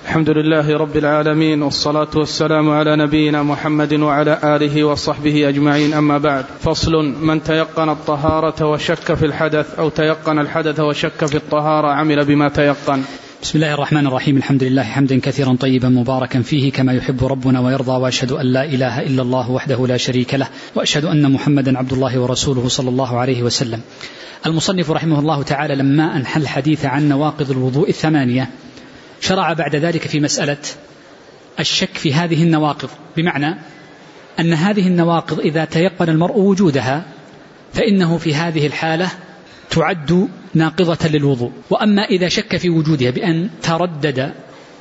الحمد لله رب العالمين، والصلاة والسلام على نبينا محمد وعلى آله وصحبه أجمعين. أما بعد. فصل: من تيقن الطهارة وشك في الحدث أو تيقن الحدث وشك في الطهارة عمل بما تيقن. بسم الله الرحمن الرحيم. الحمد لله حمدا كثيرا طيبا مباركا فيه كما يحب ربنا ويرضى، وأشهد أن لا إله إلا الله وحده لا شريك له، وأشهد أن محمدا عبد الله ورسوله صلى الله عليه وسلم. المصنف رحمه الله تعالى لما أنحى الحديث عن نواقض الوضوء 8 شرع بعد ذلك في مسألة الشك في هذه النواقض، بمعنى أن هذه النواقض إذا تيقن المرء وجودها فإنه في هذه الحالة تعد ناقضة للوضوء. وأما إذا شك في وجودها بأن تردد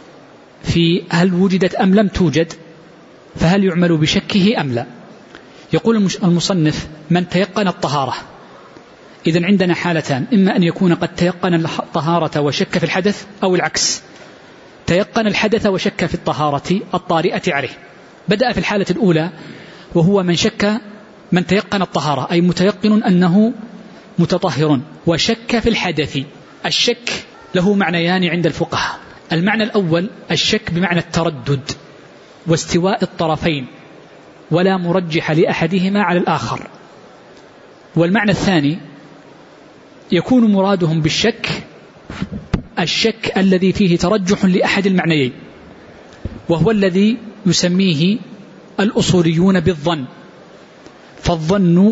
في هل وجدت أم لم توجد فهل يعمل بشكه أم لا. يقول المصنف: من تيقن الطهارة. إذن عندنا حالتان: إما أن يكون قد تيقن الطهارة وشك في الحدث، أو العكس، تيقن الحدث وشك في الطهارة الطارئة عليه. بدأ في الحالة الأولى وهو من تيقن الطهارة، أي متيقن أنه متطهر، وشك في الحدث. الشك له معنيان عند الفقهاء: المعنى الأول الشك بمعنى التردد واستواء الطرفين ولا مرجح لأحدهما على الآخر. والمعنى الثاني يكون مرادهم بالشك الشك الذي فيه ترجح لأحد المعنيين، وهو الذي يسميه الأصوليون بالظن. فالظن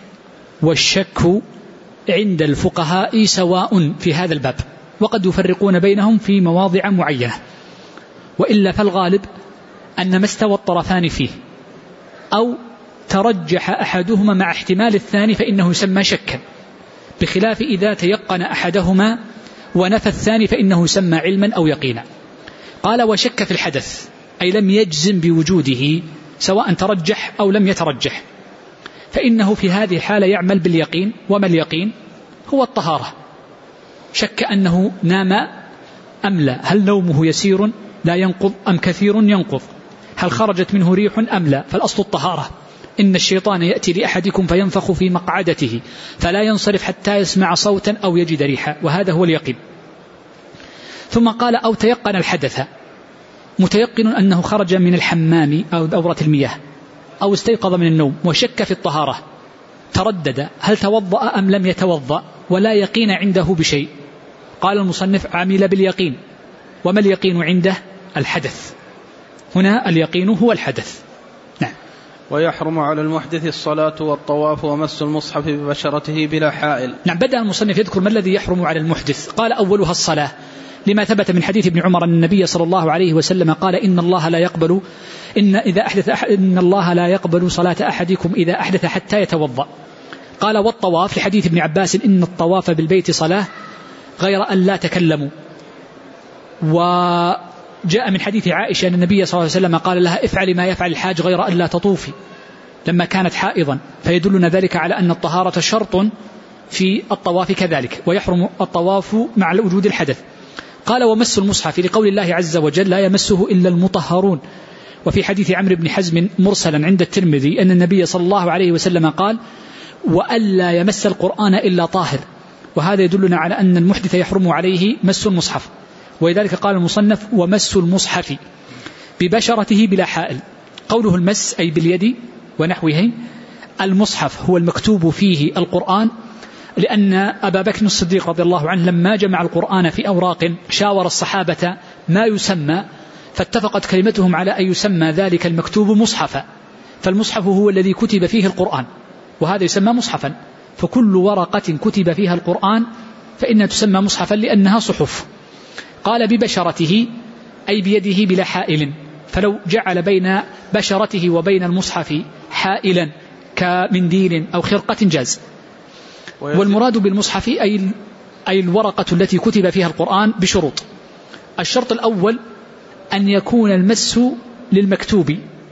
والشك عند الفقهاء سواء في هذا الباب، وقد يفرقون بينهم في مواضع معينة، وإلا فالغالب أن ما استوى الطرفان فيه أو ترجح أحدهما مع احتمال الثاني فإنه يسمى شكا، بخلاف إذا تيقن أحدهما ونفى الثاني فإنه يسمى علما أو يقينا. قال: وشك في الحدث، أي لم يجزم بوجوده سواء ترجح أو لم يترجح، فإنه في هذه الحالة يعمل باليقين. وما اليقين؟ هو الطهارة. شك أنه نام أم لا، هل نومه يسير لا ينقض أم كثير ينقض، هل خرجت منه ريح أم لا، فالأصل الطهارة. إن الشيطان يأتي لأحدكم فينفخ في مقعدته فلا ينصرف حتى يسمع صوتا أو يجد ريحا، وهذا هو اليقين. ثم قال: أو تيقن الحدث، متيقن أنه خرج من الحمام أو دورة المياه أو استيقظ من النوم، وشك في الطهارة، تردد هل توضأ أم لم يتوضأ، ولا يقين عنده بشيء. قال المصنف: عمل باليقين. وما اليقين عنده؟ الحدث. هنا اليقين هو الحدث. نعم. ويحرم على المحدث الصلاة والطواف ومس المصحف ببشرته بلا حائل. نعم. بدأ المصنف يذكر ما الذي يحرم على المحدث. قال: أولها الصلاة، لما ثبت من حديث ابن عمر أن النبي صلى الله عليه وسلم قال: إن الله لا يقبل صلاة أحدكم إذا أحدث حتى يتوضأ. قال: والطواف، لحديث ابن عباس: إن الطواف بالبيت صلاة غير أن لا تكلموا. وجاء من حديث عائشة أن النبي صلى الله عليه وسلم قال لها: افعلي ما يفعل الحاج غير أن لا تطوفي، لما كانت حائضا، فيدلنا ذلك على أن الطهارة شرط في الطواف كذلك، ويحرم الطواف مع وجود الحدث. قال: ومس المصحف، لقول الله عز وجل: لا يمسه إلا المطهرون. وفي حديث عمرو بن حزم مرسلا عند الترمذي أن النبي صلى الله عليه وسلم قال: وألا يمس القرآن إلا طاهر. وهذا يدلنا على أن المحدث يحرم عليه مس المصحف. ولذلك قال المصنف: ومس المصحف ببشرته بلا حائل. قوله المس أي باليد ونحوه. المصحف هو المكتوب فيه القرآن، لأن أبا بكر الصديق رضي الله عنه لما جمع القرآن في أوراق شاور الصحابة ما يسمى، فاتفقت كلمتهم على أن يسمى ذلك المكتوب مصحفا. فالمصحف هو الذي كتب فيه القرآن، وهذا يسمى مصحفا. فكل ورقة كتب فيها القرآن فإنها تسمى مصحفا لأنها صحف. قال: ببشرته أي بيده بلا حائل، فلو جعل بين بشرته وبين المصحف حائلا كمنديل أو خرقة جاز. والمراد بالمصحف أي الورقة التي كتب فيها القرآن بشروط. الشرط الأول أن يكون المس للمكتوب.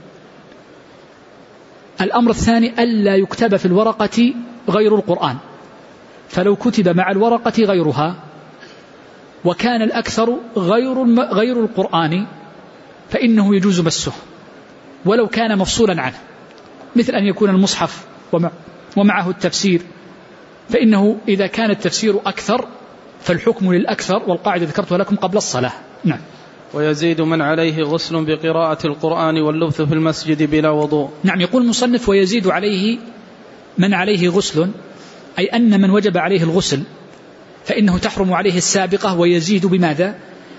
الأمر الثاني ألا يكتب في الورقة غير القرآن، فلو كتب مع الورقة غيرها وكان الأكثر غير القرآن فإنه يجوز مسه ولو كان مفصولا عنه، مثل أن يكون المصحف ومعه التفسير، فإنه إذا كان التفسير أكثر فالحكم للأكثر، والقاعدة ذكرتها لكم قبل الصلاة. نعم. ويزيد من عليه غسل بقراءة القرآن واللبث في المسجد بلا وضوء. نعم، يقول المصنف ويزيد عليه من عليه غسل، أي أن من وجب عليه الغسل فإنه تحرم عليه السابقة، ويزيد بماذا؟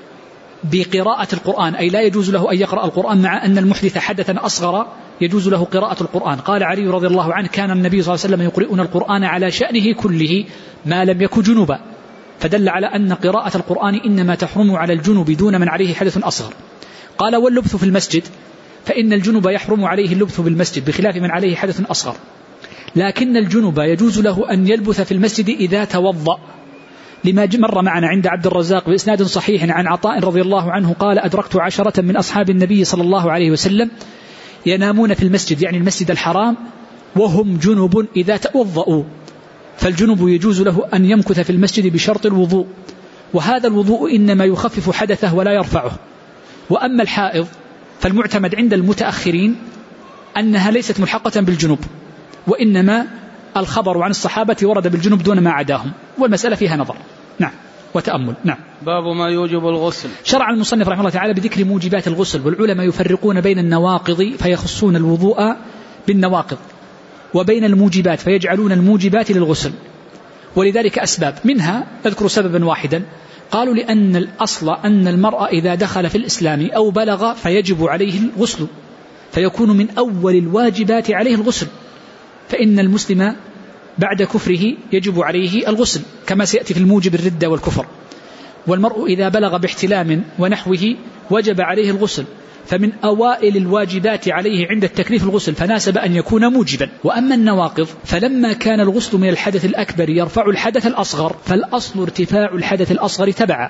بقراءة القرآن، أي لا يجوز له أن يقرأ القرآن، مع أن المحدث حدثا أصغر يجوز له قراءة القرآن. قال علي رضي الله عنه كان النبي صلى الله عليه وسلم يقرئون القرآن على شأنه كله ما لم يكن جنوبا، فدل على أن قراءة القرآن إنما تحرم على الجنوب دون من عليه حدث أصغر. قال واللبث في المسجد، فإن الجنوب يحرم عليه اللبث بالمسجد بخلاف من عليه حدث أصغر، لكن الجنوب يجوز له أن يلبث في المسجد إذا توضأ، لما مر معنا عند عبد الرزاق بإسناد صحيح عن عطاء رضي الله عنه قال أدركت 10 من أصحاب النبي صلى الله عليه وسلم ينامون في المسجد، يعني المسجد الحرام، وهم جنب إذا توضأوا، فالجنب يجوز له أن يمكث في المسجد بشرط الوضوء، وهذا الوضوء إنما يخفف حدثه ولا يرفعه. وأما الحائض فالمعتمد عند المتأخرين أنها ليست ملحقة بالجنوب، وإنما الخبر عن الصحابة ورد بالجنوب دون ما عداهم، والمسألة فيها نظر نعم وتأمل. نعم. باب ما يوجب الغسل. شرع المصنف رحمه الله تعالى بذكر موجبات الغسل، والعلماء يفرقون بين النواقض فيخصون الوضوء بالنواقض، وبين الموجبات فيجعلون الموجبات للغسل، ولذلك أسباب، منها أذكر سببا واحدا، قالوا لأن الأصل أن المرء إذا دخل في الإسلام أو بلغ فيجب عليه الغسل، فيكون من أول الواجبات عليه الغسل، فإن المسلم بعد كفره يجب عليه الغسل كما سيأتي في الموجب الردة والكفر. والمرء إذا بلغ باحتلام ونحوه وجب عليه الغسل، فمن أوائل الواجبات عليه عند التكليف الغسل، فناسب أن يكون موجبا. وأما النواقض فلما كان الغسل من الحدث الأكبر يرفع الحدث الأصغر، فالأصل ارتفاع الحدث الأصغر تبعا،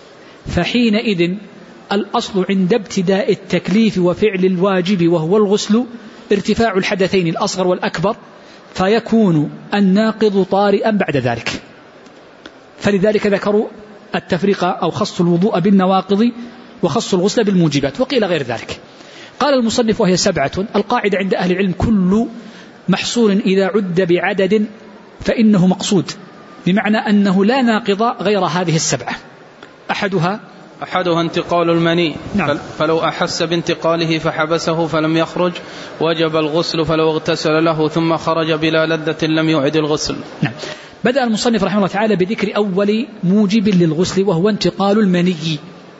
فحينئذ الأصل عند ابتداء التكليف وفعل الواجب وهو الغسل ارتفاع الحدثين الأصغر والأكبر، فيكون الناقض طارئا بعد ذلك. فلذلك ذكروا التفريق أو خص الوضوء بالنواقض وخص الغسل بالموجبات، وقيل غير ذلك. قال المصنف وهي 7. القاعدة عند أهل العلم كل محصور إذا عد بعدد فإنه مقصود، بمعنى أنه لا ناقض غير هذه 7. أحدها انتقال المني. نعم. فلو أحس بانتقاله فحبسه فلم يخرج وجب الغسل، فلو اغتسل له ثم خرج بلا لذة لم يعد الغسل. نعم. بدأ المصنف رحمه الله تعالى بذكر أول موجب للغسل وهو انتقال المني،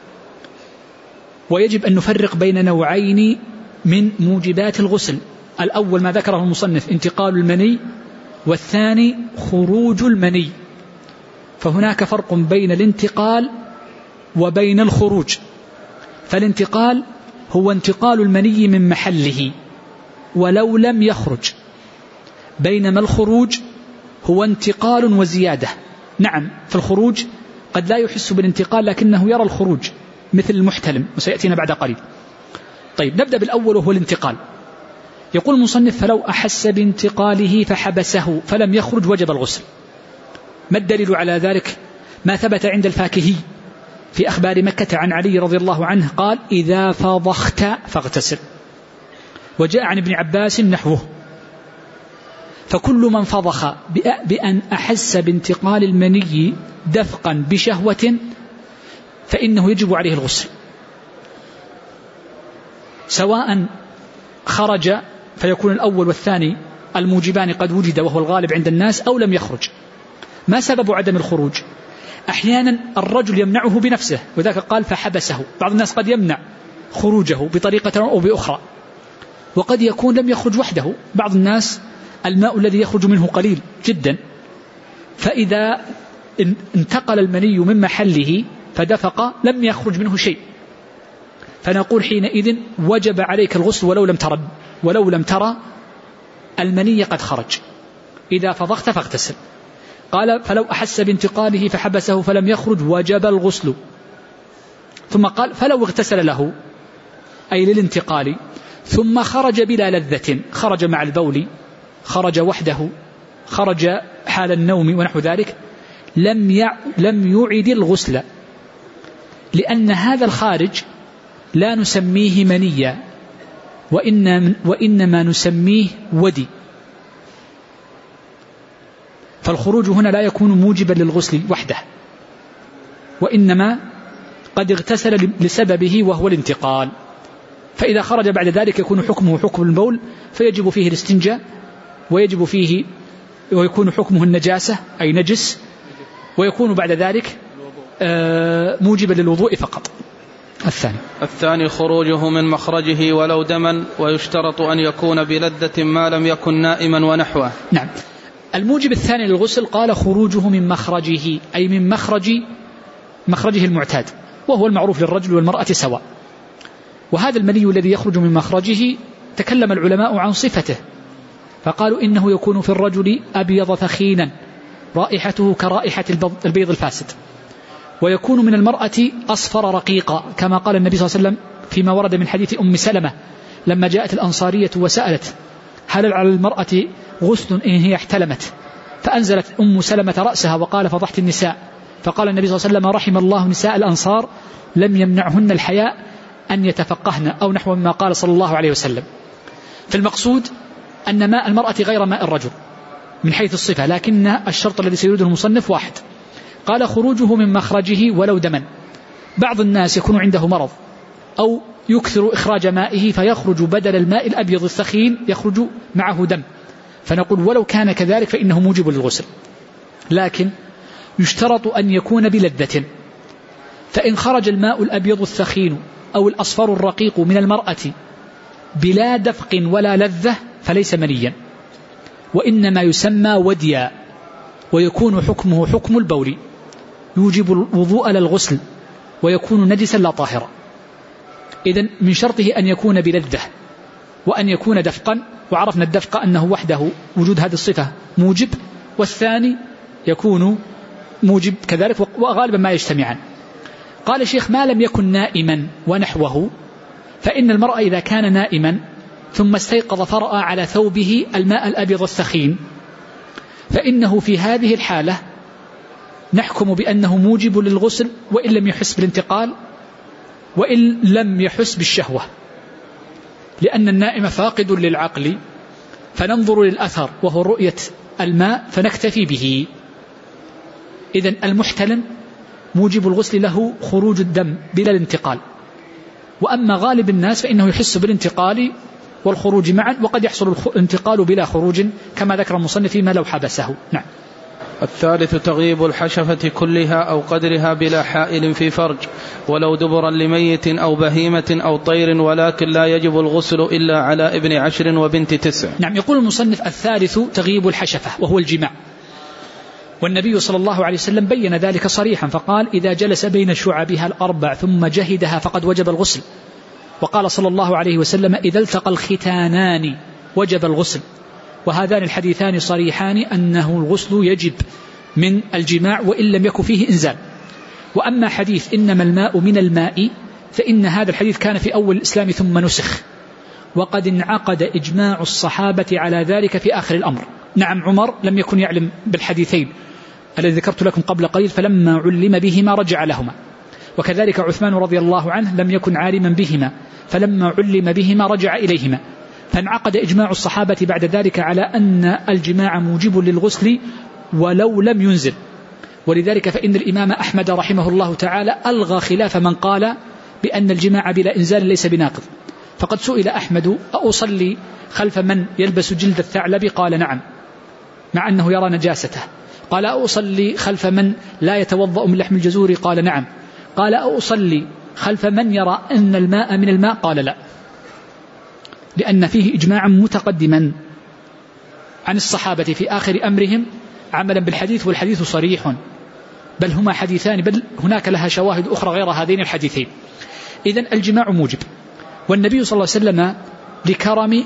ويجب أن نفرق بين نوعين من موجبات الغسل. الأول ما ذكره المصنف انتقال المني، والثاني خروج المني، فهناك فرق بين الانتقال وبين الخروج. فالانتقال هو انتقال المني من محله ولو لم يخرج، بينما الخروج هو انتقال وزيادة. نعم، في الخروج قد لا يحس بالانتقال لكنه يرى الخروج مثل المحتلم، وسيأتينا بعد قليل. طيب، نبدأ بالأول وهو الانتقال. يقول المصنف فلو أحس بانتقاله فحبسه فلم يخرج وجب الغسل. ما الدليل على ذلك؟ ما ثبت عند الفاكهي في أخبار مكة عن علي رضي الله عنه قال إذا فضخت فاغتسل، وجاء عن ابن عباس نحوه. فكل من فضخ بأن أحس بانتقال المني دفقا بشهوة فإنه يجب عليه الغسل، سواء خرج فيكون الأول والثاني الموجبان قد وجد وهو الغالب عند الناس، أو لم يخرج. ما سبب عدم الخروج؟ أحيانا الرجل يمنعه بنفسه، وذاك قال فحبسه. بعض الناس قد يمنع خروجه بطريقة أو بأخرى، وقد يكون لم يخرج وحده. بعض الناس الماء الذي يخرج منه قليل جدا، فإذا انتقل المني من محله فدفق لم يخرج منه شيء، فنقول حينئذ وجب عليك الغسل ولو لم ترى المني قد خرج. إذا فضخت فاغتسل. قال فلو أحس بانتقاله فحبسه فلم يخرج وجب الغسل. ثم قال فلو اغتسل له أي للانتقال ثم خرج بلا لذة، خرج مع البول، خرج وحده، خرج حال النوم ونحو ذلك، لم يعد الغسل، لأن هذا الخارج لا نسميه منيا وإنما نسميه ودي. فالخروج هنا لا يكون موجبا للغسل وحده، وإنما قد اغتسل لسببه وهو الانتقال، فإذا خرج بعد ذلك يكون حكمه حكم البول فيجب فيه الاستنجاء، ويكون حكمه النجاسة أي نجس، ويكون بعد ذلك موجبا للوضوء فقط. الثاني خروجه من مخرجه ولو دما، ويشترط أن يكون بلذة ما لم يكن نائما ونحوه. نعم. الموجب الثاني للغسل قال خروجه من مخرجه، أي من مخرجه المعتاد، وهو المعروف للرجل والمرأة سواء. وهذا المني الذي يخرج من مخرجه تكلم العلماء عن صفته، فقالوا إنه يكون في الرجل أبيض ثخينا رائحته كرائحة البيض الفاسد، ويكون من المرأة أصفر رقيقا، كما قال النبي صلى الله عليه وسلم فيما ورد من حديث أم سلمة لما جاءت الأنصارية وسألت هل على المرأة غسل إن هي احتلمت، فأنزلت أم سلمة رأسها وقال فضحت النساء، فقال النبي صلى الله عليه وسلم رحم الله نساء الأنصار لم يمنعهن الحياء أن يتفقهن، أو نحو مما قال صلى الله عليه وسلم. فالمقصود أن ماء المرأة غير ماء الرجل من حيث الصفة، لكن الشرط الذي سيريده المصنف واحد. قال خروجه من مخرجه ولو دما. بعض الناس يكون عنده مرض أو يكثر إخراج مائه فيخرج بدل الماء الأبيض الثخين يخرج معه دم، فنقول ولو كان كذلك فإنه موجب للغسل، لكن يشترط أن يكون بلذة. فإن خرج الماء الأبيض الثخين أو الأصفر الرقيق من المرأة بلا دفق ولا لذة فليس منيا، وإنما يسمى وديا، ويكون حكمه حكم البول، يوجب الوضوء للغسل، ويكون نجسا لا طاهرا. إذن من شرطه أن يكون بلذة، وأن يكون دفقا، وعرفنا الدفق أنه وحده وجود هذه الصفة موجب، والثاني يكون موجب كذلك، وغالبا ما يجتمعان. قال الشيخ ما لم يكن نائما ونحوه، فإن المرء إذا كان نائما ثم استيقظ فرأى على ثوبه الماء الأبيض الثخين، فإنه في هذه الحالة نحكم بأنه موجب للغسل وإن لم يحس بالانتقال وإن لم يحس بالشهوة، لأن النائم فاقد للعقل، فننظر للأثر وهو رؤية الماء فنكتفي به. إذن المحتلم موجب الغسل له خروج الدم بلا الانتقال، وأما غالب الناس فإنه يحس بالانتقال والخروج معا، وقد يحصل الانتقال بلا خروج كما ذكر المصنف فيما لو حبسه. نعم. الثالث تغيب الحشفة كلها أو قدرها بلا حائل في فرج، ولو دبرا لميت أو بهيمة أو طير، ولكن لا يجب الغسل إلا على ابن 10 وبنت 9. نعم. يقول المصنف الثالث تغيب الحشفة وهو الجماع، والنبي صلى الله عليه وسلم بين ذلك صريحا فقال إذا جلس بين شعبها الأربع ثم جهدها فقد وجب الغسل، وقال صلى الله عليه وسلم إذا التقى الختانان وجب الغسل. وهذان الحديثان صريحان أنه الغسل يجب من الجماع وإن لم يكن فيه إنزال. وأما حديث إنما الماء من الماء فإن هذا الحديث كان في أول الإسلام ثم نسخ، وقد انعقد إجماع الصحابة على ذلك في آخر الأمر. نعم عمر لم يكن يعلم بالحديثين الذي ذكرت لكم قبل قليل فلما علم بهما رجع لهما، وكذلك عثمان رضي الله عنه لم يكن عالما بهما فلما علم بهما رجع إليهما، فانعقد إجماع الصحابة بعد ذلك على أن الجماع موجب للغسل ولو لم ينزل. ولذلك فإن الإمام أحمد رحمه الله تعالى ألغى خلاف من قال بأن الجماع بلا إنزال ليس بناقض، فقد سئل أحمد أصلي خلف من يلبس جلد الثعلب؟ قال نعم، مع أنه يرى نجاسته. قال أصلي خلف من لا يتوضأ من لحم الجزور؟ قال نعم. قال أصلي خلف من يرى أن الماء من الماء؟ قال لا، لأن فيه إجماعا متقدما عن الصحابة في آخر أمرهم عملا بالحديث، والحديث صريح، بل هما حديثان، بل هناك لها شواهد أخرى غير هذين الحديثين. إذن الجماع موجب. والنبي صلى الله عليه وسلم لكرم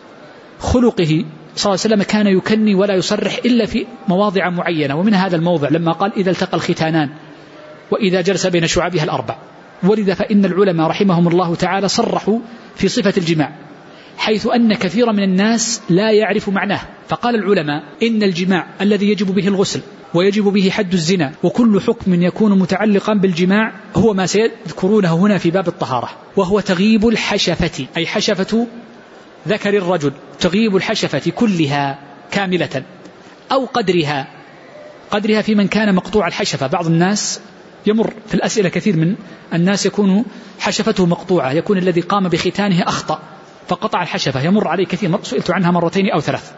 خلقه صلى الله عليه وسلم كان يكني ولا يصرح إلا في مواضع معينة، ومن هذا الموضع لما قال إذا التقى الختانان وإذا جلس بين شعبها الأربع. ولذا فإن العلماء رحمهم الله تعالى صرحوا في صفة الجماع، حيث أن كثير من الناس لا يعرف معناه، فقال العلماء إن الجماع الذي يجب به الغسل ويجب به حد الزنا وكل حكم يكون متعلقا بالجماع هو ما سيذكرونه هنا في باب الطهارة، وهو تغيب الحشفة، أي حشفة ذكر الرجل، تغيب الحشفة كلها كاملة أو قدرها في من كان مقطوع الحشفة. بعض الناس يمر في الأسئلة كثير من الناس يكون حشفته مقطوعة، يكون الذي قام بختانه أخطأ فقطع الحشفة، يمر عليه كثير، سئلت عنها 2 أو 3،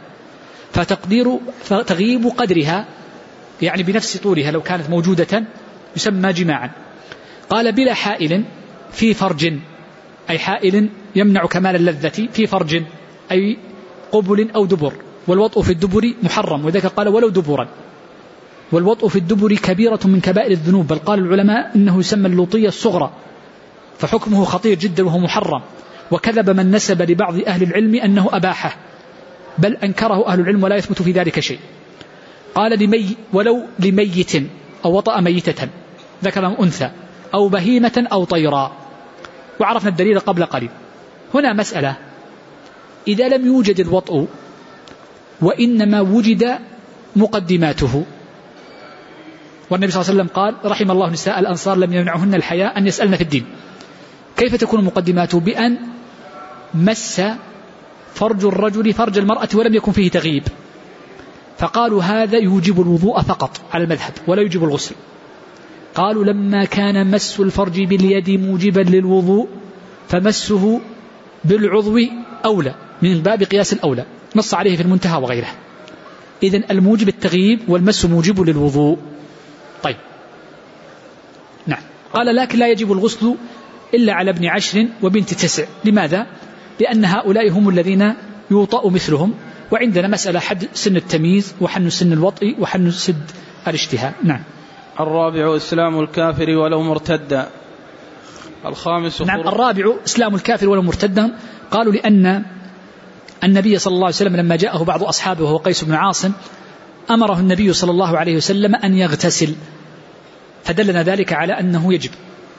فتغييب قدرها يعني بنفس طولها لو كانت موجودة يسمى جماعا. قال بلا حائل في فرج، أي حائل يمنع كمال اللذة، في فرج أي قبل أو دبر، والوطء في الدبر محرم، وذلك قال ولو دبرا، والوطء في الدبر كبيرة من كبائر الذنوب، بل قال العلماء إنه يسمى اللوطية الصغرى، فحكمه خطير جدا وهو محرم. وكذب من نسب لبعض أهل العلم أنه أباحه، بل أنكره أهل العلم ولا يثبت في ذلك شيء. قال ولو لميت أو وطأ ميتة ذكر أنثى أو بهيمة أو طيرا، وعرفنا الدليل قبل قليل. هنا مسألة، إذا لم يوجد الوطء وإنما وجد مقدماته، والنبي صلى الله عليه وسلم قال رحم الله نساء الأنصار لم يمنعهن الحياء أن يسألن في الدين، كيف تكون مقدماته؟ بأن مس فرج الرجل فرج المرأة ولم يكن فيه تغييب، فقالوا هذا يوجب الوضوء فقط على المذهب ولا يوجب الغسل. قالوا لما كان مس الفرج باليد موجبا للوضوء فمسه بالعضو أولى من باب قياس الأولى، نص عليه في المنتهى وغيره. إذن الموجب التغييب والمس موجب للوضوء. طيب نعم. قال لكن لا يجب الغسل إلا على ابن 10 وبنت 9. لماذا؟ لأن هؤلاء هم الذين يوطأ مثلهم، وعندنا مسألة حد سن التمييز وحن سن الوطء وحن سد الاشتهاء. نعم. الرابع إسلام الكافر ولو مرتدا. الخامس نعم. الرابع إسلام الكافر ولو مرتدا. قالوا لأن النبي صلى الله عليه وسلم لما جاءه بعض أصحابه وهو قيس بن عاصم أمره النبي صلى الله عليه وسلم أن يغتسل، فدلنا ذلك على أنه يجب.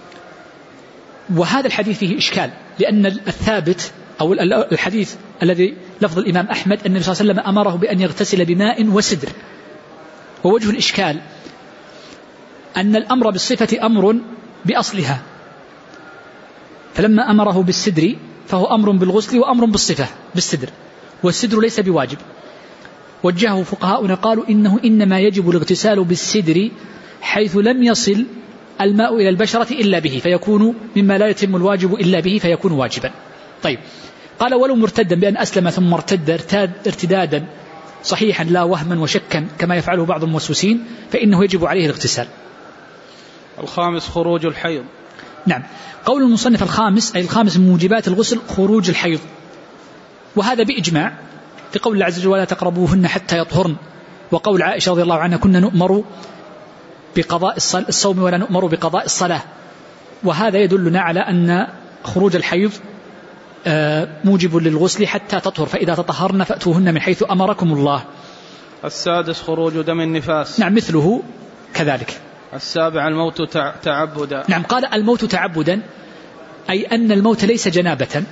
وهذا الحديث فيه إشكال، لأن الثابت أو الحديث الذي لفظ الإمام أحمد أن النبي صلى الله عليه وسلم أمره بأن يغتسل بماء وسدر، ووجه الإشكال أن الأمر بالصفة أمر بأصلها، فلما أمره بالسدر فهو أمر بالغسل وأمر بالصفة بالسدر، والسدر ليس بواجب. وجهه فقهاؤنا قالوا إنه إنما يجب الاغتسال بالسدر حيث لم يصل الماء إلى البشرة إلا به، فيكون مما لا يتم الواجب إلا به فيكون واجبا. طيب قال ولو مرتدا بأن أسلم ثم ارتد ارتدادا صحيحا لا وهما وشكا كما يفعله بعض الموسوسين فإنه يجب عليه الاغتسال. الخامس خروج الحيض. نعم. قول المصنف الخامس أي الخامس من موجبات الغسل خروج الحيض، وهذا بإجماع في قول الله عز وجل ولا تقربوهن حتى يطهرن، وقول عائشة رضي الله عنها كنا نؤمر بقضاء الصوم ولا نؤمر بقضاء الصلاة، وهذا يدلنا على أن خروج الحيض موجب للغسل حتى تطهر، فإذا تطهرن فأتوهن من حيث أمركم الله. السادس خروج دم النفاس. نعم مثله كذلك. السابع الموت تعبدا. نعم. قال الموت تعبدا أي أن الموت ليس جنابة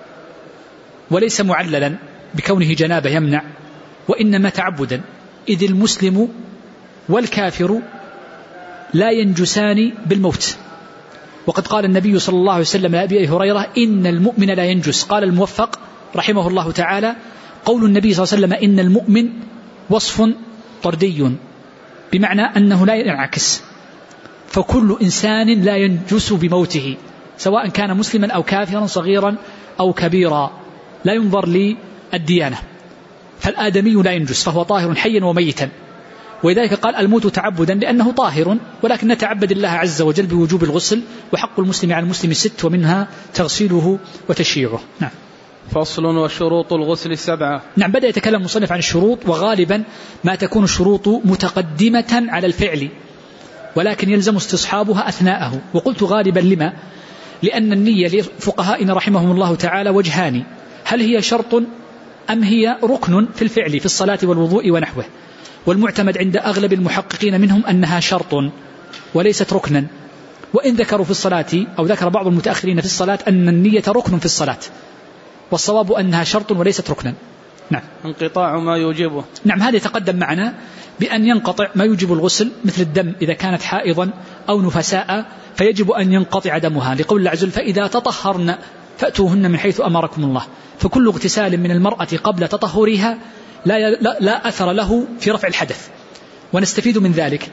وليس معللا بكونه جنابة يمنع، وإنما تعبدا، إذ المسلم والكافر لا ينجسان بالموت. وقد قال النبي صلى الله عليه وسلم لأبي هريرة إن المؤمن لا ينجس. قال الموفق رحمه الله تعالى قول النبي صلى الله عليه وسلم إن المؤمن وصف طردي، بمعنى أنه لا ينعكس، فكل إنسان لا ينجس بموته سواء كان مسلما أو كافرا صغيرا أو كبيرا، لا ينظر للديانة، فالآدمي لا ينجس فهو طاهر حيا وميتا. ولذلك قال الموت تعبدا لأنه طاهر، ولكن نتعبد الله عز وجل بوجوب الغسل، وحق المسلم على المسلم 6 ومنها تغسيله وتشييعه. نعم. فصل وشروط الغسل 7. نعم. بدأ يتكلم المصنف عن الشروط، وغالبا ما تكون الشروط متقدمة على الفعل ولكن يلزم استصحابها أثناءه. وقلت غالبا لما؟ لأن النية لفقهائنا رحمهم الله تعالى وجهان، هل هي شرط أم هي ركن في الفعل في الصلاة والوضوء ونحوه، والمعتمد عند أغلب المحققين منهم أنها شرط وليست ركنا، وإن ذكروا في الصلاة أو ذكر بعض المتأخرين في الصلاة أن النية ركن في الصلاة، والصواب أنها شرط وليست ركنا. نعم. انقطاع ما يوجبه. نعم. هذا يتقدم معنا بأن ينقطع ما يوجب الغسل مثل الدم إذا كانت حائضا أو نفساء فيجب أن ينقطع دمها، لقول الله عز وجل فإذا تطهرن فأتوهن من حيث أمركم الله. فكل اغتسال من المرأة قبل تطهرها لا أثر له في رفع الحدث. ونستفيد من ذلك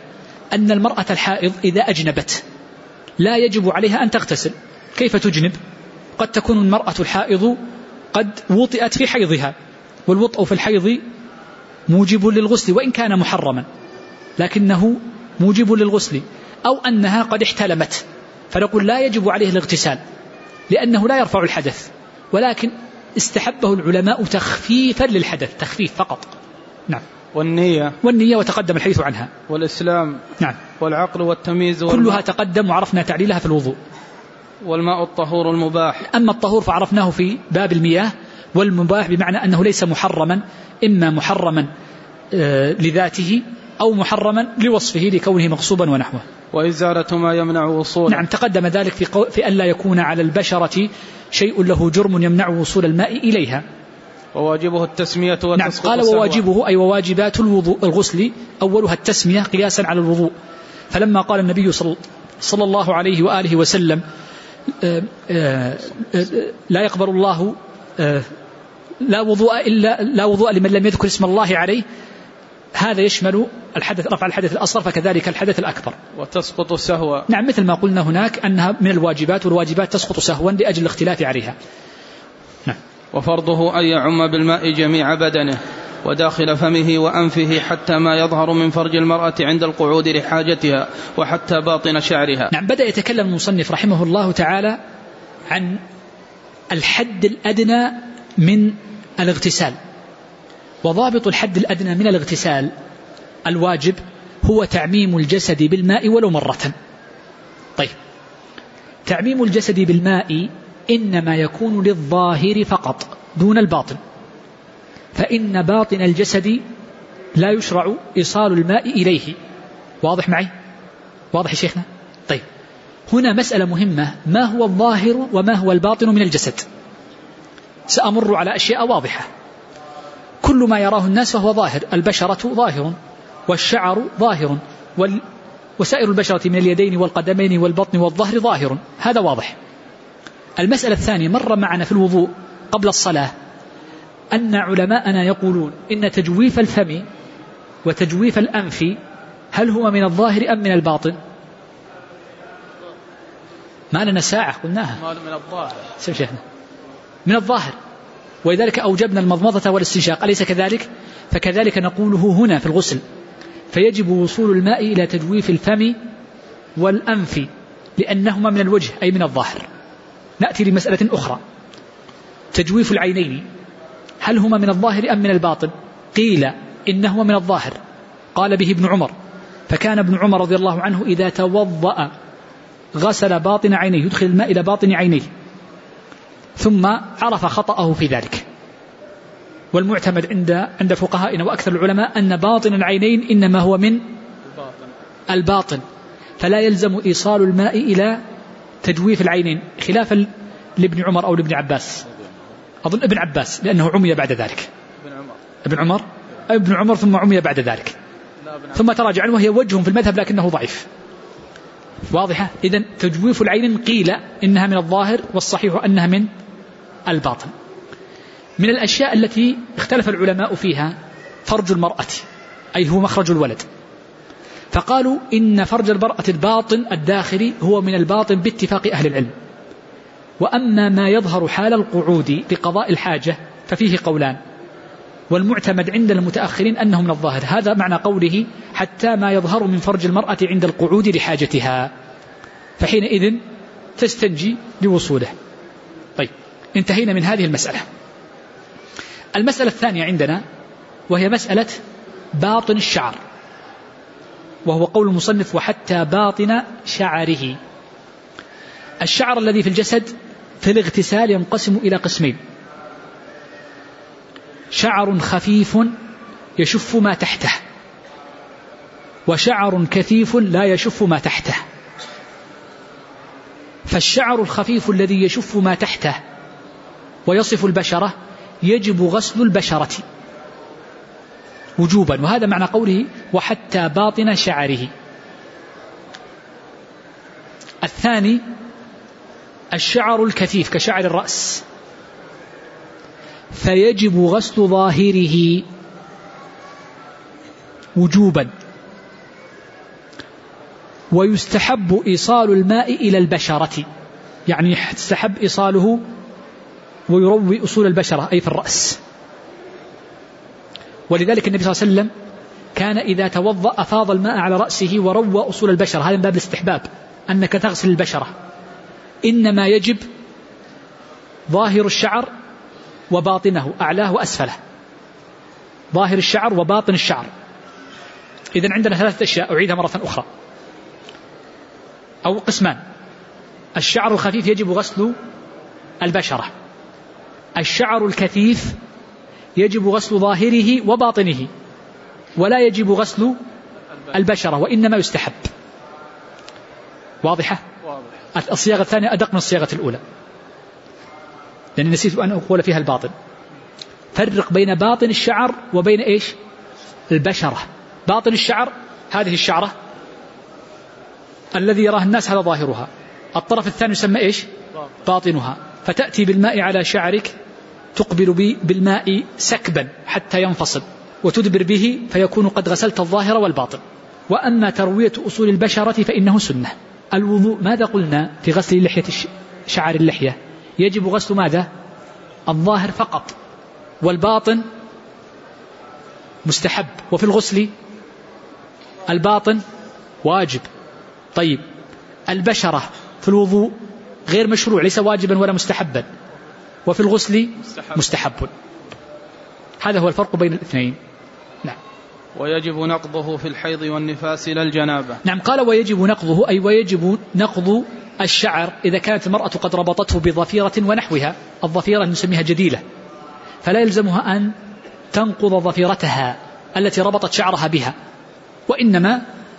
أن المرأة الحائض إذا أجنبت لا يجب عليها أن تغتسل. كيف تجنب؟ قد تكون المرأة الحائض قد وطئت في حيضها، والوطء في الحيض موجب للغسل وإن كان محرما، لكنه موجب للغسل. أو أنها قد احتلمت، فنقول لا يجب عليه الاغتسال لأنه لا يرفع الحدث، ولكن استحبه العلماء تخفيفا للحدث، تخفيف فقط. نعم. والنية وتقدم الحديث عنها. والإسلام. نعم. والعقل والتمييز كلها تقدم وعرفنا تعليلها في الوضوء. والماء الطهور المباح. أما الطهور فعرفناه في باب المياه، والمباح بمعنى أنه ليس محرما، إما محرما لذاته أو محرما لوصفه لكونه مغصوبا ونحوه. وإزالة ما يمنع وصوله. نعم، تقدم ذلك في أن لا يكون على البشرة شيء له جرم يمنع وصول الماء إليها. وواجبه التسمية وتسقط. نعم، قال وواجبه أي وواجبات الغسل أولها التسمية قياسا على الوضوء. فلما قال النبي صلى الله عليه وآله وسلم لا يقبل الله لا وضوء لمن لم يذكر اسم الله عليه، هذا يشمل الحدث، رفع الحدث الأصغر، فكذلك الحدث الأكبر. وتسقط سهوا. نعم، مثل ما قلنا هناك أنها من الواجبات، والواجبات تسقط سهوا لأجل الاختلاف عليها. نعم. وفرضه أن يعم بالماء جميع بدنه وداخل فمه وأنفه حتى ما يظهر من فرج المرأة عند القعود لحاجتها، وحتى باطن شعرها. نعم. بدأ يتكلم المصنف رحمه الله تعالى عن الحد الأدنى من الاغتسال. وضابط الحد الأدنى من الاغتسال الواجب هو تعميم الجسد بالماء ولو مرة. طيب، تعميم الجسد بالماء إنما يكون للظاهر فقط دون الباطن، فإن باطن الجسد لا يشرع إيصال الماء إليه. واضح معي؟ واضح يا شيخنا؟ طيب، هنا مسألة مهمة، ما هو الظاهر وما هو الباطن من الجسد؟ سأمر على أشياء واضحة. كل ما يراه الناس فهو ظاهر، البشرة ظاهر، والشعر ظاهر، وسائر البشرة من اليدين والقدمين والبطن والظهر ظاهر، هذا واضح. المسألة الثانية، مر معنا في الوضوء قبل الصلاة أن علماءنا يقولون إن تجويف الفم وتجويف الأنف هل هو من الظاهر أم من الباطن؟ ما لنا ساعة قلناها. من الظاهر. شيخنا من الظاهر، ولذلك أوجبنا المضمضة والاستنشاق، أليس كذلك؟ فكذلك نقوله هنا في الغسل، فيجب وصول الماء إلى تجويف الفم والأنف لأنهما من الوجه أي من الظاهر. نأتي لمسألة أخرى، تجويف العينين هل هما من الظاهر أم من الباطن؟ قيل إنهما من الظاهر، قال به ابن عمر، فكان ابن عمر رضي الله عنه إذا توضأ غسل باطن عينيه، يدخل الماء إلى باطن عينيه، ثم عرف خطأه في ذلك. والمعتمد عند فقهائنا وأكثر العلماء أن باطن العينين إنما هو من الباطن، فلا يلزم إيصال الماء إلى تجويف العينين، خلافا لابن عمر أو لابن عباس، أظن ابن عباس لأنه عمي بعد ذلك. ابن عمر ثم عمي بعد ذلك، ثم تراجع، وهي وجه في المذهب لكنه ضعيف. واضحة؟ إذن تجويف العين قيل إنها من الظاهر، والصحيح أنها من الباطن. من الأشياء التي اختلف العلماء فيها فرج المرأة، أي هو مخرج الولد، فقالوا إن فرج المرأة الباطن الداخلي هو من الباطن باتفاق أهل العلم، وأما ما يظهر حال القعود لقضاء الحاجة ففيه قولان، والمعتمد عند المتأخرين أنه من الظاهر. هذا معنى قوله حتى ما يظهر من فرج المرأة عند القعود لحاجتها، فحينئذ تستنجي لوصوله. طيب، انتهينا من هذه المسألة. المسألة الثانية عندنا وهي مسألة باطن الشعر، وهو قول المصنف وحتى باطن شعره. الشعر الذي في الجسد في الاغتسال ينقسم إلى قسمين: شعر خفيف يشف ما تحته، وشعر كثيف لا يشف ما تحته. فالشعر الخفيف الذي يشف ما تحته ويصف البشرة يجب غسل البشرة وجوبا، وهذا معنى قوله وحتى باطن شعره. الثاني الشعر الكثيف كشعر الرأس، فيجب غسل ظاهره وجوبا، ويستحب إيصال الماء إلى البشرة، يعني يستحب إيصاله ويروي أصول البشرة أي في الرأس. ولذلك النبي صلى الله عليه وسلم كان إذا توضأ أفاض الماء على رأسه وروى أصول البشرة. هذا من باب الاستحباب، أنك تغسل البشرة. إنما يجب ظاهر الشعر وباطنه، أعلاه وأسفله، ظاهر الشعر وباطن الشعر. إذن عندنا 3 أشياء أعيدها مرة أخرى، أو قسمان. الشعر الخفيف يجب غسل البشرة، الشعر الكثيف يجب غسل ظاهره وباطنه، ولا يجب غسل البشرة وإنما يستحب. واضحة؟ الصياغة الثانية أدق من الصياغة الأولى، لأني نسيت أن أقول فيها الباطن. فرق بين باطن الشعر وبين إيش؟ البشرة. باطن الشعر هذه الشعرة الذي يراه الناس هذا ظاهرها، الطرف الثاني يسمى إيش؟ باطنها. فتأتي بالماء على شعرك، تقبل بالماء سكبا حتى ينفصل، وتدبر به فيكون قد غسلت الظاهر والباطن. وأما تروية أصول البشرة فإنه سنة. الوضوء ماذا قلنا في غسل لحية شعر اللحية؟ يجب غسل ماذا؟ الظاهر فقط، والباطن مستحب. وفي الغسل الباطن واجب. طيب البشرة في الوضوء غير مشروع، ليس واجبا ولا مستحبا، وفي الغسل مستحب. هذا هو الفرق بين الاثنين. نعم. ويجب نقضه في الحيض والنفاس لا الجنابة. نعم، قال ويجب نقضه، أي ويجب نقض الشعر إذا كانت المرأة قد ربطته بظفيرة ونحوها. الظفيرة نسميها جديلة، فلا يلزمها أن تنقض ظفيرتها التي ربطت شعرها بها، وإنما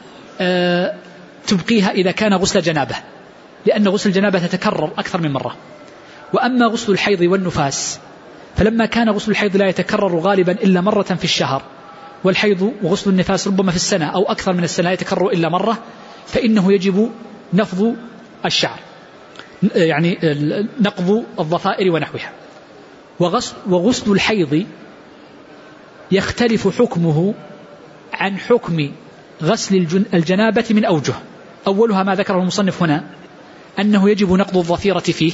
تبقيها إذا كان غسل جنابة، لأن غسل الجنابة تتكرر أكثر من مرة. وأما غسل الحيض والنفاس فلما كان غسل الحيض لا يتكرر غالبا إلا مرة في الشهر، والحيض وغسل النفاس ربما في السنة أو أكثر من السنة لا يتكرر إلا مرة، فإنه يجب نفض الشعر، يعني نقض الضفائر ونحوها. وغسل الحيض يختلف حكمه عن حكم غسل الجنابة من أوجه. أولها ما ذكره المصنف هنا، أنه يجب نقض الظفيرة فيه.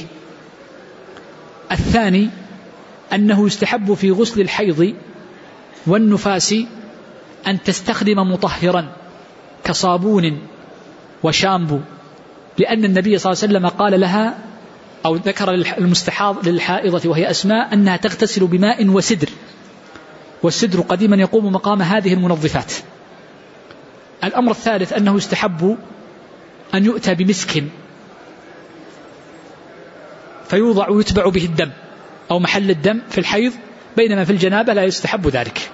الثاني أنه يستحب في غسل الحيض والنفاس أن تستخدم مطهرا كصابون وشامبو، لأن النبي صلى الله عليه وسلم قال لها أو ذكر المستحاض للحائضة وهي أسماء أنها تغتسل بماء وسدر، والسدر قديما يقوم مقام هذه المنظفات. الأمر الثالث أنه يستحب أن يؤتى بمسك فيوضع ويتبع به الدم أو محل الدم في الحيض، بينما في الجنابة لا يستحب ذلك.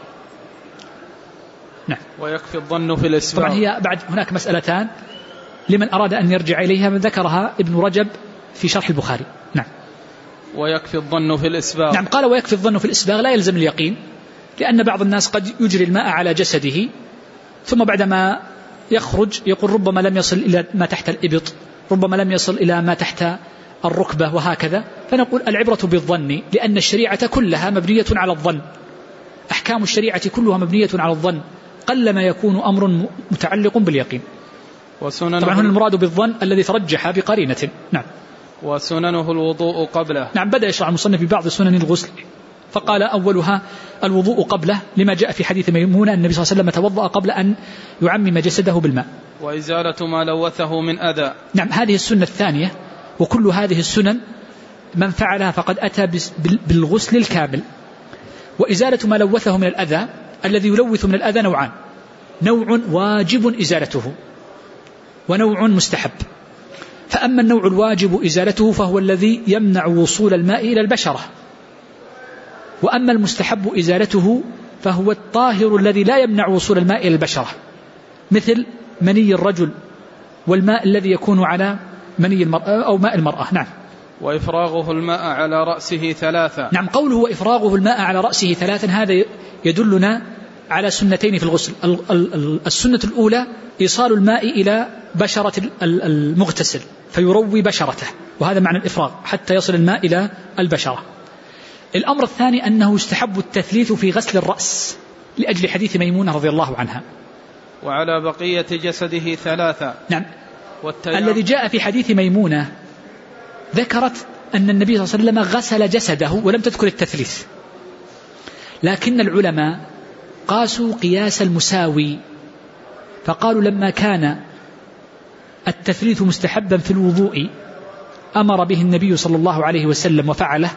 نعم. ويكفي الظن في الإسباغ. طبعا هي بعد هناك مسألتان لمن أراد أن يرجع إليها، من ذكرها ابن رجب في شرح البخاري. نعم. ويكفي الظن في الإسباغ. نعم، قال ويكفي الظن في الإسباغ، لا يلزم اليقين، لأن بعض الناس قد يجري الماء على جسده ثم بعدما يخرج يقول ربما لم يصل إلى ما تحت الإبط، ربما لم يصل إلى ما تحت الركبة وهكذا. فنقول العبرة بالظن، لأن الشريعة كلها مبنية على الظن، أحكام الشريعة كلها مبنية على الظن، قلما يكون أمر متعلق باليقين. طبعا هنا المراد بالظن الذي ترجح بقرينة. نعم. وسننه الوضوء قبله. نعم، بدأ يشرع المصنف ببعض سنن الغسل، فقال أولها الوضوء قبله، لما جاء في حديث ميمونة النبي صلى الله عليه وسلم توضأ قبل أن يعمم جسده بالماء. وإزالة ما لوثه من أذى. نعم، هذه السنة الثانية. وكل هذه السنن من فعلها فقد أتى بالغسل الكامل. وإزالة ما لوثه من الأذى، الذي يلوث من الأذى نوعان، نوع واجب إزالته ونوع مستحب. فأما النوع الواجب إزالته فهو الذي يمنع وصول الماء إلى البشرة، وأما المستحب إزالته فهو الطاهر الذي لا يمنع وصول الماء إلى البشرة، مثل مني الرجل والماء الذي يكون على مني المرأة أو ماء المرأة. نعم. وإفراغه الماء على رأسه 3. نعم، قوله وإفراغه الماء على رأسه 3 هذا يدلنا على سنتين في الغسل. السنة الأولى إيصال الماء إلى بشرة المغتسل فيروي بشرته، وهذا معنى الإفراغ حتى يصل الماء إلى البشرة. الأمر الثاني أنه يستحب التثليث في غسل الرأس لأجل حديث ميمونة رضي الله عنها، وعلى بقية جسده 3. نعم. الذي جاء في حديث ميمونة ذكرت أن النبي صلى الله عليه وسلم غسل جسده ولم تذكر التثليث، لكن العلماء قاسوا قياس المساوي، فقالوا لما كان التثليث مستحبا في الوضوء أمر به النبي صلى الله عليه وسلم وفعله،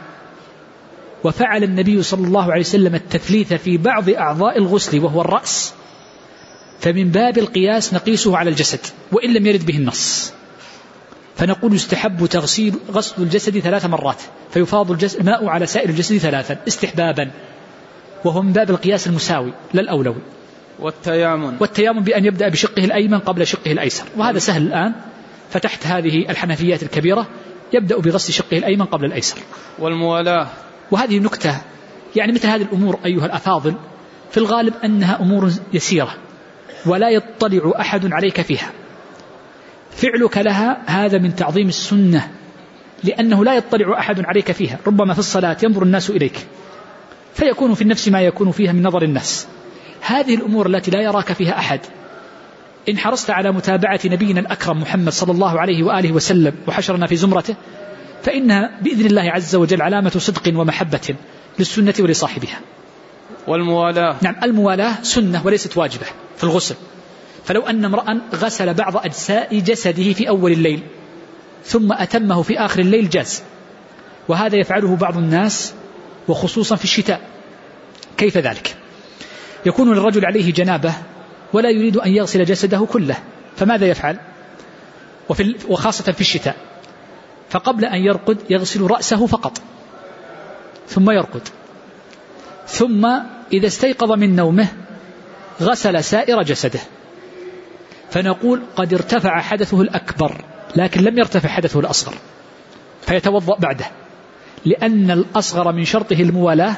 وفعل النبي صلى الله عليه وسلم التثليث في بعض أعضاء الغسل وهو الرأس، فمن باب القياس نقيسه على الجسد وإن لم يرد به النص، فنقول يستحب غسل الجسد 3 مرات، فيفاض الماء على سائر الجسد 3 استحبابا، وهو من باب القياس المساوي لا الأولوي. والتيامن بأن يبدأ بشقه الأيمن قبل شقه الأيسر، وهذا سهل الآن، فتحت هذه الحنفيات الكبيرة يبدأ بغسل شقه الأيمن قبل الأيسر. والموالاة، وهذه نكتة، يعني مثل هذه الأمور أيها الأفاضل في الغالب أنها أمور يسيرة ولا يطلع أحد عليك فيها، فعلك لها هذا من تعظيم السنة، لأنه لا يطلع أحد عليك فيها، ربما في الصلاة ينظر الناس إليك فيكون في النفس ما يكون فيها من نظر الناس. هذه الأمور التي لا يراك فيها أحد، إن حرصت على متابعة نبينا الأكرم محمد صلى الله عليه وآله وسلم وحشرنا في زمرته، فإنها بإذن الله عز وجل علامة صدق ومحبة للسنة ولصاحبها. والموالاة، نعم، الموالاة سنة وليست واجبة في الغسل، فلو أن امرأ غسل بعض أجزاء جسده في أول الليل ثم أتمه في آخر الليل جاز، وهذا يفعله بعض الناس وخصوصا في الشتاء. كيف ذلك؟ يكون للرجل عليه جنابة ولا يريد أن يغسل جسده كله، فماذا يفعل؟ وخاصة في الشتاء، فقبل أن يرقد يغسل رأسه فقط ثم يرقد، ثم إذا استيقظ من نومه غسل سائر جسده، فنقول قد ارتفع حدثه الأكبر لكن لم يرتفع حدثه الأصغر، فيتوضأ بعده، لأن الأصغر من شرطه الموالاة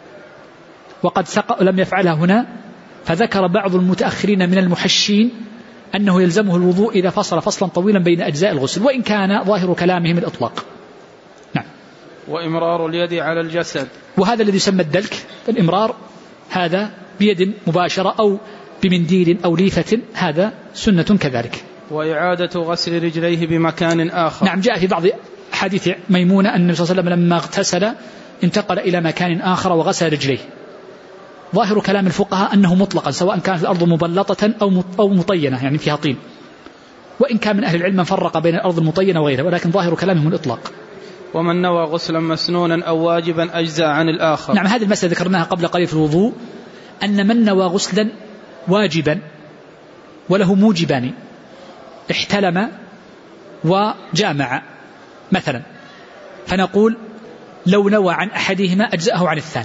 وقد لم يفعلها هنا. فذكر بعض المتأخرين من المحشين أنه يلزمه الوضوء إذا فصل فصلا طويلا بين أجزاء الغسل، وإن كان ظاهر كلامهم الإطلاق. نعم. وإمرار اليد على الجسد، وهذا الذي يسمى الدلك، الإمرار هذا بيد مباشرة أو بمنديل أو ليفة، هذا سنة كذلك. وإعادة غسل رجليه بمكان آخر، نعم، جاء في بعض حديث ميمونة أن النبي صلى الله عليه وسلم لما اغتسل انتقل إلى مكان آخر وغسل رجليه. ظاهر كلام الفقهاء أنه مطلقا، سواء كانت الأرض مبلطة أو مطينة يعني فيها طين، وإن كان من أهل العلم فرق بين الأرض المطينة وغيرها، ولكن ظاهر كلامهم الإطلاق. ومن نوى غسلا مسنونا أو واجبا أجزاء عن الآخر. نعم، هذه المسألة ذكرناها قبل قليل في الوضوء، أن من نوى غسلا واجبا وله موجبان، احتلم وجامع مثلا، فنقول لو نوى عن أحدهما أجزأه عن الثاني.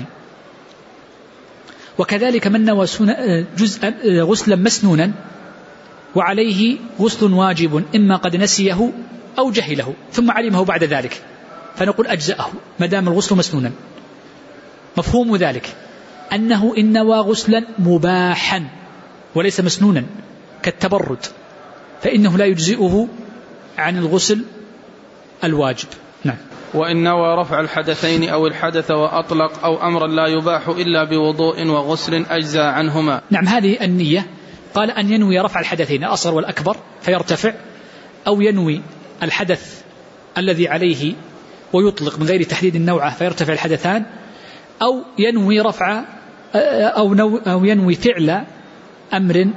وكذلك من نوى غسلا مسنونا وعليه غسل واجب إما قد نسيه أو جهله ثم علمه بعد ذلك، فنقول أجزأه ما دام الغسل مسنونا. مفهوم ذلك أنه إن نوى غسلا مباحا وليس مسنونا كالتبرد، فإنه لا يجزئه عن الغسل الواجب. نعم. وإن نوى رفع الحدثين أو الحدث وأطلق أو أمرا لا يباح إلا بوضوء وغسل أجزى عنهما. نعم، هذه النية قال أن ينوي رفع الحدثين الأصغر والأكبر فيرتفع، أو ينوي الحدث الذي عليه ويطلق من غير تحديد النوعة فيرتفع الحدثان، أو ينوي رفع أو ينوي فعل أمر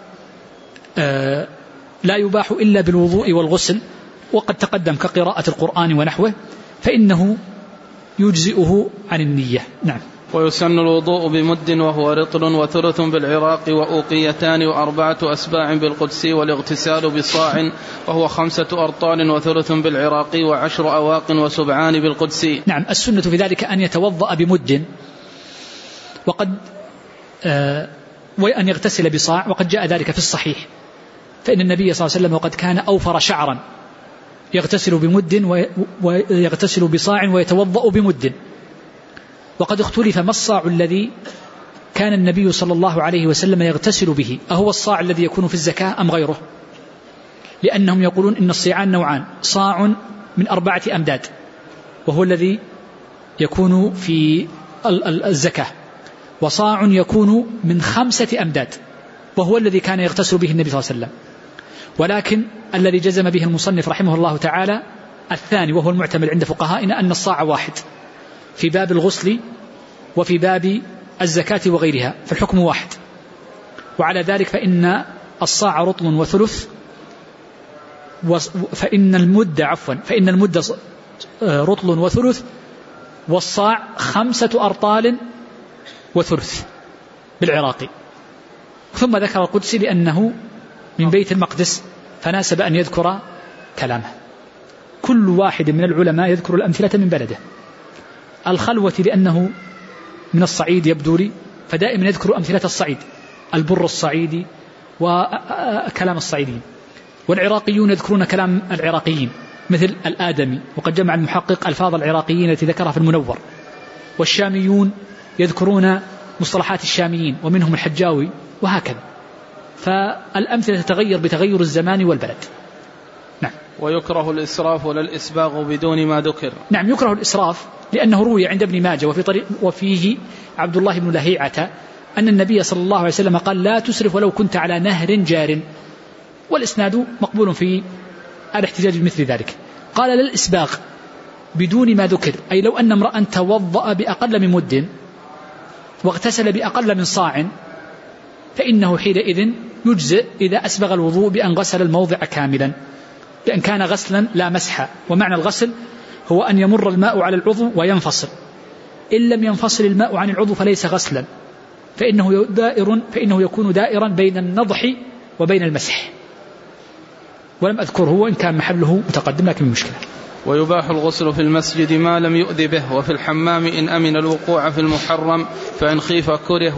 لا يباح إلا بالوضوء والغسل، وقد تقدم كقراءة القرآن ونحوه، فإنه يجزئه عن النية. نعم. ويسن الوضوء بمد وهو رطل وثلث بالعراق وأوقيتان و4 أسباع بالقدسي، والاغتسال بصاع وهو 5 أرطال وثلث بالعراق و10 أواق وسبعان بالقدسي. نعم، السنة في ذلك أن يتوضأ بمد، وقد وأن يغتسل بصاع، وقد جاء ذلك في الصحيح، فإن النبي صلى الله عليه وسلم وقد كان أوفر شعرا يغتسل بمد ويغتسل بصاع ويتوضأ بمد. وقد اختلف ما الصاع الذي كان النبي صلى الله عليه وسلم يغتسل به، أهو الصاع الذي يكون في الزكاة أم غيره؟ لأنهم يقولون إن الصيعان نوعان، صاع من 4 أمداد وهو الذي يكون في الزكاة، وصاع يكون من 5 أمداد وهو الذي كان يغتسل به النبي صلى الله عليه وسلم. ولكن الذي جزم به المصنف رحمه الله تعالى الثاني، وهو المعتمد عند فقهائنا، أن الصاع واحد في باب الغسل وفي باب الزكاة وغيرها، فالحكم واحد. وعلى ذلك فإن الصاع رطل وثلث، فإن المدة رطل وثلث، والصاع 5 أرطال وثلث بالعراقي. ثم ذكر القدسي لأنه من بيت المقدس فناسب أن يذكر كلامه. كل واحد من العلماء يذكر الأمثلة من بلده. الخلوة لأنه من الصعيد يبدو لي، فدائما يذكر أمثلة الصعيد، البر الصعيدي وكلام الصعيدين. والعراقيون يذكرون كلام العراقيين مثل الآدمي، وقد جمع المحقق ألفاظ العراقيين التي ذكرها في المنور. والشاميون يذكرون مصطلحات الشاميين ومنهم الحجاوي، وهكذا. فالأمثلة تتغير بتغير الزمان والبلد. نعم. ويكره الإسراف ولا الإسباغ بدون ما ذكر. نعم، يكره الإسراف لأنه روي عند ابن ماجه وفيه عبد الله بن لهيعة أن النبي صلى الله عليه وسلم قال: لا تسرف ولو كنت على نهر جار. والإسناد مقبول في الاحتجاج بمثل ذلك. قال: لا الإسباغ بدون ما ذكر، أي لو أن امرأ توضأ بأقل من مد واغتسل بأقل من صاع فإنه حينئذ يجزئ إذا أسبغ الوضوء بأن غسل الموضع كاملا، بأن كان غسلا لا مسحا. ومعنى الغسل هو أن يمر الماء على العضو وينفصل. إن لم ينفصل الماء عن العضو فليس غسلا، فإنه يكون دائرا بين النضح وبين المسح. ولم أذكره وإن كان محله متقدم، لكن مشكلة. ويباح الغسل في المسجد ما لم يؤذ به، وفي الحمام إن أمن الوقوع في المحرم، فإن خيف كره،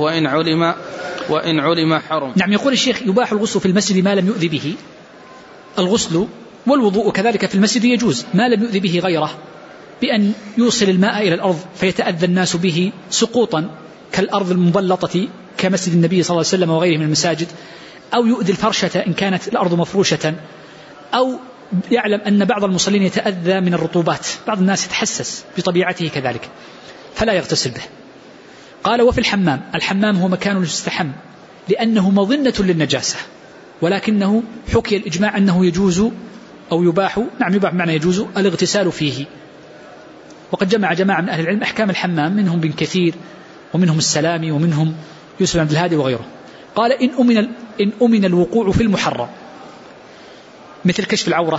وإن علم حرم. نعم، يقول الشيخ: يباح الغسل في المسجد ما لم يؤذ به. الغسل والوضوء كذلك في المسجد يجوز ما لم يؤذ به غيره، بأن يوصل الماء إلى الأرض فيتأذى الناس به سقوطا كالأرض المبلطة كمسجد النبي صلى الله عليه وسلم وغيره من المساجد، أو يؤذي الفرشة إن كانت الأرض مفروشة، أو يعلم أن بعض المصلين يتأذى من الرطوبات، بعض الناس يتحسس بطبيعته كذلك، فلا يغتسل به. قال: وفي الحمام هو مكان يستحم لأنه مظنة للنجاسة، ولكنه حكي الإجماع أنه يجوز أو يباح، نعم يباح بمعنى يجوز الاغتسال فيه. وقد جمع جماعة من أهل العلم أحكام الحمام، منهم بن كثير ومنهم السلامي ومنهم يوسف عبد الهادي وغيره. قال: إن أمن الوقوع في المحرم، مثل كشف العورة،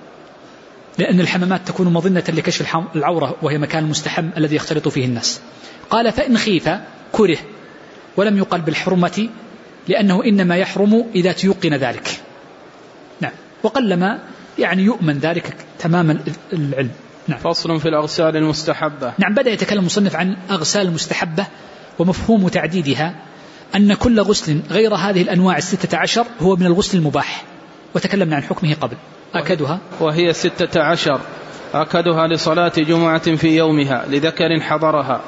لأن الحمامات تكون مظنة لكشف العورة وهي مكان المستحم الذي يختلط فيه الناس. قال: فإن خيف كره، ولم يقل بالحرمة لأنه إنما يحرم إذا تيقن ذلك. نعم، وقلما يعني يؤمن ذلك تماما العلم. نعم. فصل في الأغسال المستحبة. نعم، بدأ يتكلم المصنف عن أغسال المستحبة ومفهوم تعديدها، أن كل غسل غير هذه الأنواع 16 هو من الغسل المباح، وتكلمنا عن حكمه قبل. أكدها وهي 16، أكدها لصلاة جمعة في يومها لذكر حضرها،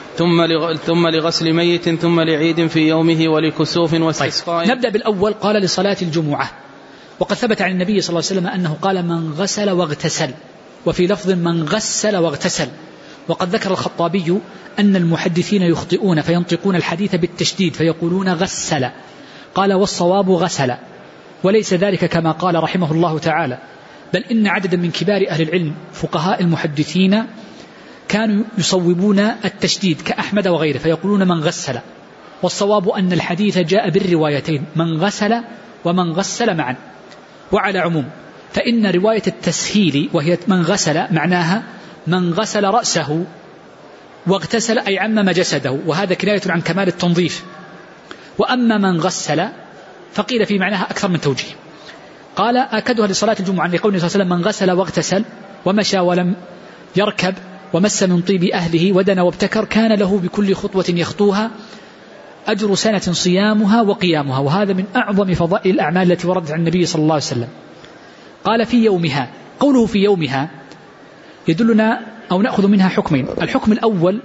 ثم لغسل ميت، ثم لعيد في يومه، ولكسوف واستسقاء. نبدأ بالأول. قال: لصلاة الجمعة. وقد ثبت عن النبي صلى الله عليه وسلم أنه قال: من غسل واغتسل، وفي لفظ من غسل واغتسل. وقد ذكر الخطابي أن المحدثين يخطئون فينطقون الحديث بالتشديد فيقولون غسل، قال: والصواب غسل، وليس ذلك كما قال رحمه الله تعالى، بل إن عددا من كبار أهل العلم فقهاء المحدثين كانوا يصوبون التشديد كأحمد وغيره فيقولون من غسل. والصواب أن الحديث جاء بالروايتين، من غسل ومن غسل معا. وعلى عموم فإن رواية التسهيل وهي من غسل معناها من غسل رأسه واغتسل أي عمم جسده، وهذا كناية عن كمال التنظيف. وأما من غسل فقيل في معناها أكثر من توجيه. قال: أكدها لصلاة الجمعة لقوله صلى الله عليه وسلم: من غسل واغتسل ومشى ولم يركب ومس من طيب أهله ودنا وابتكر، كان له بكل خطوة يخطوها أجر سنة صيامها وقيامها. وهذا من أعظم فضائل الأعمال التي وردت عن النبي صلى الله عليه وسلم. قال: في يومها. قوله في يومها يدلنا أو نأخذ منها حكمين. الحكم الأول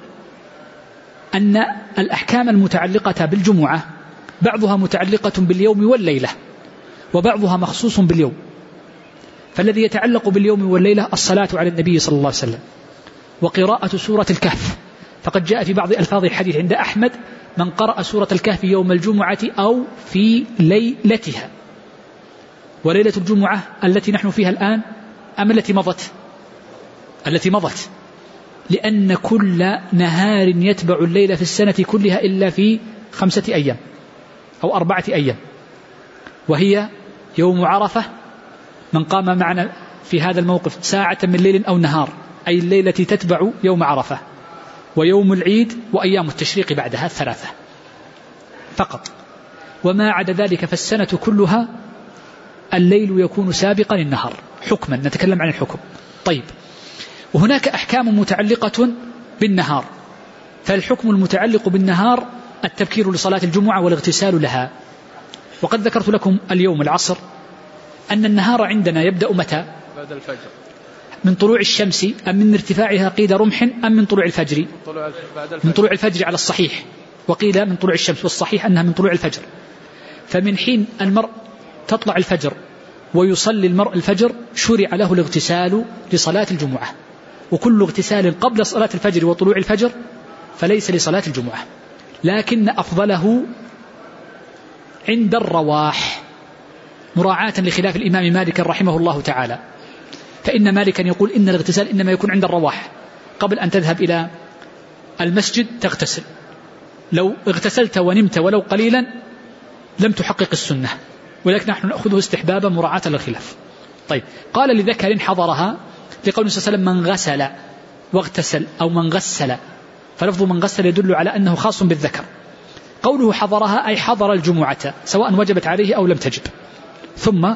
أن الأحكام المتعلقة بالجمعة بعضها متعلقة باليوم والليلة، وبعضها مخصوص باليوم. فالذي يتعلق باليوم والليلة الصلاة على النبي صلى الله عليه وسلم، وقراءة سورة الكهف، فقد جاء في بعض ألفاظ الحديث عند أحمد من قرأ سورة الكهف يوم الجمعة أو في ليلتها. وليلة الجمعة التي نحن فيها الآن أم التي مضت؟ التي مضت، لأن كل نهار يتبع الليلة في السنة كلها إلا في 5 أيام أو 4 أيام، وهي يوم عرفة. من قام معنا في هذا الموقف ساعة من ليل أو نهار، أي الليلة تتبع يوم عرفة، ويوم العيد وأيام التشريق بعدها 3 فقط. وما عدا ذلك فالسنة كلها الليل يكون سابقا النهار حكما، نتكلم عن الحكم. طيب، وهناك أحكام متعلقة بالنهار. فالحكم المتعلق بالنهار التبكير لصلاة الجمعة والاغتسال لها. وقد ذكرت لكم اليوم العصر أن النهار عندنا يبدأ متى؟ بعد الفجر. من طلوع الشمس أم من ارتفاعها قيد رمح أم من طلوع الفجر؟ من طلوع الفجر على الصحيح، وقيل من طلوع الشمس، والصحيح أنها من طلوع الفجر. فمن حين المرء تطلع الفجر ويصلي المرء الفجر شرع له الاغتسال لصلاة الجمعة، وكل اغتسال قبل صلاة الفجر وطلوع الفجر فليس لصلاة الجمعة، لكن أفضله عند الرواح، مراعاة لخلاف الإمام مالك رحمه الله تعالى. فإن مالكا يقول إن الاغتسال إنما يكون عند الرواح، قبل أن تذهب إلى المسجد تغتسل. لو اغتسلت ونمت ولو قليلا لم تحقق السنة، ولكن نحن نأخذه استحبابا مراعاة للخلاف. طيب، قال لذكر حضرها لقول صلى الله عليه وسلم من غسل واغتسل أو من غسل، فلفظ من غسل يدل على أنه خاص بالذكر. قوله حضرها أي حضر الجمعة سواء وجبت عليه أو لم تجب. ثم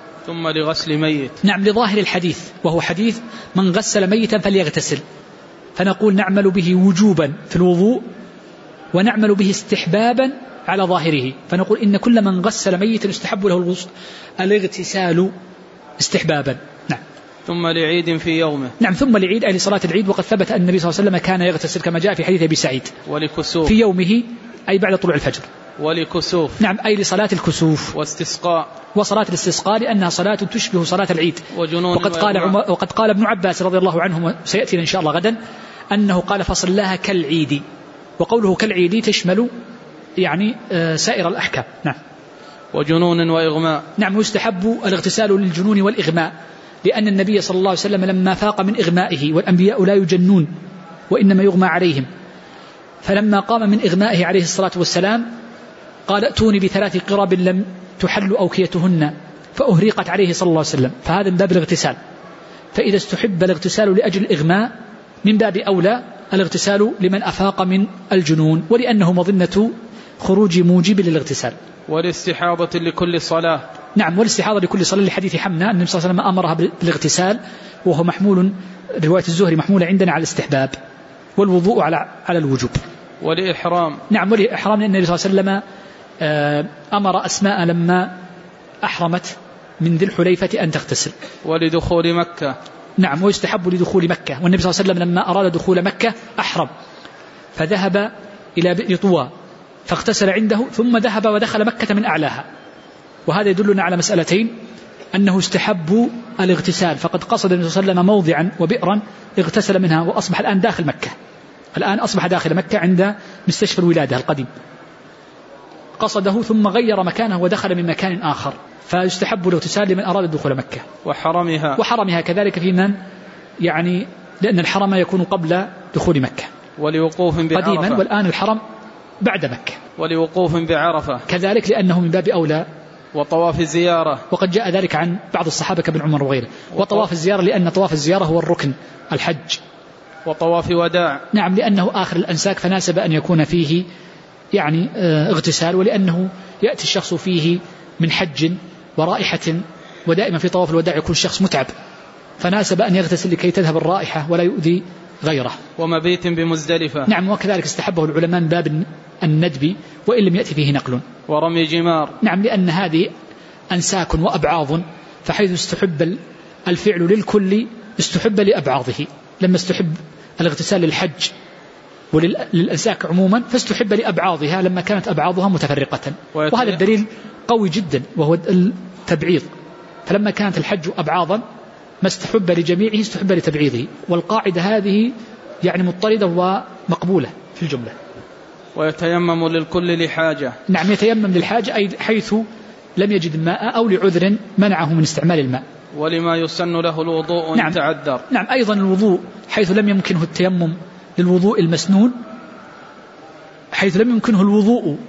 لغسل ميت. نعم، لظاهر الحديث، وهو حديث من غسل ميتا فليغتسل، فنقول نعمل به وجوبا في الوضوء ونعمل به استحبابا على ظاهره، فنقول إن كل من غسل ميتا يستحب له الاغتسال استحبابا. نعم. ثم لعيد في يومه. نعم، ثم لعيد أي لصلاة العيد. وقد ثبت أن النبي صلى الله عليه وسلم كان يغتسل كما جاء في حديث أبي سعيد. ولكسوف. في يومه أي بعد طلوع الفجر. ولكسوف. نعم، أي لصلاة الكسوف. واستسقاء. وصلاة الاستسقاء لأنها صلاة تشبه صلاة العيد. وقد قال ابن عباس رضي الله عنه، سيأتينا إن شاء الله غدا، أنه قال فصلاها كالعيد. وقوله كالعيد تشمل يعني سائر الأحكام. نعم. وجنون وإغماء. نعم، يستحب الاغتسال للجنون والإغماء، لأن النبي صلى الله عليه وسلم لما فاق من إغمائه، والأنبياء لا يجنون وإنما يغمى عليهم، فلما قام من إغمائه عليه الصلاة والسلام قال ائتوني ب3 قراب لم تحل أوكيتهن، فأهريقت عليه صلى الله عليه وسلم. فهذا من باب الاغتسال. فإذا استحب الاغتسال لأجل الإغماء من باب أولى الاغتسال لمن أفاق من الجنون، ولأنه مظنة خروج موجب للاغتسال. والاستحاضة لكل صلاة. نعم، والاستحاضة لكل صلاة لحديث حمنا النبي صلى الله عليه وسلم أمرها بالاغتسال، وهو محمول رواية الزهري محمولة عندنا على الاستحباب، والوضوء على الوجوب. والإحرام. نعم، والإحرام لأن النبي صلى الله عليه وسلم أمر أسماء لما أحرمت من ذي الحليفة أن تغتسل. ولدخول مكة. نعم، ويستحب لدخول مكة. والنبي صلى الله عليه وسلم لما أراد دخول مكة أحرم، فذهب إلى بئر طوى فاغتسل عنده، ثم ذهب ودخل مكة من أعلاها. وهذا يدلنا على مسألتين: أنه استحب الاغتسال، فقد قصد النبي صلى الله عليه وسلم موضعا وبئرا اغتسل منها، وأصبح الآن داخل مكة. الآن أصبح داخل مكة عند مستشفى الولادة القديم، قصده ثم غير مكانه ودخل من مكان آخر، فيستحب الاغتسال لمن أراد دخول مكة. وحرمها كذلك في من يعني، لأن الحرم يكون قبل دخول مكة. ولوقوف بعرفة قديما، والآن الحرم بعد مكة. ولوقوف بعرفة كذلك لأنه من باب أولى. وطواف الزيارة، وقد جاء ذلك عن بعض الصحابة كابن عمر وغيره. وطواف الزيارة لأن طواف الزيارة هو الركن الحج. وطواف وداع. نعم، لأنه آخر الأنساك فناسب أن يكون فيه يعني اغتسال، ولأنه يأتي الشخص فيه من حج ورائحة، ودائما في طواف الوداع يكون الشخص متعب، فناسب أن يغتسل لكي تذهب الرائحة ولا يؤذي غيره. ومبيت بمزدلفة. نعم، وكذلك استحبه العلماء من باب الندب وإن لم يأتي فيه نقل. ورمي جمار. نعم، لأن هذه أنساك وأبعاض، فحيث استحب الفعل للكل استحب لأبعاضه. لما استحب الاغتسال للحج وللأنساك عموما فاستحب لأبعاضها لما كانت أبعاضها متفرقة. وهذا الدليل قوي جدا، وهو التبعيض. فلما كانت الحج أبعاضا ما استحب لجميعه استحب لتبعيضه. والقاعدة هذه يعني مضطردة ومقبولة في الجملة. ويتيمم للكل لحاجة. نعم، يتيمم للحاجة أي حيث لم يجد الماء أو لعذر منعه من استعمال الماء. ولما يسن له الوضوء إن تعذر. نعم، أيضا الوضوء حيث لم يمكنه التيمم للوضوء المسنون، حيث لم يمكنه الوضوء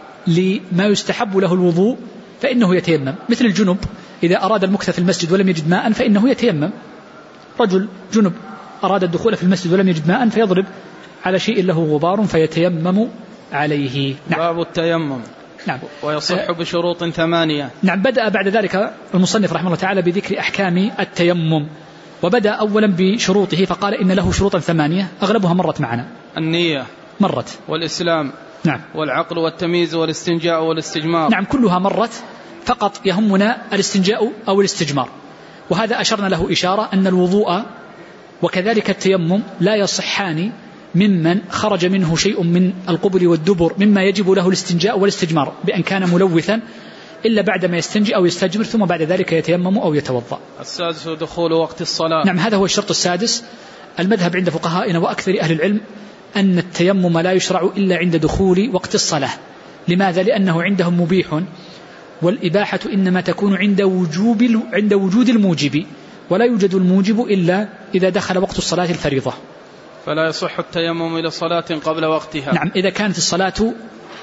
لما يستحب له الوضوء فإنه يتيمم، مثل الجنب إذا أراد المكث في المسجد ولم يجد ماء فإنه يتيمم. رجل جنب أراد الدخول في المسجد ولم يجد ماء فيضرب على شيء له غبار فيتيمم عليه. نعم. باب التيمم. نعم. ويصح بشروط 8. نعم. بدأ بعد ذلك المصنف رحمه الله تعالى بذكر أحكام التيمم، وبدأ أولا بشروطه فقال إن له شروطا 8 أغلبها مرت معنا. النية مرت، والإسلام، نعم، والعقل والتمييز والاستنجاء والاستجمار. نعم، كلها مرت، فقط يهمنا الاستنجاء أو الاستجمار، وهذا أشرنا له إشارة أن الوضوء وكذلك التيمم لا يصحان ممن خرج منه شيء من القبل والدبر مما يجب له الاستنجاء والاستجمار بأن كان ملوثا، إلا بعدما يستنجي أو يستجمر ثم بعد ذلك يتيمم أو يتوضأ. السادس دخول وقت الصلاة. نعم، هذا هو الشرط السادس. المذهب عند فقهائنا وأكثر أهل العلم أن التيمم لا يشرع إلا عند دخول وقت الصلاة. لماذا؟ لأنه عندهم مبيح، والإباحة إنما تكون عند وجود الموجب، ولا يوجد الموجب إلا إذا دخل وقت الصلاة الفريضة. فلا يصح التيمم إلى صلاة قبل وقتها. نعم، إذا كانت الصلاة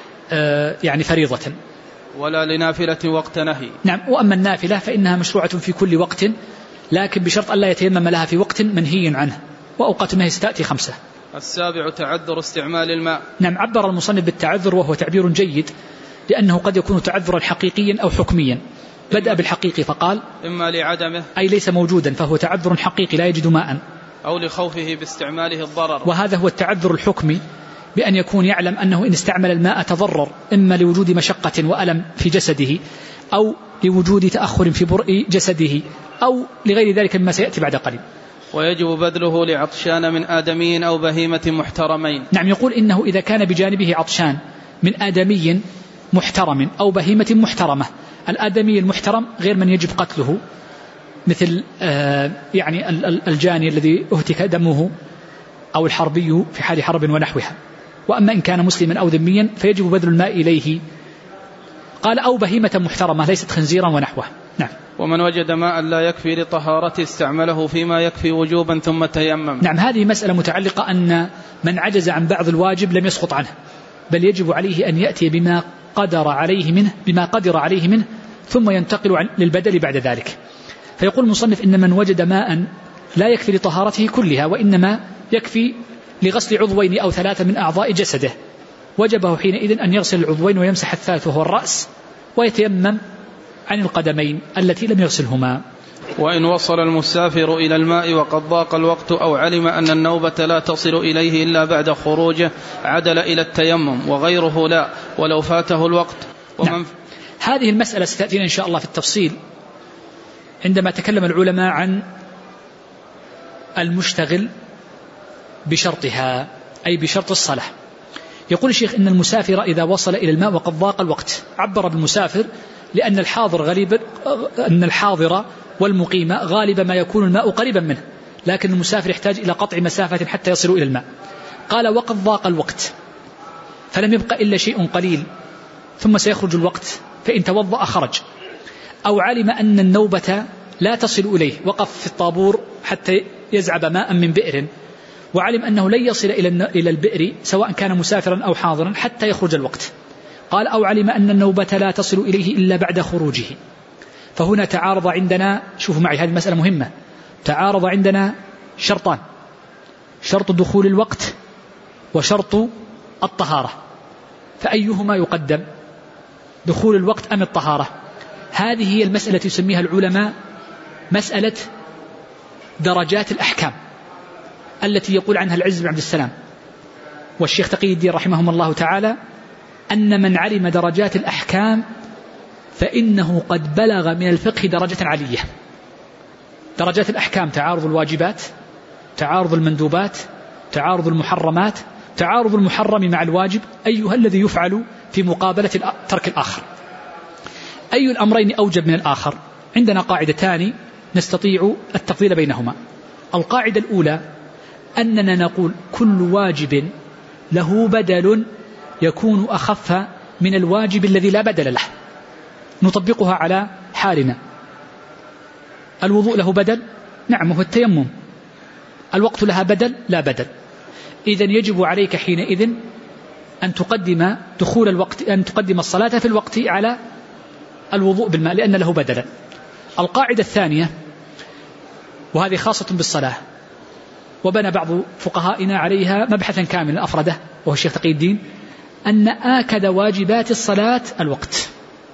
يعني فريضة. ولا لنافلة وقت نهي. نعم، وأما النافلة فإنها مشروعة في كل وقت، لكن بشرط ألا يتيمم لها في وقت منهي عنه، وأوقات النهي ستأتي 5. السابع تعذر استعمال الماء. نعم، عبر المصنف بالتعذر وهو تعبير جيد، لأنه قد يكون تعذرا حقيقيا أو حكميا. بدأ بالحقيقي فقال إما لعدمه أي ليس موجودا فهو تعذر حقيقي لا يجد ماء، أو لخوفه باستعماله الضرر. وهذا هو التعذر الحكمي، بأن يكون يعلم أنه إن استعمل الماء تضرر، إما لوجود مشقة وألم في جسده، أو لوجود تأخر في برء جسده، أو لغير ذلك مما سيأتي بعد قليل. ويجب بذله لعطشان من آدمي أو بهيمة محترمين. نعم، يقول إنه إذا كان بجانبه عطشان من آدمي محترم أو بهيمة محترمة. الآدمي المحترم غير من يجب قتله، مثل يعني الجاني الذي اهتك دمه، أو الحربي في حال حرب ونحوها. وأما إن كان مسلما أو ذميا فيجب بذل الماء إليه. قال أو بهيمة محترمة ليست خنزيرا ونحوه. نعم. ومن وجد ماء لا يكفي لطهارته استعمله فيما يكفي وجوبا ثم تيمم. نعم، هذه مسألة متعلقة أن من عجز عن بعض الواجب لم يسقط عنه، بل يجب عليه أن يأتي بما قدر عليه منه ثم ينتقل للبدل بعد ذلك. فيقول المصنف إن من وجد ماء لا يكفي لطهارته كلها، وإنما يكفي لغسل عضوين أو 3 من أعضاء جسده، وجبه حينئذ أن يغسل العضوين ويمسح الثالث وهو الرأس، ويتيمم عن القدمين التي لم يغسلهما. وإن وصل المسافر إلى الماء وقد ضاق الوقت أو علم أن النوبة لا تصل إليه إلا بعد خروجه عدل إلى التيمم، وغيره لا ولو فاته الوقت. نعم. هذه المسألة ستأتينا إن شاء الله في التفصيل عندما تكلم العلماء عن المشتغل بشرطها، أي بشرط الصلاة. يقول الشيخ إن المسافر إذا وصل إلى الماء وقد ضاق الوقت، عبر بالمسافر لأن الحاضر والمقيم غالبا ما يكون الماء قريبا منه، لكن المسافر يحتاج إلى قطع مسافة حتى يصل إلى الماء. قال وقد ضاق الوقت فلم يبق إلا شيء قليل ثم سيخرج الوقت، فإن توضأ خرج. أو علم أن النوبة لا تصل إليه، وقف في الطابور حتى يزعب ماء من بئر، وعلم أنه لن يصل إلى البئر سواء كان مسافرا أو حاضرا حتى يخرج الوقت. قال أو علم أن النوبة لا تصل إليه إلا بعد خروجه. فهنا تعارض عندنا، شوفوا معي هذه مسألة مهمة، تعارض عندنا شرطان: شرط دخول الوقت وشرط الطهارة، فأيهما يقدم، دخول الوقت أم الطهارة؟ هذه هي المسألة يسميها العلماء مسألة درجات الأحكام، التي يقول عنها العز بن عبد السلام والشيخ تقي الدين رحمهم الله تعالى أن من علم درجات الأحكام فإنه قد بلغ من الفقه درجة علية. درجات الأحكام: تعارض الواجبات، تعارض المندوبات، تعارض المحرمات، تعارض المحرم مع الواجب، أيها الذي يفعل في مقابلة ترك الآخر، أي الأمرين أوجب من الآخر. عندنا قاعدتان نستطيع التفضيل بينهما. القاعدة الأولى أننا نقول كل واجب له بدل يكون أخف من الواجب الذي لا بدل له. نطبقها على حالنا. الوضوء له بدل؟ نعم، هو التيمم. الوقت لها بدل؟ لا بدل. إذن يجب عليك حينئذ أن تقدم دخول الوقت، أن تقدم الصلاة في الوقت على الوضوء بالماء لأن له بدلا. القاعدة الثانية، وهذه خاصة بالصلاة، وبنى بعض فقهائنا عليها مبحثا كاملا أفرده وهو الشيخ تقي الدين، أن آكد واجبات الصلاة الوقت،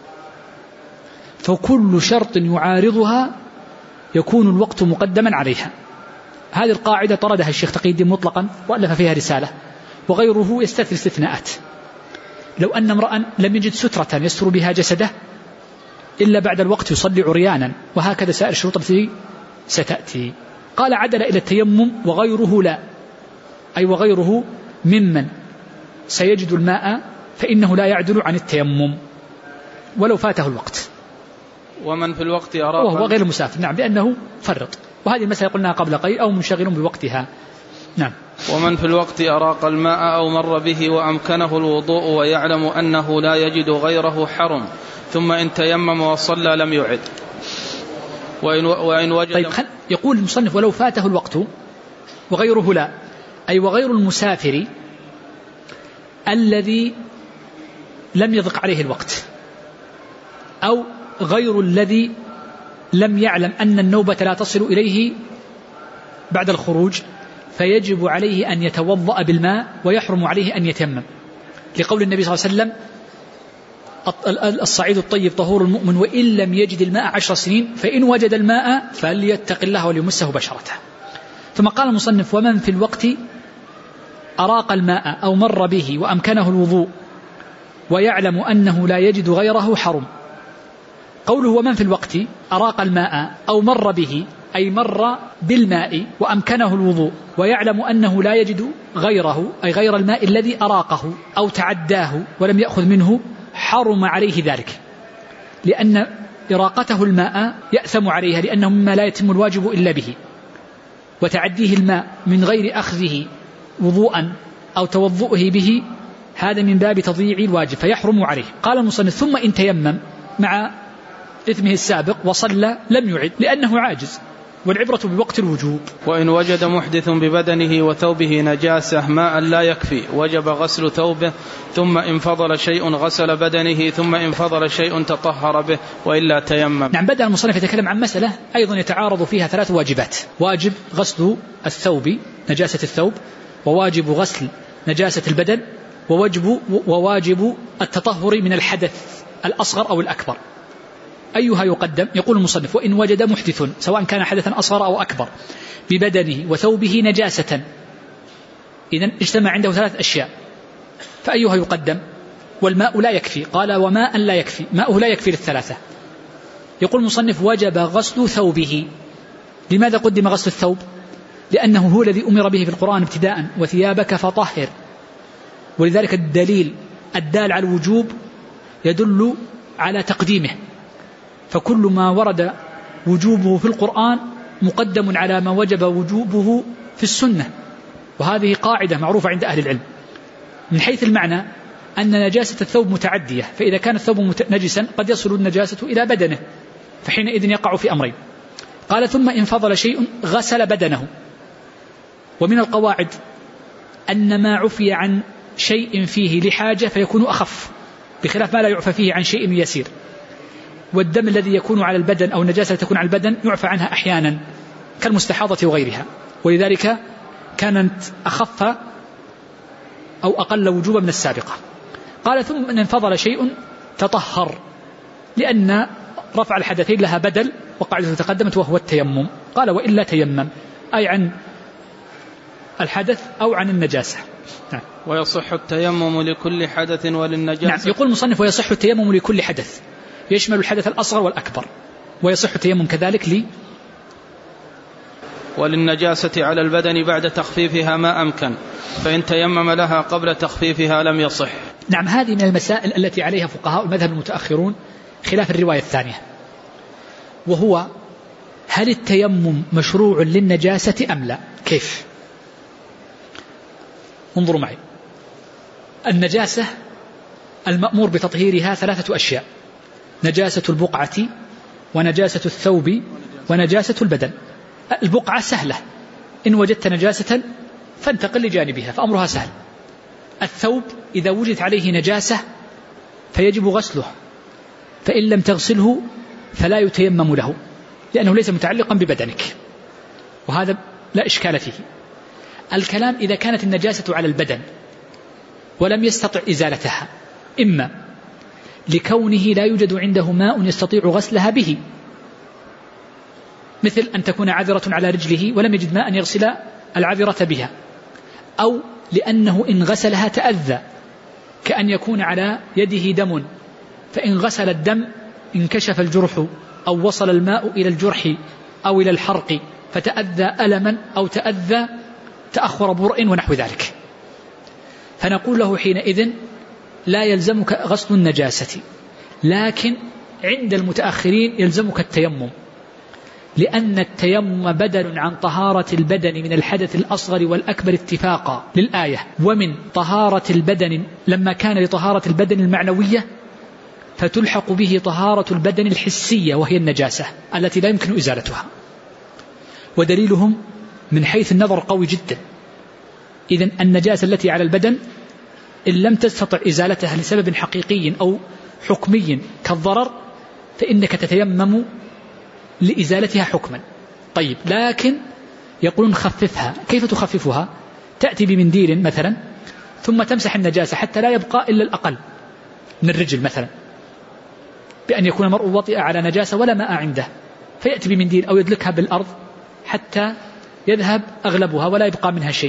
فكل شرط يعارضها يكون الوقت مقدما عليها. هذه القاعدة طردها الشيخ تقي الدين مطلقا وألف فيها رسالة، وغيره يستثني استثناءات. لو أن امرأ لم يجد سترة يستر بها جسده إلا بعد الوقت يصلي عريانا، وهكذا سائر الشروط التي ستأتي. قال عدل إلى التيمم وغيره لا، أي وغيره ممن سيجد الماء فإنه لا يعدل عن التيمم ولو فاته الوقت. ومن في الوقت أراق، وهو غير المسافر، نعم، لأنه فرط، وهذه المسألة قلناها قبل قليل، أو منشغل بوقتها. نعم. ومن في الوقت أراق الماء أو مر به وأمكنه الوضوء ويعلم أنه لا يجد غيره حرم، ثم إن تيمم وصلى لم يعد. وإن وجد. طيب، يقول المصنف ولو فاته الوقت وغيره لا، أي وغير المسافر الذي لم يضق عليه الوقت، أو غير الذي لم يعلم أن النوبة لا تصل إليه بعد الخروج، فيجب عليه أن يتوضأ بالماء ويحرم عليه أن يتيمم، لقول النبي صلى الله عليه وسلم الصعيد الطيب طهور المؤمن وإن لم يجد الماء 10 سنين، فإن وجد الماء فليتق الله وليمسه بشرته. ثم قال المصنف ومن في الوقت أراق الماء أو مر به وأمكنه الوضوء ويعلم أنه لا يجد غيره حرم. قوله ومن في الوقت أراق الماء أو مر به، أي مر بالماء وأمكنه الوضوء ويعلم أنه لا يجد غيره، أي غير الماء الذي أراقه أو تعداه ولم يأخذ منه، حرم عليه ذلك، لأن إراقته الماء يأثم عليها، لأنه مما لا يتم الواجب إلا به، وتعديه الماء من غير أخذه وضوءا أو توضؤه به هذا من باب تضييع الواجب فيحرم عليه. قال المصنف ثم إن تيمم مع إثمه السابق وصلى لم يعد لأنه عاجز، والعبرة بوقت الوجوب. وإن وجد محدث ببدنه وثوبه نجاسة ماء لا يكفي وجب غسل ثوبه، ثم إن فضل شيء غسل بدنه، ثم إن فضل شيء تطهر به وإلا تيمم. نعم، بدأ المصنف يتكلم عن مسألة أيضا يتعارض فيها 3 واجبات: واجب غسل الثوب نجاسة الثوب، وواجب غسل نجاسة البدن، وواجب التطهر من الحدث الأصغر أو الأكبر. أيها يقدم؟ يقول المصنف وإن وجد محدث سواء كان حدثا أصغر أو أكبر ببدنه وثوبه نجاسة، إذن اجتمع عنده 3 أشياء، فأيها يقدم؟ والماء لا يكفي. قال وماء لا يكفي، ماءه لا يكفي لل3. يقول المصنف وجب غسل ثوبه. لماذا قدم غسل الثوب؟ لأنه هو الذي أمر به في القرآن ابتداء: وثيابك فطهر. ولذلك الدليل الدال على الوجوب يدل على تقديمه، فكل ما ورد وجوبه في القرآن مقدم على ما وجب وجوبه في السنة، وهذه قاعدة معروفة عند أهل العلم. من حيث المعنى أن نجاسة الثوب متعدية، فإذا كان الثوب نجسا قد يصل النجاسة إلى بدنه، فحينئذ يقع في أمرين. قال ثم إن فضل شيء غسل بدنه. ومن القواعد أن ما عفي عن شيء فيه لحاجة فيكون أخف، بخلاف ما لا يعفى فيه عن شيء يسير. والدم الذي يكون على البدن أو النجاسة التي تكون على البدن يعفى عنها أحيانا كالمستحاضة وغيرها، ولذلك كانت أخف أو أقل وجوبا من السابقة. قال ثم إن فضل شيء تطهر، لأن رفع الحدثين لها بدل وقاعدة تقدمت وهو التيمم. قال وإلا تيمم، أي عن الحدث أو عن النجاسة. نعم. ويصح التيمم لكل حدث وللنجاسة. نعم، يقول المصنف ويصح التيمم لكل حدث، يشمل الحدث الأصغر والأكبر، ويصح التيمم كذلك وللنجاسة على البدن بعد تخفيفها ما أمكن، فإن تيمم لها قبل تخفيفها لم يصح. نعم، هذه من المسائل التي عليها فقهاء المذهب المتأخرون خلاف الرواية الثانية، وهو هل التيمم مشروع للنجاسة أم لا؟ كيف؟ انظروا معي. النجاسة المأمور بتطهيرها 3 أشياء: نجاسة البقعة، ونجاسة الثوب، ونجاسة البدن. البقعة سهلة، إن وجدت نجاسة فانتقل لجانبها فأمرها سهل. الثوب إذا وجدت عليه نجاسة فيجب غسله، فإن لم تغسله فلا يتيمم له لأنه ليس متعلقا ببدنك، وهذا لا إشكال فيه. الكلام إذا كانت النجاسة على البدن ولم يستطع إزالتها، إما لكونه لا يوجد عنده ماء يستطيع غسلها به، مثل أن تكون عذرة على رجله ولم يجد ماء يغسل العذرة بها، أو لأنه إن غسلها تأذى، كأن يكون على يده دم فإن غسل الدم انكشف الجرح أو وصل الماء إلى الجرح أو إلى الحرق فتأذى ألما أو تأذى تأخر برء ونحو ذلك، فنقول له حينئذ لا يلزمك غسل النجاسة، لكن عند المتأخرين يلزمك التيمم، لأن التيمم بدل عن طهارة البدن من الحدث الأصغر والأكبر اتفاقا للآية، ومن طهارة البدن لما كان لطهارة البدن المعنوية فتلحق به طهارة البدن الحسية وهي النجاسة التي لا يمكن إزالتها. ودليلهم من حيث النظر قوي جدا. إذن النجاسة التي على البدن إن لم تستطع إزالتها لسبب حقيقي أو حكمي كالضرر فإنك تتيمم لإزالتها حكما. طيب، لكن يقولون خففها. كيف تخففها؟ تأتي بمنديل مثلا ثم تمسح النجاسة حتى لا يبقى إلا الأقل من الرجل مثلا، بأن يكون المرء وطئ على نجاسة ولا ماء عنده، فيأتي بمنديل أو يدلكها بالأرض حتى يذهب أغلبها ولا يبقى منها شيء،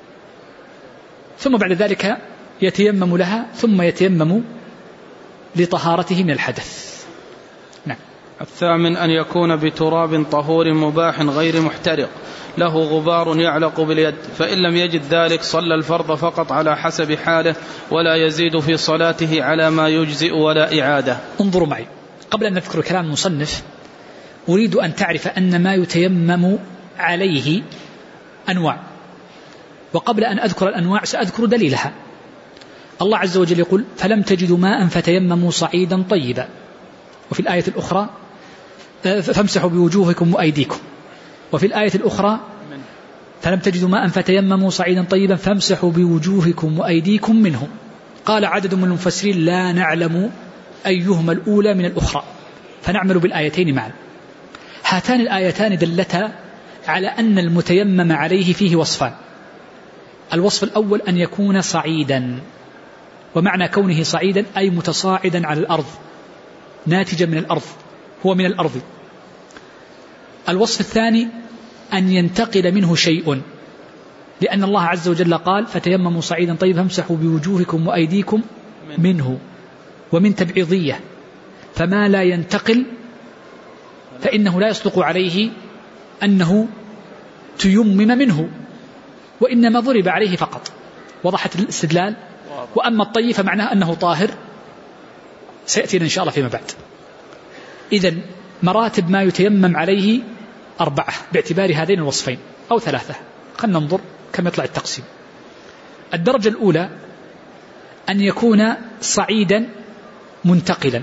ثم بعد ذلك يتيمم لها ثم يتيمم لطهارته من الحدث. نعم. الثامن أن يكون بتراب طهور مباح غير محترق له غبار يعلق باليد، فإن لم يجد ذلك صلى الفرض فقط على حسب حاله ولا يزيد في صلاته على ما يجزئ ولا إعادة. انظروا معي، قبل أن نذكر كلام المصنف أريد أن تعرف أن ما يتيمم عليه أنواع، وقبل أن أذكر الأنواع سأذكر دليلها. الله عز وجل يقول: فلم تجدوا ماء فتيمموا صعيدا طيبا، وفي الآية الأخرى: فامسحوا بوجوهكم وأيديكم، وفي الآية الأخرى: فلم تجدوا ماء فتيمموا صعيدا طيبا فامسحوا بوجوهكم وأيديكم منه. قال عدد من المفسرين: لا نعلم أيهما الأولى من الأخرى، فنعمل بالآيتين معا. هاتان الآيتان دلتا على أن المتيمم عليه فيه وصفان. الوصف الأول أن يكون صعيدا، ومعنى كونه صعيدا أي متصاعدا على الأرض، ناتجا من الأرض، هو من الأرض. الوصف الثاني أن ينتقل منه شيء، لأن الله عز وجل قال: فتيمموا صعيدا طيبا فامسحوا بوجوهكم وأيديكم منه، ومن تبعيضية، فما لا ينتقل فإنه لا يصدق عليه أنه تيمم منه، وإنما ضرب عليه فقط. وضحت الاستدلال. وأما الطيب فمعناه أنه طاهر، سيأتينا إن شاء الله فيما بعد. إذن مراتب ما يتيمم عليه 4 باعتبار هذين الوصفين أو 3. خلنا ننظر كم يطلع التقسيم. الدرجة الأولى أن يكون صعيدا منتقلا،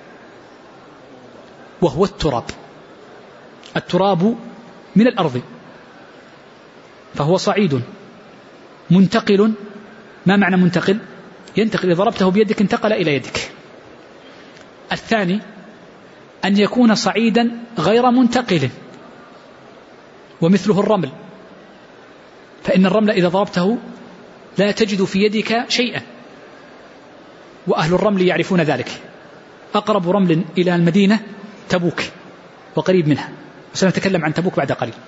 وهو التراب من الأرض، فهو صعيد منتقل. ما معنى منتقل؟ ينتقل، إذا ضربته بيدك انتقل إلى يدك. الثاني أن يكون صعيدا غير منتقل، ومثله الرمل، فإن الرمل إذا ضربته لا تجد في يدك شيئا، وأهل الرمل يعرفون ذلك. أقرب رمل إلى المدينة تبوك وقريب منها، وسنتكلم عن تبوك بعد قليل.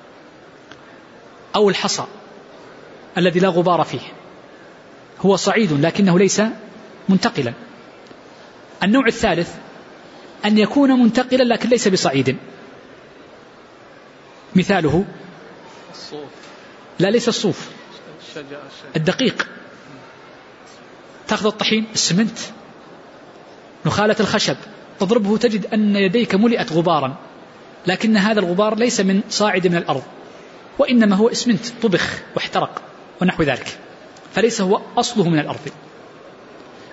أو الحصى الذي لا غبار فيه، هو صعيد لكنه ليس منتقلا. النوع الثالث أن يكون منتقلا لكن ليس بصعيد. مثاله الصوف. لا، ليس الصوف، الدقيق. تأخذ الطحين، السمنت، نخالة الخشب، تضربه تجد أن يديك ملئت غبارا، لكن هذا الغبار ليس من صاعد من الأرض، وإنما هو اسمنت طبخ واحترق ونحو ذلك، فليس هو أصله من الأرض.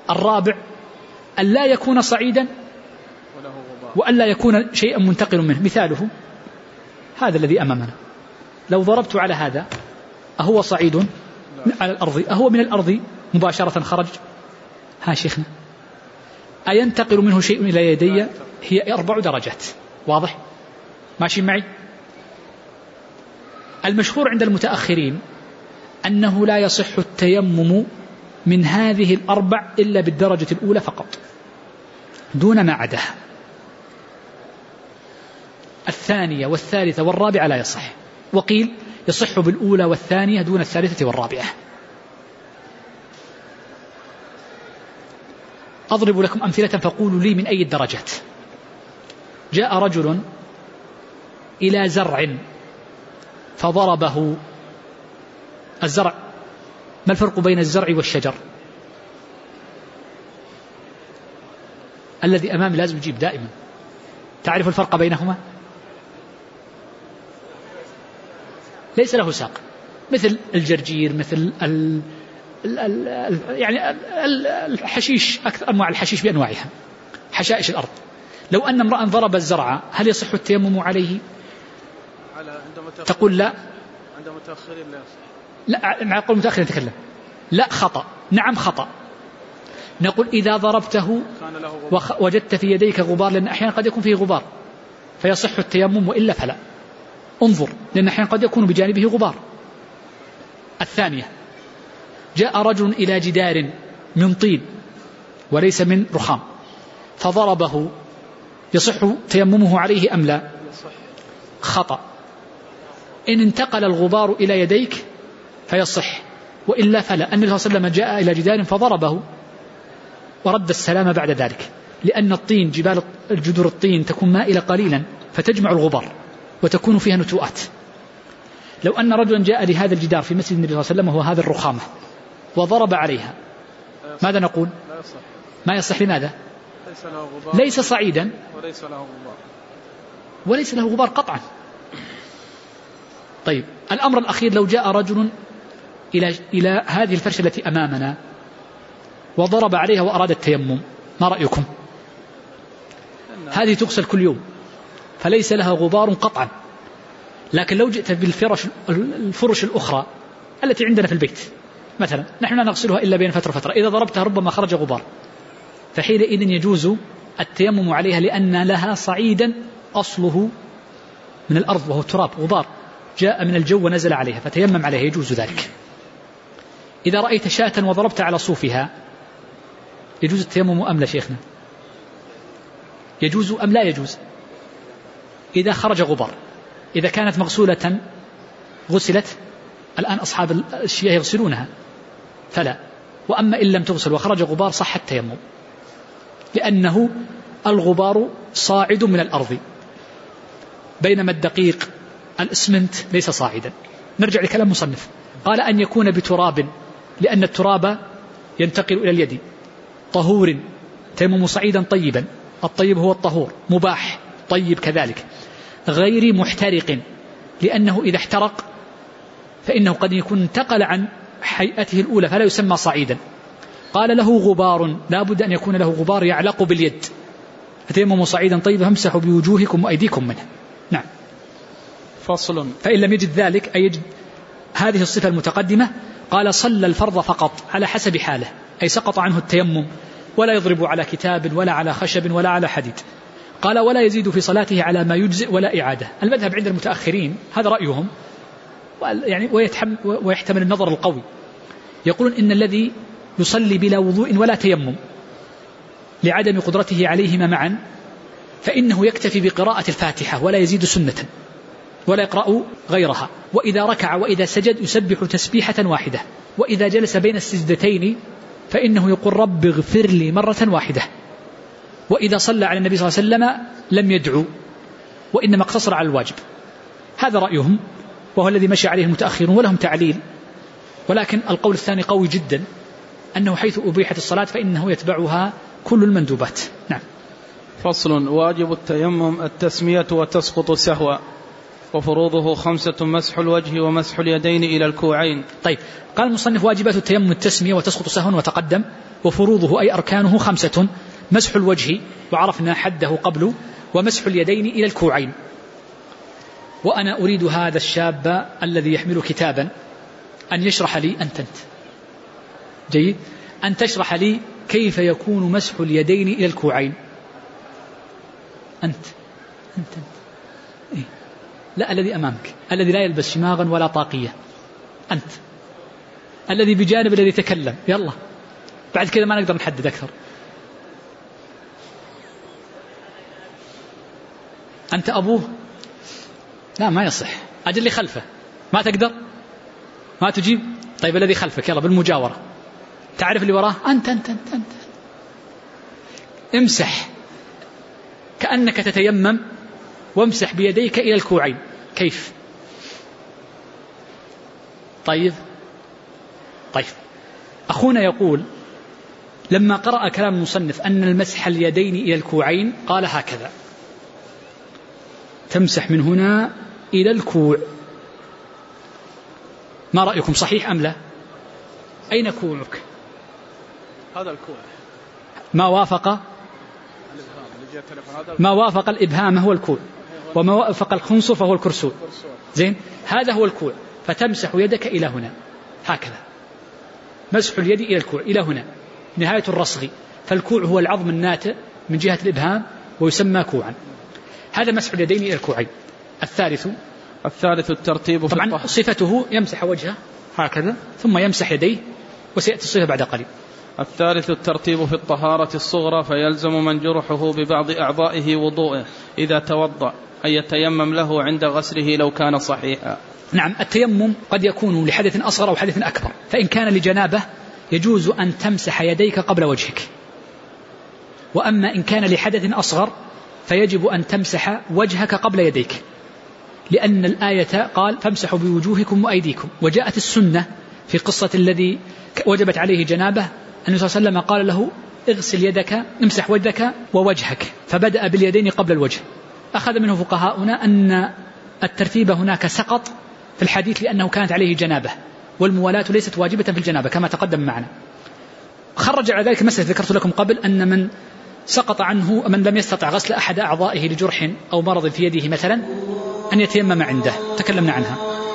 الرابع أن لا يكون صعيدا وأن لا يكون شيئا منتقل منه. مثاله هذا الذي أمامنا، لو ضربت على هذا أهو صعيد على الأرض، أهو من الأرض مباشرة خرج؟ ها شيخنا، أينتقل منه شيء إلى يدي؟ هي 4 درجات. واضح؟ ماشي معي؟ المشهور عند المتأخرين أنه لا يصح التيمم من هذه 4 إلا بالدرجة الأولى فقط دون ما عداها. 2 والثالثة والرابعة لا يصح، وقيل يصح بالأولى والثانية دون 3 والرابعة. أضرب لكم أمثلة فقولوا لي من أي الدرجات. جاء رجل إلى زرع فضربه. الزرع، ما الفرق بين الزرع والشجر؟ الذي أمامي لازم يجيب دائما. تعرف الفرق بينهما؟ ليس له ساق، مثل الجرجير، مثل يعني الحشيش، أكثر أنواع الحشيش بأنواعها، حشائش الأرض. لو أن امرأ ضرب الزرع هل يصح التيمم عليه؟ تقول لا، عند متأخرين لا يصح. لا، مع قول متأخر نتكلم. لا، خطأ. نعم خطأ. نقول إذا ضربته وجدت في يديك غبار، لأن أحيانا قد يكون فيه غبار فيصح التيمم، وإلا فلا. انظر، لأن أحيانا قد يكون بجانبه غبار. 2، جاء رجل إلى جدار من طين وليس من رخام فضربه، يصح تيممه عليه أم لا؟ خطأ. إن انتقل الغبار إلى يديك فيصح، وإلا فلا. النبي صلى الله عليه وسلم جاء إلى جدار فضربه ورد السلام بعد ذلك، لأن الطين، جدر الطين تكون مائلة قليلا فتجمع الغبار وتكون فيها نتوءات. لو أن رجلا جاء لهذا الجدار في مسجد النبي صلى الله عليه وسلم وهو هذا الرخامة وضرب عليها، ماذا نقول؟ ما يصح. لماذا؟ ليس صعيدا وليس له غبار قطعا. طيب، الأمر الأخير، لو جاء رجل إلى هذه الفرشة التي أمامنا وضرب عليها وأراد التيمم، ما رأيكم؟ هذه تغسل كل يوم فليس لها غبار قطعا، لكن لو جئت بالفرش الأخرى التي عندنا في البيت مثلا، نحن لا نغسلها إلا بين فترة وفترة، إذا ضربتها ربما خرج غبار، فحينئذ يجوز التيمم عليها، لأن لها صعيدا أصله من الأرض وهو تراب، غبار جاء من الجو ونزل عليها فتيمم عليها، يجوز ذلك. إذا رأيت شاة وضربت على صوفها يجوز التيمم أم لا شيخنا؟ يجوز أم لا يجوز؟ إذا خرج غبار، إذا كانت مغسولة غسلت، الآن أصحاب الشياه يغسلونها فلا. وأما إن لم تغسل وخرج غبار صح التيمم، لأنه الغبار صاعد من الأرض، بينما الدقيق الإسمنت ليس صاعدا. نرجع لكلام مصنف، قال أن يكون بتراب، لأن التراب ينتقل إلى اليد. طهور، تيمم صعيدا طيبا، الطيب هو الطهور، مباح طيب كذلك، غير محترق، لأنه إذا احترق فإنه قد يكون انتقل عن هيئته الأولى فلا يسمى صعيدا. قال له غبار، لا بد أن يكون له غبار يعلق باليد، فتيمموا صعيدا طيبا فامسحوا بوجوهكم وأيديكم منه. نعم. فصل. فإن لم يجد ذلك، أي يجد هذه الصفة المتقدمة، قال صلى الفرض فقط على حسب حاله، أي سقط عنه التيمم، ولا يضرب على كتاب ولا على خشب ولا على حديد. قال ولا يزيد في صلاته على ما يجزئ ولا إعادة. المذهب عند المتأخرين هذا رأيهم، يعني ويحتمل النظر القوي، يقولون إن الذي يصلي بلا وضوء ولا تيمم لعدم قدرته عليهما معا فإنه يكتفي بقراءة الفاتحة ولا يزيد سنة ولا يقرأ غيرها، وإذا ركع وإذا سجد يسبح تسبيحة واحدة، وإذا جلس بين السجدتين فإنه يقول رب اغفر لي مرة واحدة، وإذا صلى على النبي صلى الله عليه وسلم لم يدعو وإنما اقتصر على الواجب. هذا رأيهم وهو الذي مشي عليه المتأخرون، ولهم تعليل، ولكن القول الثاني قوي جدا، أنه حيث أبيحت الصلاة فإنه يتبعها كل المندوبات. نعم. فصل. واجب التيمم التسمية وتسقط سهوا. وفروضه 5: مسح الوجه ومسح اليدين إلى الكوعين. طيب، قال المصنف: واجبات التيمم التسمية وتسقط سهوا وتقدم، وفروضه أي أركانه 5: مسح الوجه وعرفنا حده قبله، ومسح اليدين إلى الكوعين. وأنا أريد هذا الشاب الذي يحمل كتابا أن يشرح لي جيد، أن تشرح لي كيف يكون مسح اليدين إلى الكوعين. أنت. إيه؟ لا، الذي أمامك، الذي لا يلبس شماغا ولا طاقية، أنت الذي بجانب الذي يتكلم. يلا، بعد كذا ما نقدر نحدد أكثر. أنت أبوه؟ لا، ما يصح. أجل اللي خلفه. ما تقدر؟ ما تجيب؟ طيب، الذي خلفك، يلا بالمجاورة. تعرف اللي وراه؟ أنت. امسح كأنك تتيمم، وامسح بيديك إلى الكوعين. كيف؟ طيب، أخونا يقول: لما قرأ كلام المصنف أن المسح اليدين إلى الكوعين قال هكذا: تمسح من هنا إلى الكوع. ما رأيكم، صحيح أم لا؟ أين كوعك؟ هذا الكوع. ما وافق الإبهام هو الكوع، وما وافق الخنصر فهو الكرسول. زين، هذا هو الكوع. فتمسح يدك إلى هنا هكذا، مسح اليد إلى الكوع إلى هنا نهاية الرصغ. فالكوع هو العظم الناتئ من جهة الإبهام ويسمى كوعا. هذا مسح اليدين إلى الكوعين. الثالث الترتيب. طبعا صفته يمسح وجهه هكذا ثم يمسح يديه، وسيأتي الصفة بعد قليل. الثالث الترتيب في الطهارة الصغرى، فيلزم من جرحه ببعض أعضائه وضوءه إذا توضأ أن يتيمم له عند غسله لو كان صحيحا. نعم، التيمم قد يكون لحدث أصغر أو حدث أكبر. فإن كان لجنابة يجوز أن تمسح يديك قبل وجهك، وأما إن كان لحدث أصغر فيجب أن تمسح وجهك قبل يديك، لأن الآية قال: فامسحوا بوجوهكم وأيديكم. وجاءت السنة في قصة الذي وجبت عليه جنابه، النبي صلى الله عليه وسلم قال له: اغسل يدك، امسح وجهك ووجهك، فبدأ باليدين قبل الوجه. أخذ منه فقهاؤنا أن الترتيب هناك سقط في الحديث لأنه كانت عليه جنابه، والموالاة ليست واجبة في الجنابة كما تقدم معنا. خرج على ذلك مسألة ذكرت لكم قبل، أن من سقط عنه من لم يستطع غسل أحد أعضائه لجرح أو مرض في يده مثلا أن يتيمم عنده، تكلمنا عنها.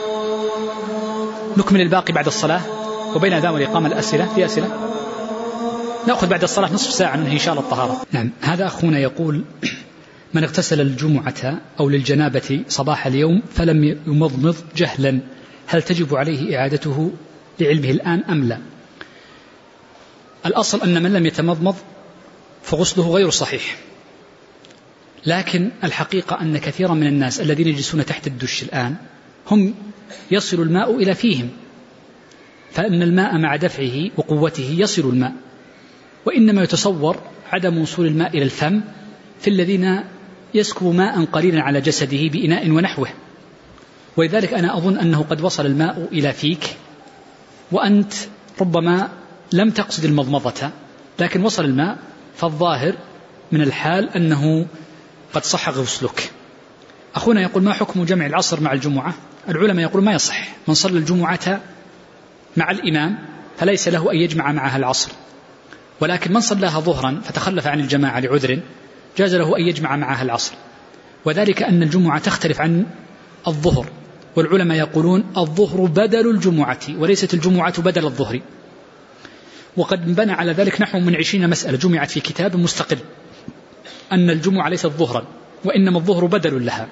نكمل الباقي بعد الصلاة، وبين ذا والإقامة الأسئلة. في أسئلة؟ نأخذ بعد الصلاة نصف ساعة ننهي إن شاء الله الطهارة. نعم، هذا أخونا يقول: من اغتسل الجمعة أو للجنابة صباح اليوم فلم يمضمض جهلا، هل تجب عليه إعادته لعلمه الآن أم لا؟ الأصل أن من لم يتمضمض فغسله غير صحيح، لكن الحقيقة أن كثيرا من الناس الذين يجلسون تحت الدش الآن هم يصل الماء إلى فيهم، فإن الماء مع دفعه وقوته يصل الماء، وإنما يتصور عدم وصول الماء إلى الفم في الذين يسكب ماء قليلا على جسده بإناء ونحوه. ولذلك أنا أظن أنه قد وصل الماء إلى فيك، وأنت ربما لم تقصد المضمضة لكن وصل الماء، فالظاهر من الحال أنه قد صح غسلك. أخونا يقول: ما حكم جمع العصر مع الجمعة؟ العلماء يقول ما يصح. من صلى الجمعة مع الإمام فليس له أن يجمع معها العصر، ولكن من صلاها ظهرا فتخلف عن الجماعة لعذر جاز له أن يجمع معها العصر، وذلك أن الجمعة تختلف عن الظهر، والعلماء يقولون الظهر بدل الجمعة وليست الجمعة بدل الظهر. وقد بنى على ذلك نحو من 20 مسألة جمعت في كتاب مستقل، أن الجمعة ليست ظهرا وإنما الظهر بدل لها.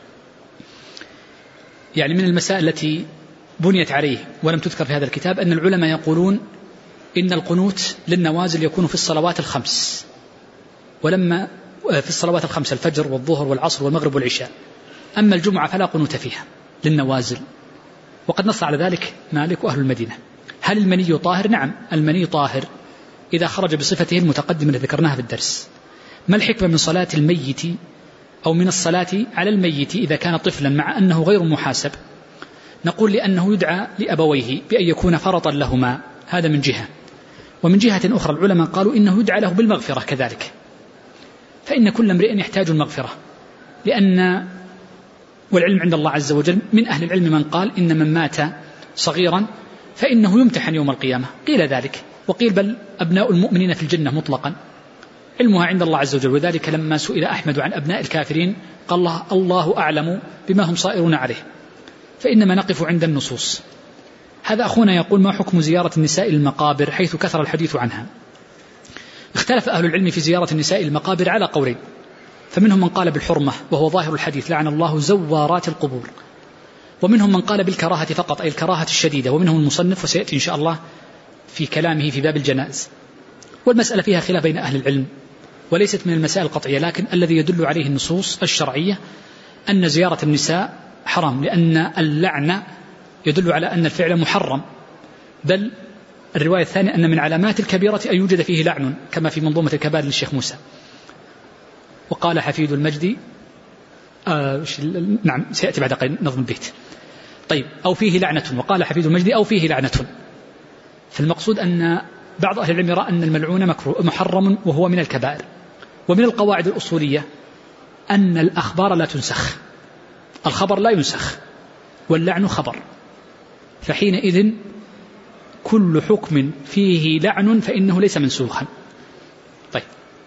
يعني من المسائل التي بنيت عليه ولم تذكر في هذا الكتاب أن العلماء يقولون إن القنوت للنوازل يكون في الصلوات الخمس، ولما في الصلوات الخمس الفجر والظهر والعصر والمغرب والعشاء، أما الجمعة فلا قنوت فيها للنوازل، وقد نص على ذلك مالك وأهل المدينة. هل المني طاهر؟ نعم، المني طاهر إذا خرج بصفته المتقدمة التي ذكرناها في الدرس. ما الحكمة من صلاة الميت أو من الصلاة على الميت إذا كان طفلا مع أنه غير محاسب؟ نقول لأنه يدعى لأبويه بأن يكون فرطا لهما، هذا من جهة. ومن جهة أخرى العلماء قالوا إنه يدعى له بالمغفرة كذلك، فإن كل امرئ يحتاج المغفرة، لأن والعلم عند الله عز وجل. من أهل العلم من قال إن من مات صغيرا فإنه يمتحن يوم القيامة، قيل ذلك، وقيل بل أبناء المؤمنين في الجنة مطلقا علمها عند الله عز وجل. وذلك لما سئل أحمد عن أبناء الكافرين قال الله أعلم بما هم صائرون عليه، فإنما نقف عند النصوص. هذا أخونا يقول: ما حكم زيارة النساء المقابر حيث كثر الحديث عنها؟ اختلف أهل العلم في زيارة النساء المقابر على قولين، فمنهم من قال بالحرمة وهو ظاهر الحديث لعن الله زوارات القبور، ومنهم من قال بالكراهة فقط أي الكراهة الشديدة، ومنهم المصنف وسيأتي إن شاء الله في كلامه في باب الجنائز. والمسألة فيها خلاف بين أهل العلم وليست من المسائل القطعية، لكن الذي يدل عليه النصوص الشرعية أن زيارة النساء حرام، لأن اللعنة يدل على أن الفعل محرم، بل الرواية الثانية أن من علامات الكبيرة أن يوجد فيه لعن كما في منظومة الكبائر للشيخ موسى. وقال حفيد المجد نعم سيأتي بعد قليل نظم البيت. طيب، أو فيه لعنة، وقال حفيد المجد أو فيه لعنة. فالمقصود أن بعض أهل العلم يرى أن الملعون محرم وهو من الكبائر. ومن القواعد الأصولية أن الأخبار لا تنسخ، الخبر لا ينسخ واللعن خبر، فحينئذ كل حكم فيه لعن فإنه ليس منسوخا. طيب،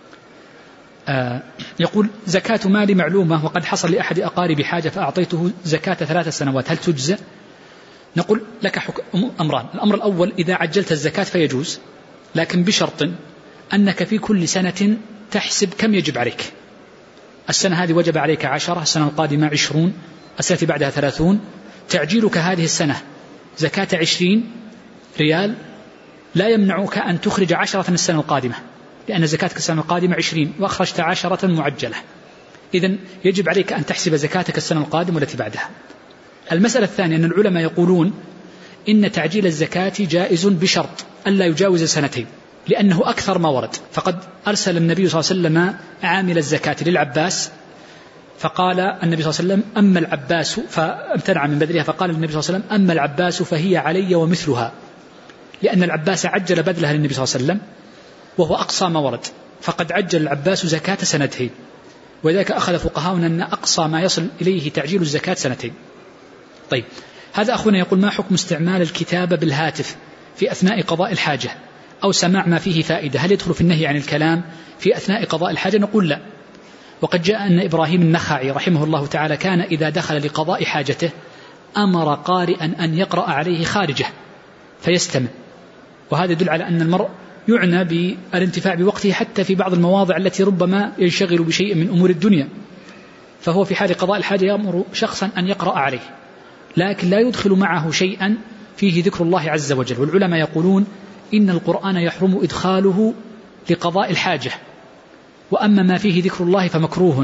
يقول: زكاة مالي معلومة وقد حصل لأحد أقارب حاجة فأعطيته زكاة 3 سنوات، هل تجزئ؟ نقول لك أمران: الأمر الأول إذا عجلت الزكاة فيجوز، لكن بشرط أنك في كل سنة تحسب كم يجب عليك. السنة هذه وجب عليك 10، السنة القادمة 20، السنة بعدها 30. تعجيلك هذه السنة زكاة 20 ريال لا يمنعك أن تخرج 10 السنة القادمة، لأن زكاتك السنة القادمة 20 وأخرجت 10 معجلة. إذن يجب عليك أن تحسب زكاتك السنة القادمة والتي بعدها. المسألة الثانية أن العلماء يقولون إن تعجيل الزكاة جائز بشرط ألا يجاوز 2 سنين، لأنه أكثر ما ورد. فقد أرسل النبي صلى الله عليه وسلم عامل الزكاة للعباس، فقال النبي صلى الله عليه وسلم: أما العباس، فامتنع من بذلها، فقال النبي صلى الله عليه وسلم: أما العباس فهي علي ومثلها، لأن العباس عجل بذلها للنبي صلى الله عليه وسلم وهو أقصى ما ورد، فقد عجل العباس زكاة 2 سنين، وذلك أخذ فقهاؤنا أن أقصى ما يصل إليه تعجيل الزكاة 2 سنين. طيب، هذا أخونا يقول: ما حكم استعمال الكتابة بالهاتف في أثناء قضاء الحاجة أو سماع ما فيه فائدة، هل يدخل في النهي عن الكلام في أثناء قضاء الحاجة؟ نقول لا. وقد جاء أن إبراهيم النخعي رحمه الله تعالى كان إذا دخل لقضاء حاجته أمر قارئا أن يقرأ عليه خارجه فيستمع، وهذا يدل على أن المرء يعنى بالانتفاع بوقته حتى في بعض المواضع التي ربما ينشغل بشيء من أمور الدنيا، فهو في حال قضاء الحاجة يأمر شخصا أن يقرأ عليه، لكن لا يدخل معه شيئا فيه ذكر الله عز وجل. والعلماء يقولون إن القرآن يحرم إدخاله لقضاء الحاجة، وأما ما فيه ذكر الله فمكروه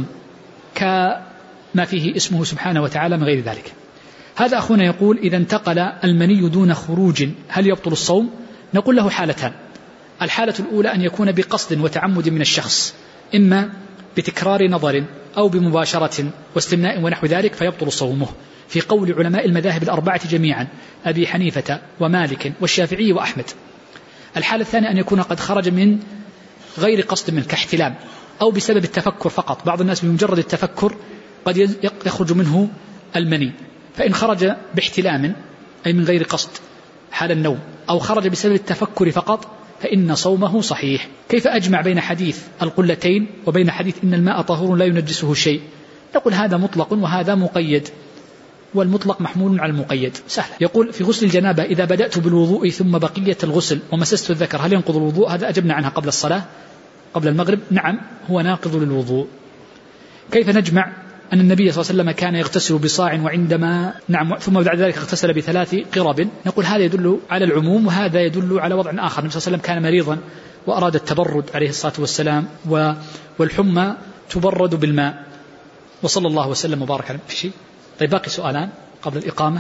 كما فيه اسمه سبحانه وتعالى من غير ذلك. هذا أخونا يقول: إذا انتقل المني دون خروج هل يبطل الصوم؟ نقول له حالتان: الحالة الأولى أن يكون بقصد وتعمد من الشخص، إما بتكرار نظر أو بمباشرة واستمناء ونحو ذلك، فيبطل صومه في قول علماء المذاهب 4 جميعا، أبي حنيفة ومالك والشافعي وأحمد. الحالة الثانية أن يكون قد خرج من غير قصد منه كاحتلام أو بسبب التفكر فقط، بعض الناس بمجرد التفكر قد يخرج منه المني، فإن خرج باحتلام أي من غير قصد حال النوم، أو خرج بسبب التفكر فقط، فإن صومه صحيح. كيف أجمع بين حديث القلتين وبين حديث إن الماء طهور لا ينجسه شيء؟ نقول هذا مطلق وهذا مقيد، والمطلق محمول على المقيد، سهل. يقول: في غسل الجنابة إذا بدأت بالوضوء ثم بقية الغسل ومسست الذكر هل ينقض الوضوء؟ هذا أجبنا عنها قبل الصلاة قبل المغرب، نعم هو ناقض للوضوء. كيف نجمع أن النبي صلى الله عليه وسلم كان يغتسل بصاع وعندما ثم بعد ذلك اغتسل ب3 قرب؟ نقول هذا يدل على العموم وهذا يدل على وضع آخر. النبي صلى الله عليه وسلم كان مريضا وأراد التبرد عليه الصلاة والسلام، والحمى تبرد بالماء، وصلى الله وسلم وبارك على في شيء. طيب، باقي سؤالان قبل الإقامة.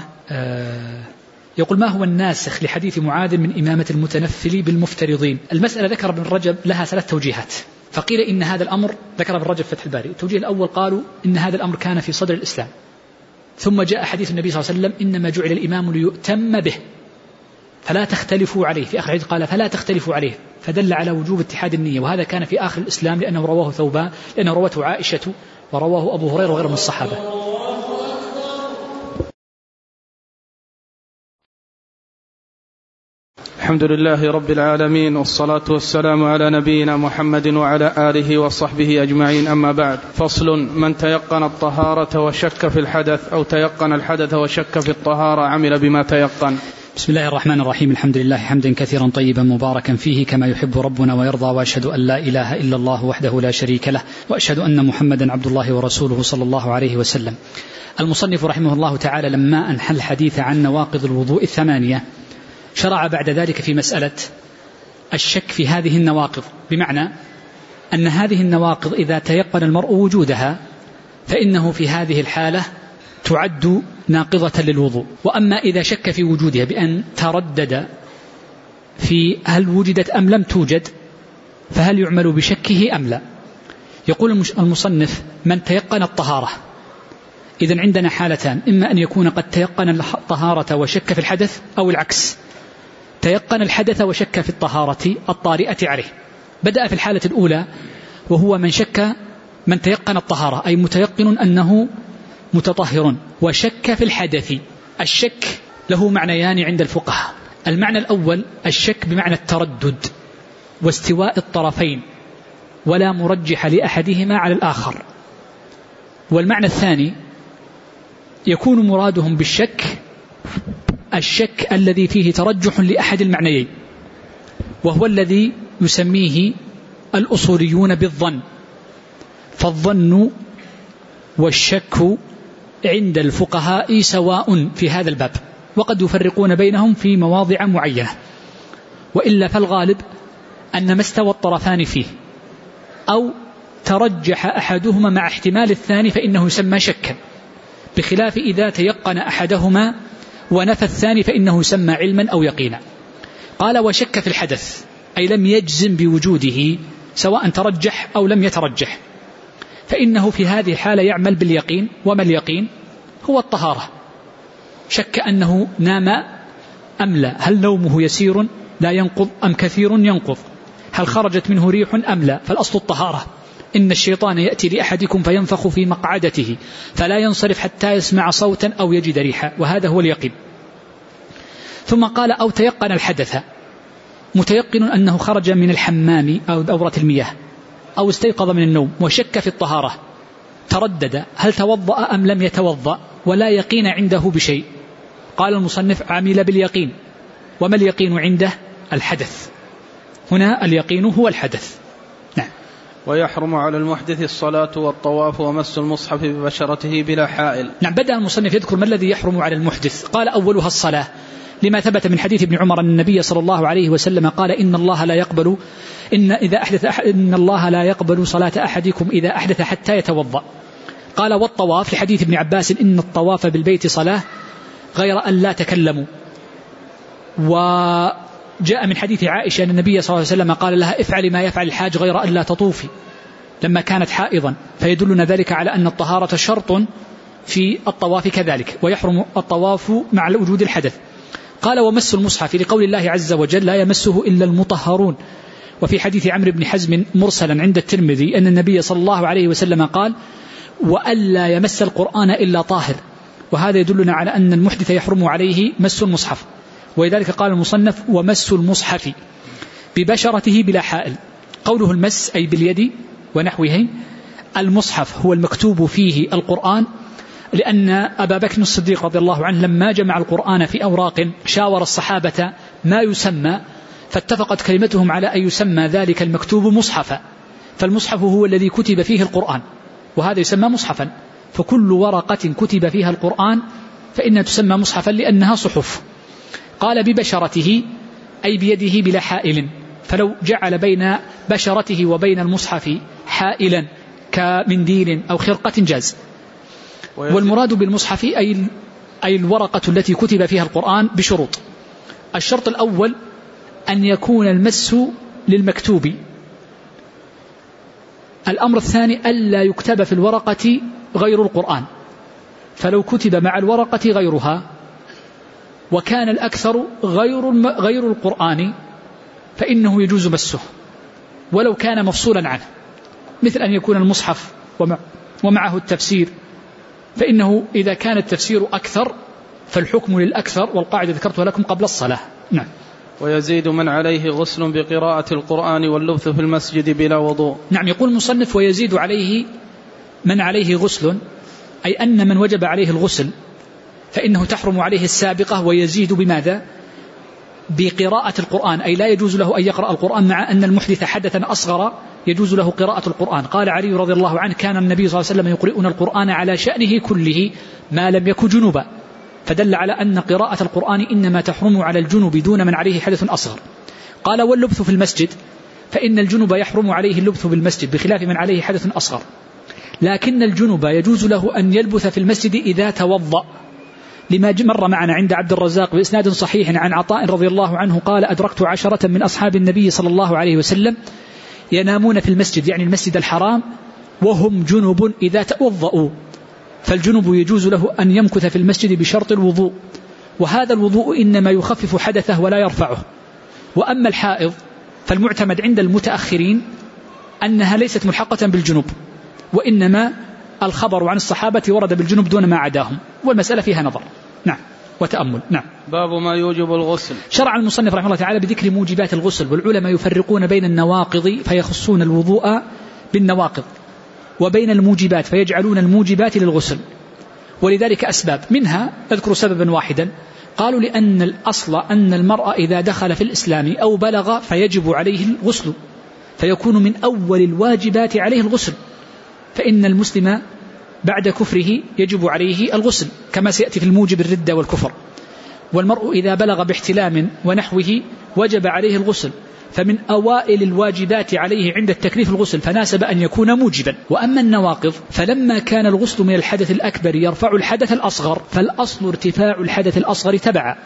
يقول: ما هو الناسخ لحديث معاذ من إمامة المتنفل بالمفترضين؟ المسألة ذكر ابن رجب لها 3 توجيهات، فقيل إن هذا الأمر، ذكر ابن رجب فتح الباري، التوجيه الأول قالوا إن هذا الأمر كان في صدر الإسلام، ثم جاء حديث النبي صلى الله عليه وسلم: إنما جعل الإمام ليؤتم به فلا تختلفوا عليه، في آخر الحديث قال فلا تختلفوا عليه، فدل على وجوب اتحاد النية، وهذا كان في آخر الإسلام لأنه رواه ثوبان، لأنه روته عائشة ورواه أبو هريرة وغيره من الصحابة. الحمد لله رب العالمين، والصلاة والسلام على نبينا محمد وعلى آله وصحبه أجمعين. أما بعد. فصل: من تيقن الطهارة وشك في الحدث أو تيقن الحدث وشك في الطهارة عمل بما تيقن. بسم الله الرحمن الرحيم. الحمد لله حمدا كثيرا طيبا مباركا فيه كما يحب ربنا ويرضى، وأشهد أن لا إله إلا الله وحده لا شريك له، وأشهد أن محمدا عبد الله ورسوله صلى الله عليه وسلم. المصنف رحمه الله تعالى لما أنحى الحديث عن نواقض الوضوء 8 شرع بعد ذلك في مسألة الشك في هذه النواقض، بمعنى أن هذه النواقض إذا تيقن المرء وجودها فإنه في هذه الحالة تعد ناقضة للوضوء. وأما إذا شك في وجودها بأن تردد في هل وجدت أم لم توجد فهل يعمل بشكه أم لا. يقول المصنف: من تيقن الطهارة. إذن عندنا حالتان: إما أن يكون قد تيقن الطهارة وشك في الحدث، أو العكس، تيقن الحدث وشك في الطهارة الطارئة عليه. بدأ في الحالة الأولى وهو من تيقن الطهارة، أي متيقن أنه متطهر، وشك في الحدث. الشك له معنيان عند الفقهاء: المعنى الأول الشك بمعنى التردد واستواء الطرفين ولا مرجح لأحدهما على الآخر. والمعنى الثاني يكون مرادهم بالشك الشك الذي فيه ترجح لأحد المعنيين، وهو الذي يسميه الأصوليون بالظن. فالظن والشك عند الفقهاء سواء في هذا الباب، وقد يفرقون بينهم في مواضع معينة، وإلا فالغالب أن ما استوى الطرفان فيه أو ترجح أحدهما مع احتمال الثاني فإنه يسمى شكا، بخلاف إذا تيقن أحدهما ونفى الثاني فإنه يسمى علما أو يقينا. قال: وشك في الحدث، أي لم يجزم بوجوده سواء ترجح أو لم يترجح، فإنه في هذه الحالة يعمل باليقين. وما اليقين؟ هو الطهارة. شك أنه نام أم لا، هل نومه يسير لا ينقض أم كثير ينقض، هل خرجت منه ريح أم لا، فالأصل الطهارة. إن الشيطان يأتي لأحدكم فينفخ في مقعدته فلا ينصرف حتى يسمع صوتا أو يجد ريحا، وهذا هو اليقين. ثم قال: أو تيقن الحدث، متيقن أنه خرج من الحمام أو دورة المياه أو استيقظ من النوم، وشك في الطهارة، تردد هل توضأ أم لم يتوضأ، ولا يقين عنده بشيء. قال المصنف: عمل باليقين. وما اليقين عنده؟ الحدث. هنا اليقين هو الحدث. نعم. ويحرم على المحدث الصلاة والطواف ومس المصحف ببشرته بلا حائل. نعم. بدأ المصنف يذكر ما الذي يحرم على المحدث. قال: أولها الصلاة، لما ثبت من حديث ابن عمر أن النبي صلى الله عليه وسلم قال: إن الله لا يقبل صلاة أحدكم إذا أحدث حتى يتوضأ. قال: والطواف، لحديث ابن عباس: إن الطواف بالبيت صلاة غير أن لا تكلموا. وجاء من حديث عائشة أن النبي صلى الله عليه وسلم قال لها: افعلي ما يفعل الحاج غير أن لا تطوفي، لما كانت حائضا، فيدلنا ذلك على أن الطهارة شرط في الطواف كذلك، ويحرم الطواف مع وجود الحدث. قال: ومس المصحف، لقول الله عز وجل: لا يمسه إلا المطهرون. وفي حديث عمرو بن حزم مرسلا عند الترمذي أن النبي صلى الله عليه وسلم قال: وألا يمس القرآن إلا طاهر. وهذا يدلنا على أن المحدث يحرم عليه مس المصحف. ولذلك قال المصنف: ومس المصحف ببشرته بلا حائل. قوله المس أي باليد ونحوه. المصحف هو المكتوب فيه القرآن، لأن أبا بكر الصديق رضي الله عنه لما جمع القرآن في أوراق شاور الصحابة ما يسمى، فاتفقت كلمتهم على أن يسمى ذلك المكتوب مصحفا. فالمصحف هو الذي كتب فيه القرآن، وهذا يسمى مصحفا. فكل ورقة كتب فيها القرآن فإنها تسمى مصحفا لأنها صحف. قال: ببشرته أي بيده بلا حائل، فلو جعل بين بشرته وبين المصحف حائلا كمنديل أو خرقة جاز. والمراد بالمصحف أي الورقة التي كتب فيها القرآن بشروط. الشرط الأول أن يكون المس للمكتوب. الأمر الثاني ألا يكتب في الورقة غير القرآن، فلو كتب مع الورقة غيرها وكان الأكثر غير القرآن فإنه يجوز مسه ولو كان مفصولا عنه، مثل أن يكون المصحف ومعه التفسير، فإنه إذا كان التفسير أكثر فالحكم للأكثر، والقاعدة ذكرتها لكم قبل الصلاة. نعم. ويزيد من عليه غسل بقراءة القرآن واللبث في المسجد بلا وضوء. نعم، يقول المصنف ويزيد عليه من عليه غسل، أي أن من وجب عليه الغسل فإنه تحرم عليه السابقة، ويزيد بماذا؟ بقراءة القرآن، أي لا يجوز له أن يقرأ القرآن، مع أن المحدث حدثا أصغر يجوز له قراءة القرآن. قال علي رضي الله عنه: كان النبي صلى الله عليه وسلم يقرئنا القرآن على شأنه كله ما لم يكن جنوبا، فدل على أن قراءة القرآن إنما تحرم على الجنوب دون من عليه حدث أصغر. قال: واللبث في المسجد، فإن الجنوب يحرم عليه اللبث بالمسجد بخلاف من عليه حدث أصغر، لكن الجنوب يجوز له أن يلبث في المسجد إذا توضأ، لما مر معنا عند عبد الرزاق بإسناد صحيح عن عطاء رضي الله عنه قال: أدركت 10 من أصحاب النبي صلى الله عليه وسلم ينامون في المسجد، يعني المسجد الحرام، وهم جنب إذا توضأوا، فالجنب يجوز له أن يمكث في المسجد بشرط الوضوء، وهذا الوضوء إنما يخفف حدثه ولا يرفعه. وأما الحائض فالمعتمد عند المتأخرين أنها ليست ملحقة بالجنوب، وإنما الخبر عن الصحابة ورد بالجنوب دون ما عداهم، والمسألة فيها نظر نعم وتأمل. نعم. باب ما يوجب الغسل. شرع المصنف رحمه الله تعالى بذكر موجبات الغسل، والعلماء يفرقون بين النواقض فيخصون الوضوء بالنواقض، وبين الموجبات فيجعلون الموجبات للغسل، ولذلك أسباب، منها نذكر سببا واحدا، قالوا لأن الأصل أن المرء إذا دخل في الإسلام أو بلغ فيجب عليه الغسل، فيكون من أول الواجبات عليه الغسل، فإن المسلم بعد كفره يجب عليه الغسل كما سيأتي في الموجب الردة والكفر. والمرء إذا بلغ باحتلام ونحوه وجب عليه الغسل، فمن أوائل الواجبات عليه عند التكليف الغسل، فناسب أن يكون موجبا. وأما النواقض فلما كان الغسل من الحدث الأكبر يرفع الحدث الأصغر، فالأصل ارتفاع الحدث الأصغر تبعا،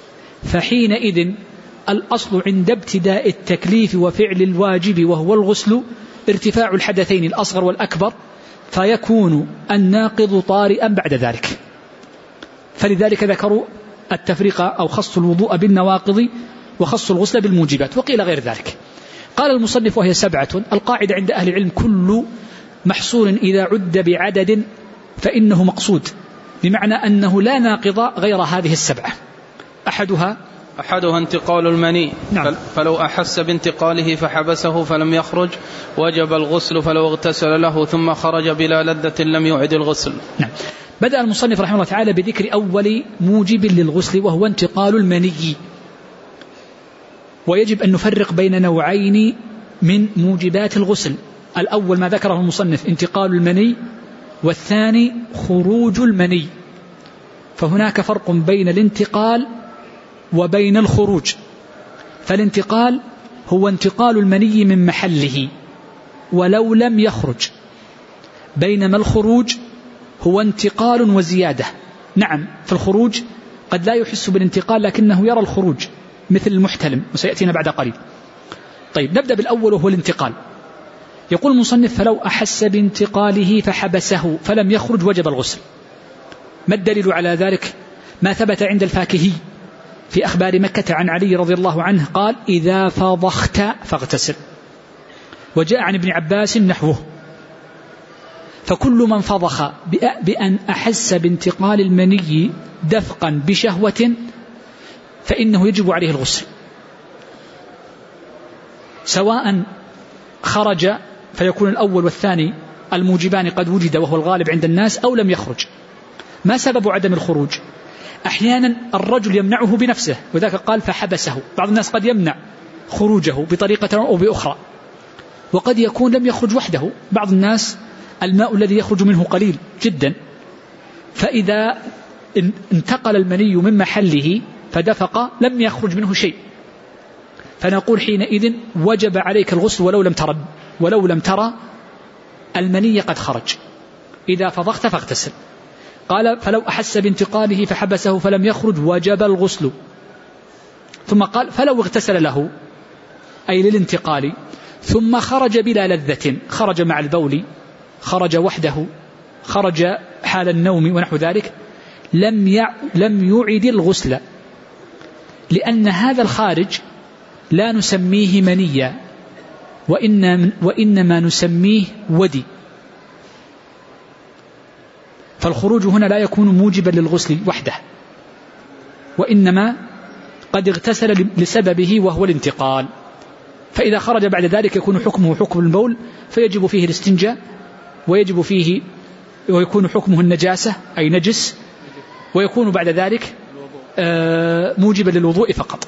فحينئذ الأصل عند ابتداء التكليف وفعل الواجب وهو الغسل ارتفاع الحدثين الأصغر والأكبر، فيكون الناقض طارئا بعد ذلك. فلذلك ذكروا التفريق أو خص الوضوء بالنواقض وخص الغسل بالموجبات، وقيل غير ذلك. قال المصنف: وهي 7. القاعدة عند أهل العلم: كل محصور إذا عد بعدد فإنه مقصود، بمعنى أنه لا ناقض غير هذه 7. أحدها انتقال المني. نعم. فلو أحس بانتقاله فحبسه فلم يخرج وجب الغسل، فلو اغتسل له ثم خرج بلا لذة لم يعد الغسل. نعم. بدأ المصنف رحمه الله تعالى بذكر أول موجب للغسل، وهو انتقال المني. ويجب أن نفرق بين نوعين من موجبات الغسل: الأول ما ذكره المصنف انتقال المني، والثاني خروج المني. فهناك فرق بين الانتقال وبين الخروج. فالانتقال هو انتقال المني من محله ولو لم يخرج، بينما الخروج هو انتقال وزيادة. نعم، في الخروج قد لا يحس بالانتقال لكنه يرى الخروج مثل المحتلم، وسيأتينا بعد قليل. طيب، نبدأ بالأول وهو الانتقال. يقول المصنف: فلو أحس بانتقاله فحبسه فلم يخرج وجب الغسل. ما الدليل على ذلك؟ ما ثبت عند الفاكهي في أخبار مكة عن علي رضي الله عنه قال: إذا فضخت فاغتسل. وجاء عن ابن عباس نحوه. فكل من فضخ بأن أحس بانتقال المني دفقا بشهوة فإنه يجب عليه الغسل، سواء خرج فيكون الأول والثاني الموجبان قد وجد وهو الغالب عند الناس، أو لم يخرج. ما سبب عدم الخروج؟ أحيانا الرجل يمنعه بنفسه، وذاك قال فحبسه. بعض الناس قد يمنع خروجه بطريقة أو بأخرى، وقد يكون لم يخرج وحده. بعض الناس الماء الذي يخرج منه قليل جدا، فإذا انتقل المني من محله فدفق لم يخرج منه شيء، فنقول حينئذ وجب عليك الغسل ولو لم ترى المني قد خرج. إذا فضخت فاغتسل. قال: فلو أحس بانتقاله فحبسه فلم يخرج وجب الغسل. ثم قال: فلو اغتسل له، أي للانتقال، ثم خرج بلا لذة، خرج مع البول، خرج وحده، خرج حال النوم ونحو ذلك، لم يعد الغسل، لأن هذا الخارج لا نسميه منيا، وإنما نسميه ودي. فالخروج هنا لا يكون موجبا للغسل وحده، وإنما قد اغتسل لسببه وهو الانتقال، فإذا خرج بعد ذلك يكون حكمه حكم البول فيجب فيه الاستنجاء، ويكون حكمه النجاسة أي نجس، ويكون بعد ذلك موجبا للوضوء فقط.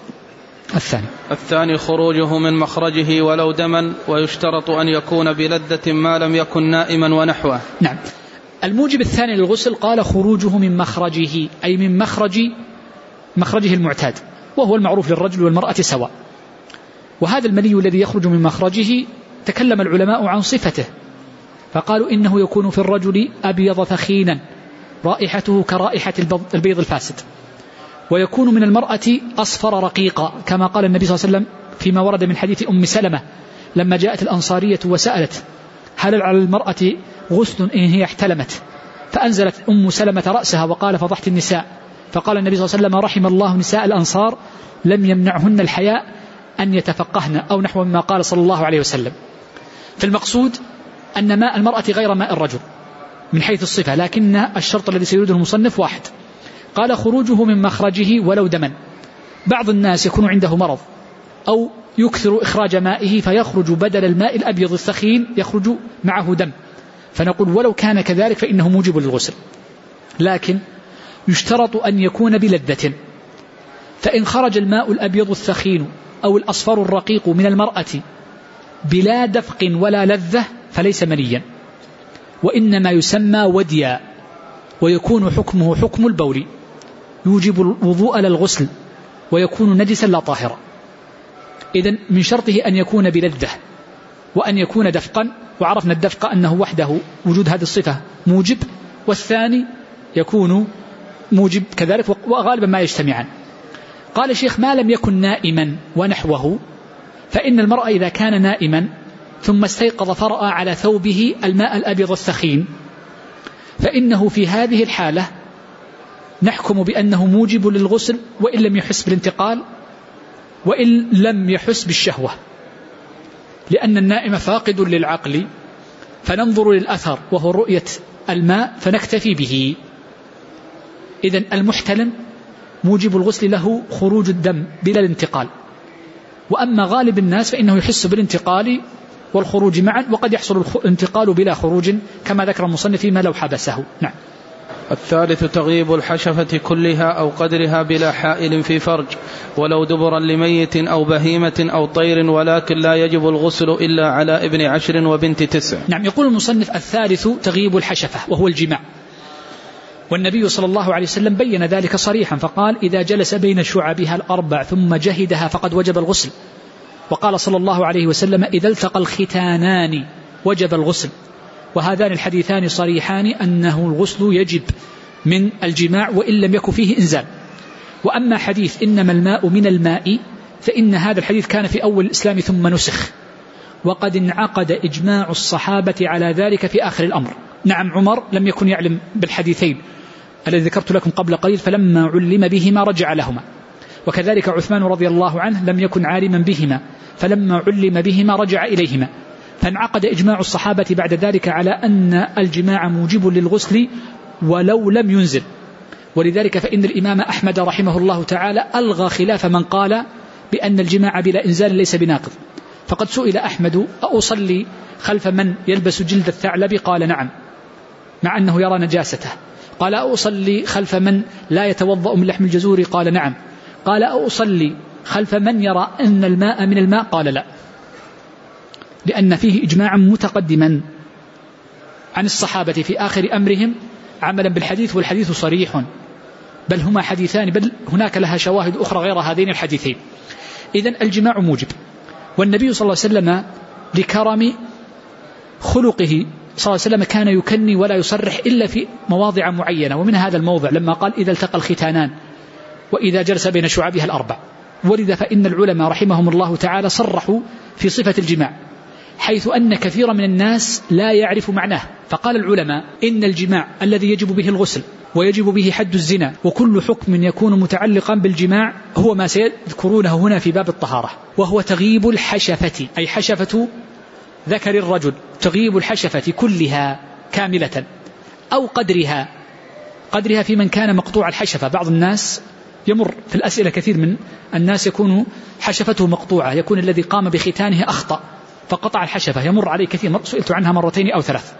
الثاني خروجه من مخرجه ولو دما، ويشترط أن يكون بلذة ما لم يكن نائما ونحوه. نعم. الموجب الثاني للغسل قال خروجه من مخرجه، أي من مخرجه المعتاد، وهو المعروف للرجل والمرأة سواء. وهذا المني الذي يخرج من مخرجه تكلم العلماء عن صفته، فقالوا إنه يكون في الرجل أبيض ثخينا رائحته كرائحة البيض الفاسد، ويكون من المرأة أصفر رقيقا، كما قال النبي صلى الله عليه وسلم فيما ورد من حديث أم سلمة لما جاءت الأنصارية وسألت هل على المرأة غسل إن هي احتلمت، فأنزلت أم سلمة رأسها وقال فضحت النساء، فقال النبي صلى الله عليه وسلم رحم الله نساء الأنصار لم يمنعهن الحياء أن يتفقهن، أو نحو مما قال صلى الله عليه وسلم. فالمقصود أن ماء المرأة غير ماء الرجل من حيث الصفة، لكن الشرط الذي سيريده المصنف واحد. قال خروجه من مخرجه ولو دما. بعض الناس يكون عنده مرض أو يكثر إخراج مائه فيخرج بدل الماء الأبيض الثخين يخرج معه دم، فنقول ولو كان كذلك فإنه موجب للغسل، لكن يشترط أن يكون بلذة. فإن خرج الماء الأبيض الثخين أو الأصفر الرقيق من المرأة بلا دفق ولا لذة فليس منيا، وإنما يسمى وديا، ويكون حكمه حكم البول، يوجب الوضوء للغسل، ويكون نجسا لا طاهرا. إذن من شرطه أن يكون بلذة، وأن يكون دفقا، وعرفنا الدفق أنه وحده وجود هذه الصفة موجب، والثاني يكون موجب كذلك، وغالبا ما يجتمعان. قال الشيخ ما لم يكن نائما ونحوه، فإن المرأة إذا كان نائما ثم استيقظ فرأى على ثوبه الماء الأبيض الثخين، فإنه في هذه الحالة نحكم بأنه موجب للغسل وإن لم يحس بالانتقال وإن لم يحس بالشهوة، لأن النائم فاقد للعقل، فننظر للأثر وهو رؤية الماء فنكتفي به. إذن المحتلم موجب الغسل له خروج الدم بلا الانتقال، وأما غالب الناس فإنه يحس بالانتقال والخروج معا، وقد يحصل الانتقال بلا خروج كما ذكر المصنف فيما لو حبسه. نعم. الثالث تغيب الحشفة كلها أو قدرها بلا حائل في فرج، ولو دبرا لميت أو بهيمة أو طير، ولكن لا يجب الغسل إلا على ابن 10 وبنت 9. نعم. يقول المصنف الثالث تغيب الحشفة وهو الجماع، والنبي صلى الله عليه وسلم بين ذلك صريحا فقال إذا جلس بين شعبها الأربع ثم جهدها فقد وجب الغسل، وقال صلى الله عليه وسلم إذا التقى الختانان وجب الغسل. وهذان الحديثان صريحان أنه الغسل يجب من الجماع وإن لم يكن فيه إنزال. وأما حديث إنما الماء من الماء فإن هذا الحديث كان في أول الإسلام ثم نسخ، وقد انعقد إجماع الصحابة على ذلك في آخر الأمر. نعم عمر لم يكن يعلم بالحديثين الذي ذكرت لكم قبل قليل فلما علم بهما رجع لهما، وكذلك عثمان رضي الله عنه لم يكن عالما بهما فلما علم بهما رجع إليهما، فانعقد إجماع الصحابة بعد ذلك على أن الجماع موجب للغسل ولو لم ينزل. ولذلك فإن الإمام أحمد رحمه الله تعالى ألغى خلاف من قال بأن الجماع بلا إنزال ليس بناقض، فقد سئل أحمد أصلي خلف من يلبس جلد الثعلب؟ قال نعم، مع أنه يرى نجاسته. قال أصلي خلف من لا يتوضأ من لحم الجزور؟ قال نعم. قال أصلي خلف من يرى أن الماء من الماء؟ قال لا، لأن فيه إجماعا متقدما عن الصحابة في آخر أمرهم عملا بالحديث، والحديث صريح، بل هما حديثان، بل هناك لها شواهد أخرى غير هذين الحديثين. إذن الجماع موجب. والنبي صلى الله عليه وسلم لكرم خلقه صلى الله عليه وسلم كان يكني ولا يصرح إلا في مواضع معينة، ومن هذا الموضع لما قال إذا التقى الختانان وإذا جلس بين شعبها الأربع. ولذا فإن العلماء رحمهم الله تعالى صرحوا في صفة الجماع، حيث أن كثير من الناس لا يعرف معناه، فقال العلماء إن الجماع الذي يجب به الغسل ويجب به حد الزنا وكل حكم يكون متعلقا بالجماع هو ما سيذكرونه هنا في باب الطهارة، وهو تغيب الحشفة، أي حشفة ذكر الرجل، تغيب الحشفة كلها كاملة أو قدرها في من كان مقطوع الحشفة. بعض الناس يمر في الأسئلة كثير من الناس يكون حشفته مقطوعة، يكون الذي قام بختانه أخطأ فقطع الحشفة، يمر عليه كثير، سئلت عنها 2 أو 3.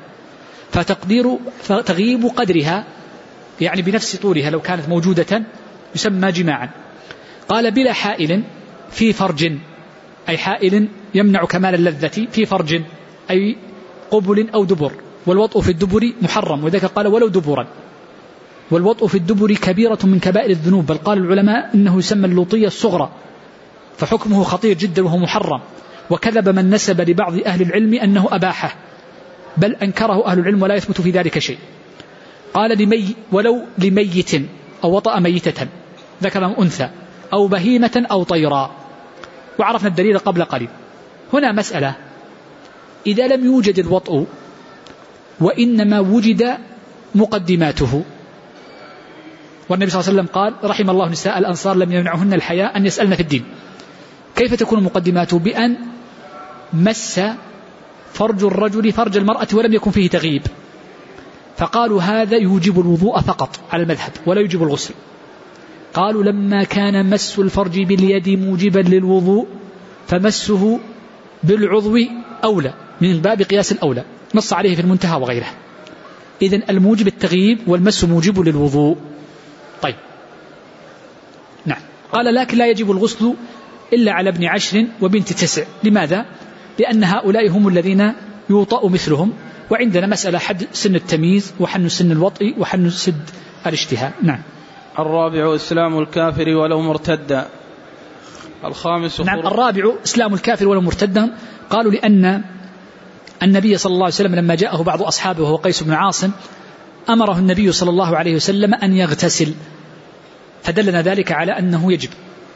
فتغييب قدرها يعني بنفس طولها لو كانت موجودة يسمى جماعا. قال بلا حائل في فرج، أي حائل يمنع كمال اللذة، في فرج أي قبل أو دبر، والوطء في الدبر محرم، وذلك قال ولو دبرا، والوطء في الدبر كبيرة من كبائر الذنوب، بل قال العلماء إنه يسمى اللوطية الصغرى، فحكمه خطير جدا وهو محرم. وكذب من نسب لبعض أهل العلم أنه أباحه، بل أنكره أهل العلم ولا يثبت في ذلك شيء. قال ولو لميت أو وطأ ميتة ذكر أنثى أو بهيمة أو طيرا، وعرفنا الدليل قبل قليل. هنا مسألة، إذا لم يوجد الوطء وإنما وجد مقدماته، والنبي صلى الله عليه وسلم قال رحم الله نساء الأنصار لم يمنعهن الحياء أن يسألن في الدين، كيف تكون مقدماته؟ بأن مس فرج الرجل فرج المرأة ولم يكن فيه تغييب، فقالوا هذا يوجب الوضوء فقط على المذهب ولا يوجب الغسل. قالوا لما كان مس الفرج باليد موجبا للوضوء فمسه بالعضو أولى، من باب قياس الأولى، نص عليه في المنتهى وغيره. إذن الموجب التغييب والمس موجب للوضوء. طيب نعم. قال لكن لا يجب الغسل إلا على ابن 10 وبنت 9. لماذا؟ لأن هؤلاء هم الذين يوطأ مثلهم، وعندنا مسألة حد سن التمييز وحن سن الوطء وحن سد الاشتهاء. نعم. الرابع إسلام الكافر ولو مرتدا. الخامس نعم. الرابع إسلام الكافر ولو مرتدا. قالوا لأن النبي صلى الله عليه وسلم لما جاءه بعض أصحابه وهو قيس بن عاصم أمره النبي صلى الله عليه وسلم أن يغتسل، فدلنا ذلك على أنه يجب.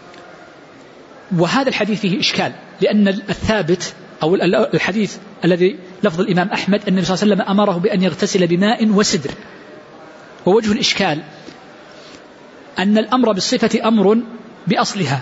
وهذا الحديث فيه إشكال، لأن الثابت أو الحديث الذي لفظ الإمام أحمد أن النبي صلى الله عليه وسلم أمره بأن يغتسل بماء وسدر، ووجه الإشكال أن الأمر بالصفة أمر بأصلها،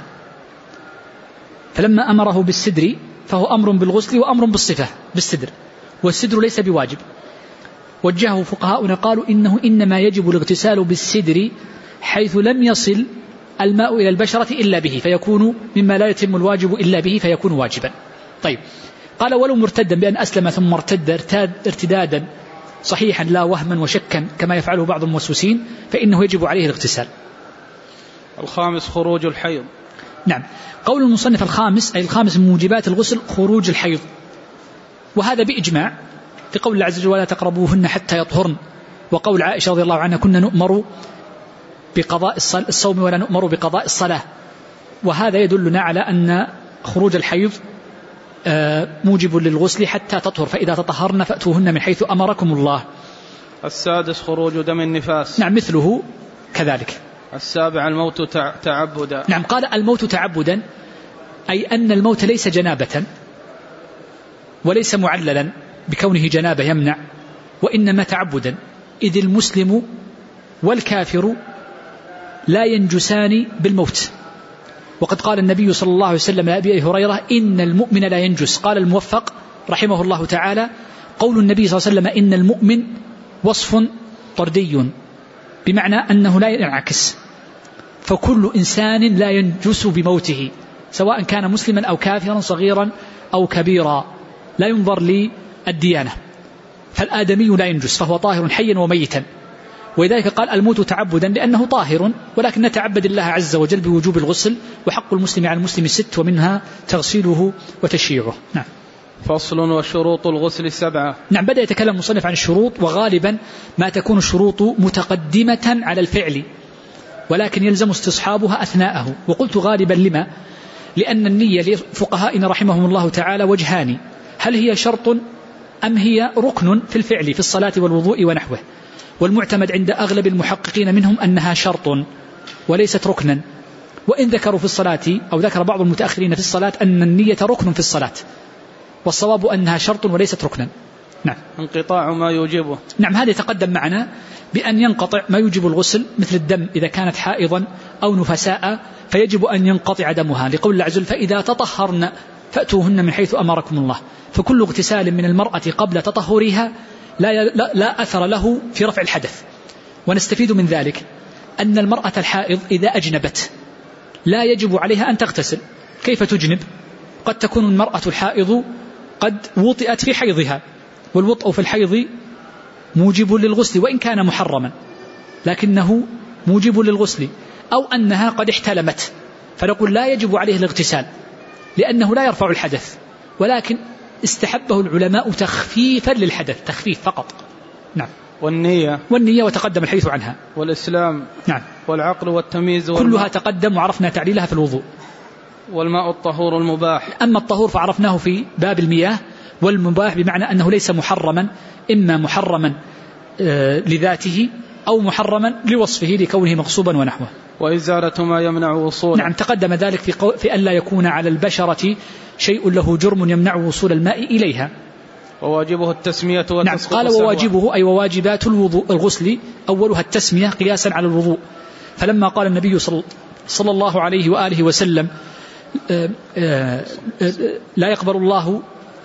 فلما أمره بالسدر فهو أمر بالغسل وأمر بالصفة بالسدر، والسدر ليس بواجب. وجهه فقهاؤنا قالوا إنه إنما يجب الاغتسال بالسدر حيث لم يصل الماء إلى البشرة إلا به، فيكون مما لا يتم الواجب إلا به فيكون واجبا. طيب قال ولو مرتدا بأن أسلم ثم ارتد ارتدادا صحيحا لا وهما وشكا كما يفعله بعض الموسوسين فإنه يجب عليه الاغتسال. الخامس خروج الحيض. نعم. قول المصنف الخامس أي الخامس من موجبات الغسل خروج الحيض، وهذا بإجماع في قول الله عز وجل ولا تقربوهن حتى يطهرن، وقول عائشة رضي الله عنها كنا نؤمر بقضاء الصوم ولا نؤمر بقضاء الصلاة، وهذا يدلنا على أن خروج الحيض موجب للغسل حتى تطهر، فإذا تطهرن فأتوهن من حيث أمركم الله. السادس خروج دم النفاس. نعم مثله كذلك. السابع الموت تعبدا. نعم. قال الموت تعبدا أي أن الموت ليس جنابة وليس معللا بكونه جنابة يمنع، وإنما تعبدا، إذ المسلم والكافر لا ينجسان بالموت. وقد قال النبي صلى الله عليه وسلم لأبي هريرة إن المؤمن لا ينجس. قال الموفق رحمه الله تعالى قول النبي صلى الله عليه وسلم إن المؤمن وصف طردي، بمعنى أنه لا ينعكس، فكل إنسان لا ينجس بموته سواء كان مسلما أو كافرا صغيرا أو كبيرا، لا ينظر للديانة، فالآدمي لا ينجس فهو طاهر حيا وميتا. ولذلك قال الموت تعبدا لأنه طاهر، ولكن نتعبد الله عز وجل بوجوب الغسل، وحق المسلم على المسلم 6 ومنها تغسيله وتشييعه. نعم. فصل وشروط الغسل 7. نعم. بدأ يتكلم المصنف عن الشروط، وغالبا ما تكون الشروط متقدمة على الفعل ولكن يلزم استصحابها أثناءه. وقلت غالبا لما؟ لأن النية لفقهائنا رحمهم الله تعالى وجهان، هل هي شرط أم هي ركن في الفعل في الصلاة والوضوء ونحوه، والمعتمد عند أغلب المحققين منهم أنها شرط وليست ركنا، وإن ذكروا في الصلاة أو ذكر بعض المتأخرين في الصلاة أن النية ركن في الصلاة، والصواب أنها شرط وليست ركنا. نعم. انقطاع ما يوجبه. نعم. هذا يتقدم معنا بأن ينقطع ما يوجب الغسل مثل الدم إذا كانت حائضا أو نفساء فيجب أن ينقطع دمها، لقول الله عز وجل فإذا تطهرن فأتوهن من حيث أمركم الله. فكل اغتسال من المرأة قبل تطهرها لا أثر له في رفع الحدث. ونستفيد من ذلك أن المرأة الحائض إذا أجنبت لا يجب عليها أن تغتسل. كيف تجنب؟ قد تكون المرأة الحائض قد وطئت في حيضها، والوطء في الحيض موجب للغسل وإن كان محرما، لكنه موجب للغسل. أو أنها قد احتلمت، فنقول لا يجب عليه الاغتسال لأنه لا يرفع الحدث، ولكن استحبه العلماء تخفيفا للحدث، تخفيف فقط. نعم. والنية وتقدم الحديث عنها. والإسلام. نعم. والعقل والتمييز كلها تقدم وعرفنا تعليلها في الوضوء. والماء الطهور المباح. أما الطهور فعرفناه في باب المياه، والمباح بمعنى أنه ليس محرما، إما محرما لذاته أو محرما لوصفه لكونه مغصوبا ونحوه. وإزالة ما يمنع وصوله. نعم، تقدم ذلك في أن لا يكون على البشرة شيء له جرم يمنع وصول الماء إليها. وواجبه التسمية وتسقط. نعم، قال وواجبه أي وواجبات الغسل أولها التسمية قياسا على الوضوء. فلما قال النبي صلى الله عليه وآله وسلم لا يقبل الله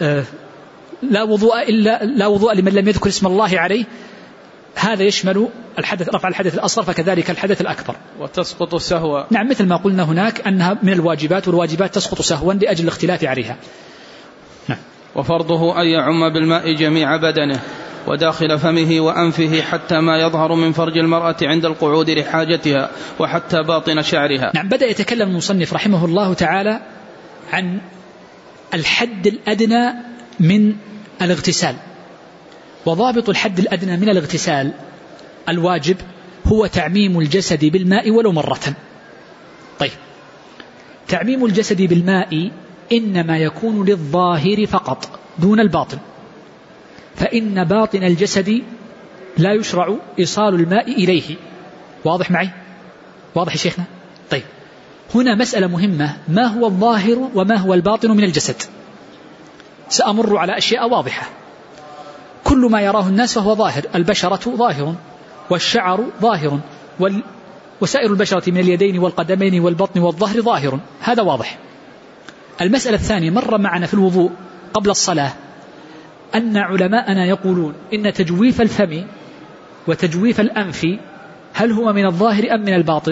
لا وضوء لمن لم يذكر اسم الله عليه، هذا يشمل الحدث، رفع الحدث الأصغر، فكذلك الحدث الأكبر. وتسقط سهوا. نعم، مثل ما قلنا هناك أنها من الواجبات، والواجبات تسقط سهوا لأجل الاختلاف عليها. نعم. وفرضه أن يعم بالماء جميع بدنه وداخل فمه وأنفه حتى ما يظهر من فرج المرأة عند القعود لحاجتها، وحتى باطن شعرها. نعم. بدأ يتكلم المصنف رحمه الله تعالى عن الحد الأدنى من الاغتسال. وضابط الحد الأدنى من الاغتسال الواجب هو تعميم الجسد بالماء ولو مرة. طيب، تعميم الجسد بالماء إنما يكون للظاهر فقط دون الباطن، فإن باطن الجسد لا يشرع إيصال الماء إليه. واضح معي؟ واضح يا شيخنا؟ طيب، هنا مسألة مهمة، ما هو الظاهر وما هو الباطن من الجسد؟ سأمر على أشياء واضحة. كل ما يراه الناس فهو ظاهر، البشرة ظاهر، والشعر ظاهر، وسائر البشرة من اليدين والقدمين والبطن والظهر ظاهر، هذا واضح. المسألة الثانية، مر معنا في الوضوء قبل الصلاة أن علماءنا يقولون إن تجويف الفم وتجويف الأنف هل هو من الظاهر أم من الباطن؟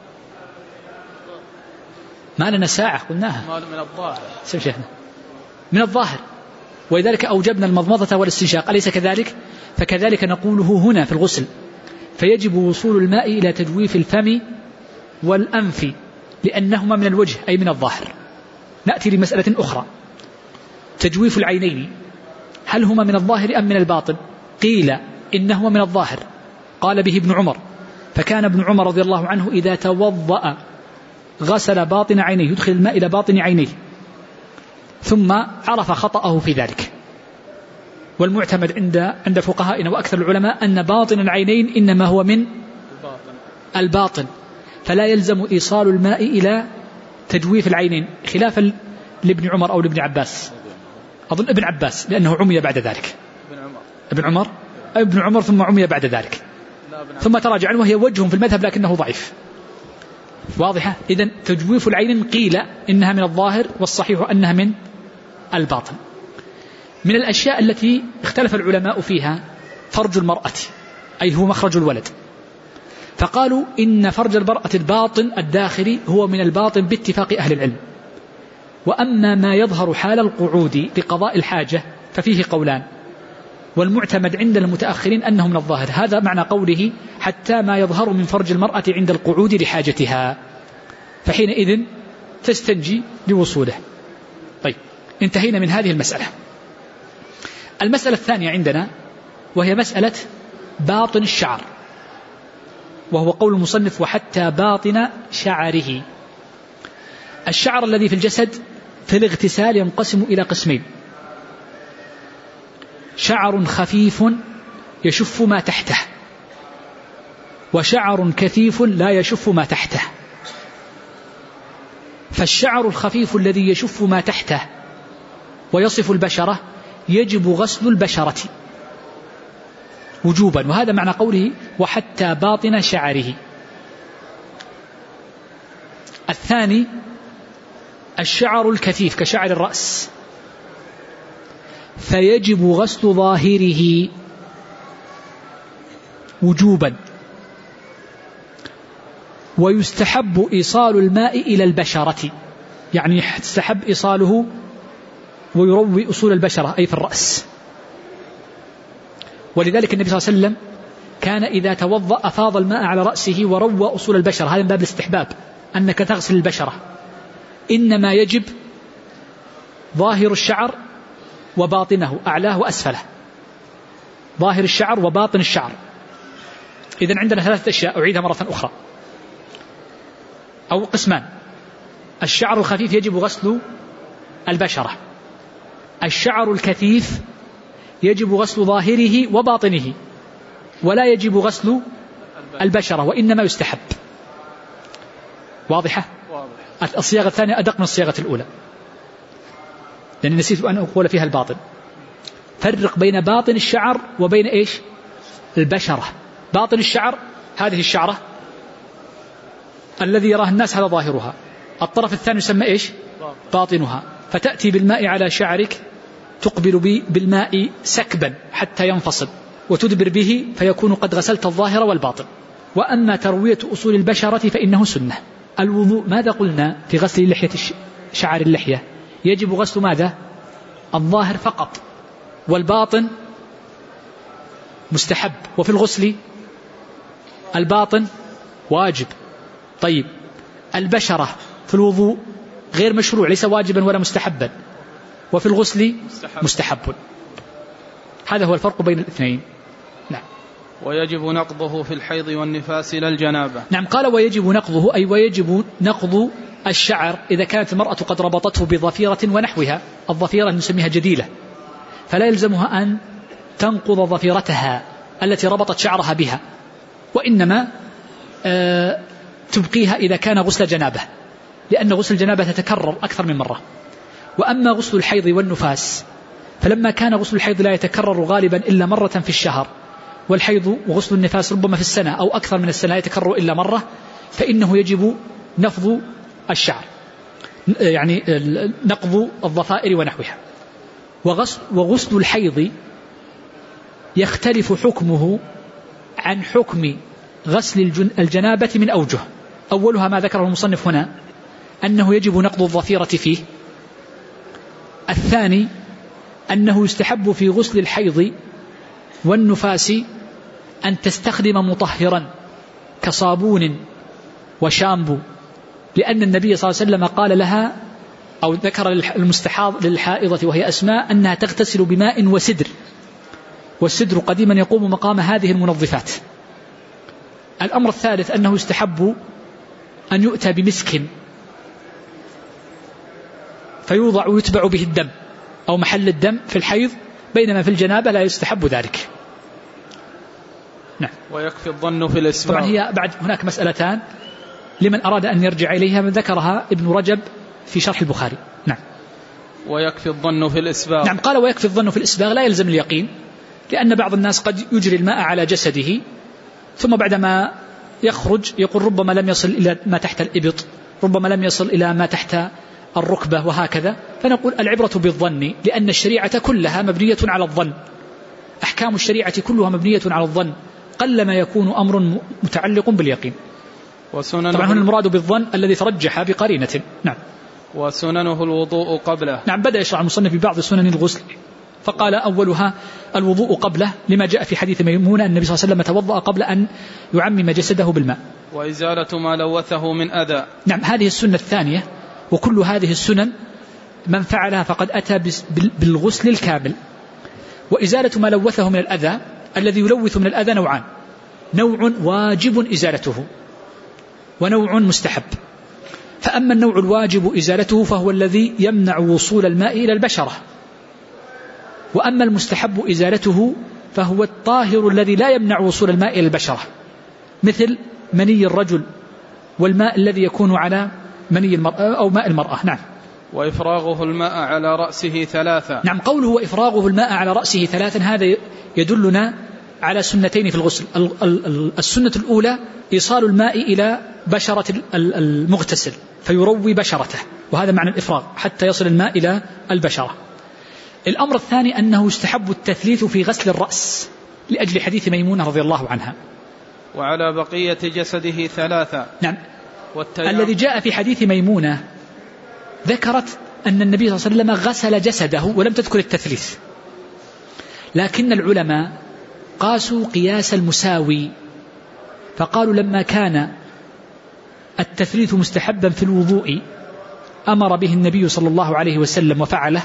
ما لنا ساعة قلناها. من الظاهر. شيخنا من الظاهر، ولذلك أوجبنا المضمضة والاستنشاق، أليس كذلك؟ فكذلك نقوله هنا في الغسل، فيجب وصول الماء إلى تجويف الفم والأنف لأنهما من الوجه أي من الظاهر. نأتي لمسألة أخرى، تجويف العينين هل هما من الظاهر أم من الباطن؟ قيل إنهما من الظاهر، قال به ابن عمر، فكان ابن عمر رضي الله عنه إذا توضأ غسل باطن عينيه، يدخل الماء إلى باطن عينيه، ثم عرف خطأه في ذلك. والمعتمد عند فقهائنا وأكثر العلماء أن باطن العينين إنما هو من الباطن، فلا يلزم إيصال الماء إلى تجويف العينين، خلافا لابن عمر أو لابن عباس، أظن ابن عباس لأنه عمي بعد ذلك. ابن عمر ثم عمي بعد ذلك، ثم تراجع عنه، وهي وجه في المذهب لكنه ضعيف. واضحة؟ إذن تجويف العين قيل إنها من الظاهر، والصحيح أنها من الباطن. من الأشياء التي اختلف العلماء فيها فرج المرأة، أي هو مخرج الولد، فقالوا إن فرج المرأة الباطن الداخلي هو من الباطن باتفاق أهل العلم، وأما ما يظهر حال القعود لقضاء الحاجة ففيه قولان، والمعتمد عند المتأخرين أنه من الظاهر. هذا معنى قوله حتى ما يظهر من فرج المرأة عند القعود لحاجتها، فحينئذ تستنجي بوصوله. طيب، انتهينا من هذه المسألة. المسألة الثانية عندنا وهي مسألة باطن الشعر، وهو قول المصنف وحتى باطن شعره. الشعر الذي في الجسد في الاغتسال ينقسم إلى قسمين: شعر خفيف يشف ما تحته، وشعر كثيف لا يشف ما تحته. فالشعر الخفيف الذي يشف ما تحته ويصف البشرة يجب غسل البشرة وجوبا، وهذا معنى قوله وحتى باطن شعره. الثاني الشعر الكثيف كشعر الرأس، فيجب غسل ظاهره وجوبا، ويستحب إيصال الماء إلى البشرة، يعني يستحب إيصاله ويروي أصول البشرة أي في الرأس. ولذلك النبي صلى الله عليه وسلم كان إذا توضأ أفاض الماء على رأسه وروى أصول البشرة. هذا من باب الاستحباب، أنك تغسل البشرة. إنما يجب ظاهر الشعر وباطنه، أعلاه وأسفله، ظاهر الشعر وباطن الشعر. إذن عندنا ثلاثة أشياء أعيدها مرة أخرى، أو قسمان. الشعر الخفيف يجب غسل البشرة، الشعر الكثيف يجب غسل ظاهره وباطنه، ولا يجب غسل البشرة وإنما يستحب. واضحة؟ الصياغة الثانية أدق من الصياغة الأولى، لأن نسيت أن أقول فيها الباطن. فرق بين باطن الشعر وبين إيش؟ البشرة. باطن الشعر هذه الشعرة الذي يراه الناس هذا ظاهرها، الطرف الثاني يسمى إيش؟ باطنها. فتأتي بالماء على شعرك، تقبل بالماء سكبا حتى ينفصل، وتدبر به فيكون قد غسلت الظاهر والباطن. وأما تروية أصول البشرة فإنه سنة. الوضوء ماذا قلنا في غسل لحية شعر اللحية؟ يجب غسل ماذا؟ الظاهر فقط، والباطن مستحب. وفي الغسل الباطن واجب. طيب البشرة في الوضوء غير مشروع، ليس واجبا ولا مستحبا، وفي الغسل مستحب. هذا هو الفرق بين الاثنين. نعم. ويجب نقضه في الحيض والنفاس لا الجنابة. نعم، قال ويجب نقضه، أي ويجب نقض الشعر إذا كانت المرأة قد ربطته بظفيرة ونحوها. الظفيرة نسميها جديلة، فلا يلزمها أن تنقض ظفيرتها التي ربطت شعرها بها، وإنما تبقيها إذا كان غسل جنابة، لأن غسل الجنابة تتكرر أكثر من مرة. وأما غسل الحيض والنفاس فلما كان غسل الحيض لا يتكرر غالبا إلا مرة في الشهر، والحيض وغسل النفاس ربما في السنة أو أكثر من السنة لا يتكرر إلا مرة، فإنه يجب نفض الشعر، يعني نقض الضفائر ونحوها. وغسل الحيض يختلف حكمه عن حكم غسل الجنابة من أوجه. أولها ما ذكره المصنف هنا، أنه يجب نقض الظفيرة فيه. الثاني أنه يستحب في غسل الحيض والنفاس أن تستخدم مطهرا كصابون وشامبو، لأن النبي صلى الله عليه وسلم قال لها، أو ذكر المستحاض للحائضة وهي أسماء، أنها تغتسل بماء وسدر، والسدر قديما يقوم مقام هذه المنظفات. الأمر الثالث أنه يستحب أن يؤتى بمسك فيوضع ويتبع به الدم أو محل الدم في الحيض، بينما في الجنابة لا يستحب ذلك. نعم. ويكفي الظن في الإسباغ. طبعا هي بعد هناك مسألتان لمن أراد أن يرجع إليها، من ذكرها ابن رجب في شرح البخاري. نعم. ويكفي الظن في الإسباغ. نعم، قال ويكفي الظن في الإسباغ، لا يلزم اليقين، لأن بعض الناس قد يجري الماء على جسده ثم بعدما يخرج يقول ربما لم يصل إلى ما تحت الإبط، ربما لم يصل إلى ما تحت الركبة، وهكذا. فنقول العبرة بالظن، لأن الشريعة كلها مبنية على الظن، أحكام الشريعة كلها مبنية على الظن، قلما يكون أمر متعلق باليقين. طبعا هنا المراد بالظن الذي ترجح بقرينة. نعم. وسننه الوضوء قبله. نعم، بدأ يشرع المصنف ببعض سنن الغسل، فقال أولها الوضوء قبله، لما جاء في حديث ميمونة النبي صلى الله عليه وسلم توضأ قبل أن يعمم جسده بالماء. وإزالة ما لوثه من أذى. نعم، هذه السنة الثانية. وكل هذه السنن من فعلها فقد أتى بالغسل الكامل. وإزالة ما لوثه من الأذى، الذي يلوث من الأذى نوعان، نوع واجب إزالته ونوع مستحب. فأما النوع الواجب إزالته فهو الذي يمنع وصول الماء إلى البشرة، وأما المستحب إزالته فهو الطاهر الذي لا يمنع وصول الماء إلى البشرة، مثل مني الرجل والماء الذي يكون على مني المرأة أو ماء المرأة. نعم. وإفراغه الماء على رأسه 3. نعم، قوله وإفراغه الماء على رأسه 3 هذا يدلنا على سنتين في الغسل. السنة الأولى إيصال الماء إلى بشرة المغتسل فيروي بشرته، وهذا معنى الإفراغ حتى يصل الماء إلى البشرة. الأمر الثاني أنه يستحب التثليث في غسل الرأس لأجل حديث ميمونة رضي الله عنها، وعلى بقية جسده 3. نعم. الذي جاء في حديث ميمونة ذكرت أن النبي صلى الله عليه وسلم غسل جسده ولم تذكر التثليث، لكن العلماء قاسوا قياس المساوي، فقالوا لما كان التثليث مستحبا في الوضوء أمر به النبي صلى الله عليه وسلم وفعله،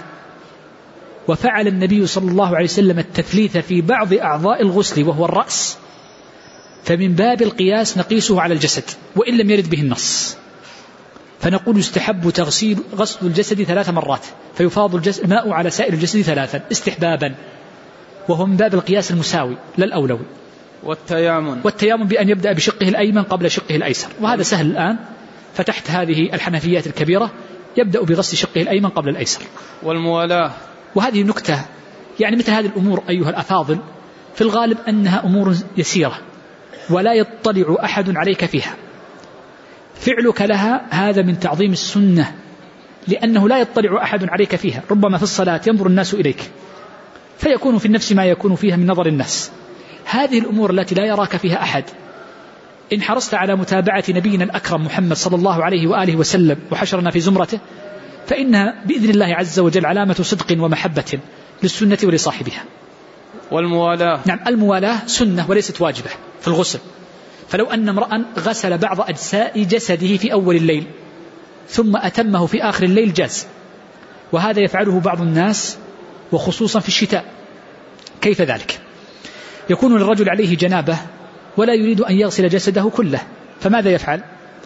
وفعل النبي صلى الله عليه وسلم التثليث في بعض أعضاء الغسل وهو الرأس، فمن باب القياس نقيسه على الجسد وإن لم يرد به النص، فنقول يستحب غسل الجسد 3 مرات فيفاض الماء على سائر الجسد 3 استحبابا، وهو من باب القياس المساوي لا الأولوي. والتيامن بأن يبدأ بشقه الأيمن قبل شقه الأيسر، وهذا سهل الآن، فتحت هذه الحنفيات الكبيرة يبدأ بغسل شقه الأيمن قبل الأيسر. والموالاة، وهذه نكتة، يعني مثل هذه الأمور أيها الأفاضل في الغالب أنها أمور يسيرة ولا يطلع أحد عليك فيها، فعلك لها هذا من تعظيم السنة، لأنه لا يطلع أحد عليك فيها، ربما في الصلاة ينظر الناس إليك فيكون في النفس ما يكون فيها من نظر الناس. هذه الأمور التي لا يراك فيها أحد، إن حرصت على متابعة نبينا الأكرم محمد صلى الله عليه وآله وسلم وحشرنا في زمرته، فإنها بإذن الله عز وجل علامة صدق ومحبة للسنة ولصاحبها. والموالاة، نعم، الموالاة سنة وليست واجبة في الغسل، فلو أن امرأ غسل بعض أجزاء جسده في أول الليل ثم أتمه في آخر الليل جاز، وهذا يفعله بعض الناس وخصوصا في الشتاء. كيف ذلك؟ يكون للرجل عليه جنابة ولا يريد أن يغسل جسده كله، فماذا يفعل؟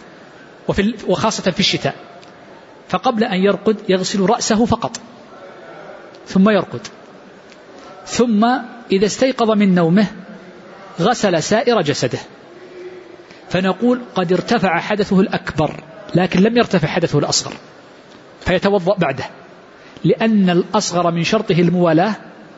وخاصة في الشتاء، فقبل أن يرقد يغسل رأسه فقط ثم يرقد، ثم إذا استيقظ من نومه غسل سائر جسده، فنقول قد ارتفع حدثه الأكبر لكن لم يرتفع حدثه الأصغر، فيتوضأ بعده، لأن الأصغر من شرطه الموالاة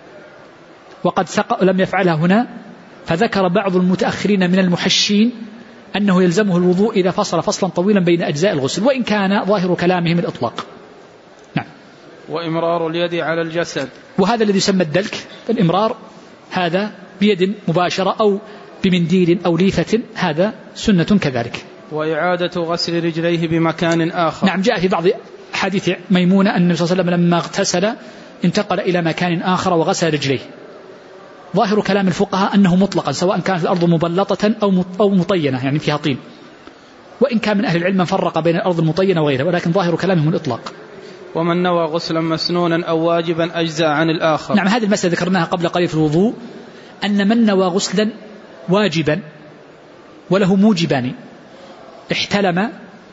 وقد لم يفعلها هنا. فذكر بعض المتأخرين من المحشين أنه يلزمه الوضوء إذا فصل فصلا طويلا بين أجزاء الغسل، وإن كان ظاهر كلامهم الإطلاق. نعم. وإمرار اليد على الجسد، وهذا الذي يسمى الدلك، الإمرار هذا بيد مباشرة أو بمنديل أو ليفة، هذا سنة كذلك. وإعادة غسل رجليه بمكان آخر. نعم، جاء في بعض حديث ميمونة أن النبي صلى الله عليه وسلم لما اغتسل انتقل إلى مكان آخر وغسل رجليه. ظاهر كلام الفقهاء أنه مطلقا، سواء كانت الأرض مبلطة أو مطينة يعني فيها طين، وإن كان من أهل العلم من فرق بين الأرض المطينة وغيرها، ولكن ظاهر كلامهم الإطلاق. ومن نوى غسلا مسنونا أو واجبا أجزاء عن الآخر. نعم، هذه المسألة ذكرناها قبل قليل في الوضوء، أن من نوى غسلا واجبا وله موجبان، احتلم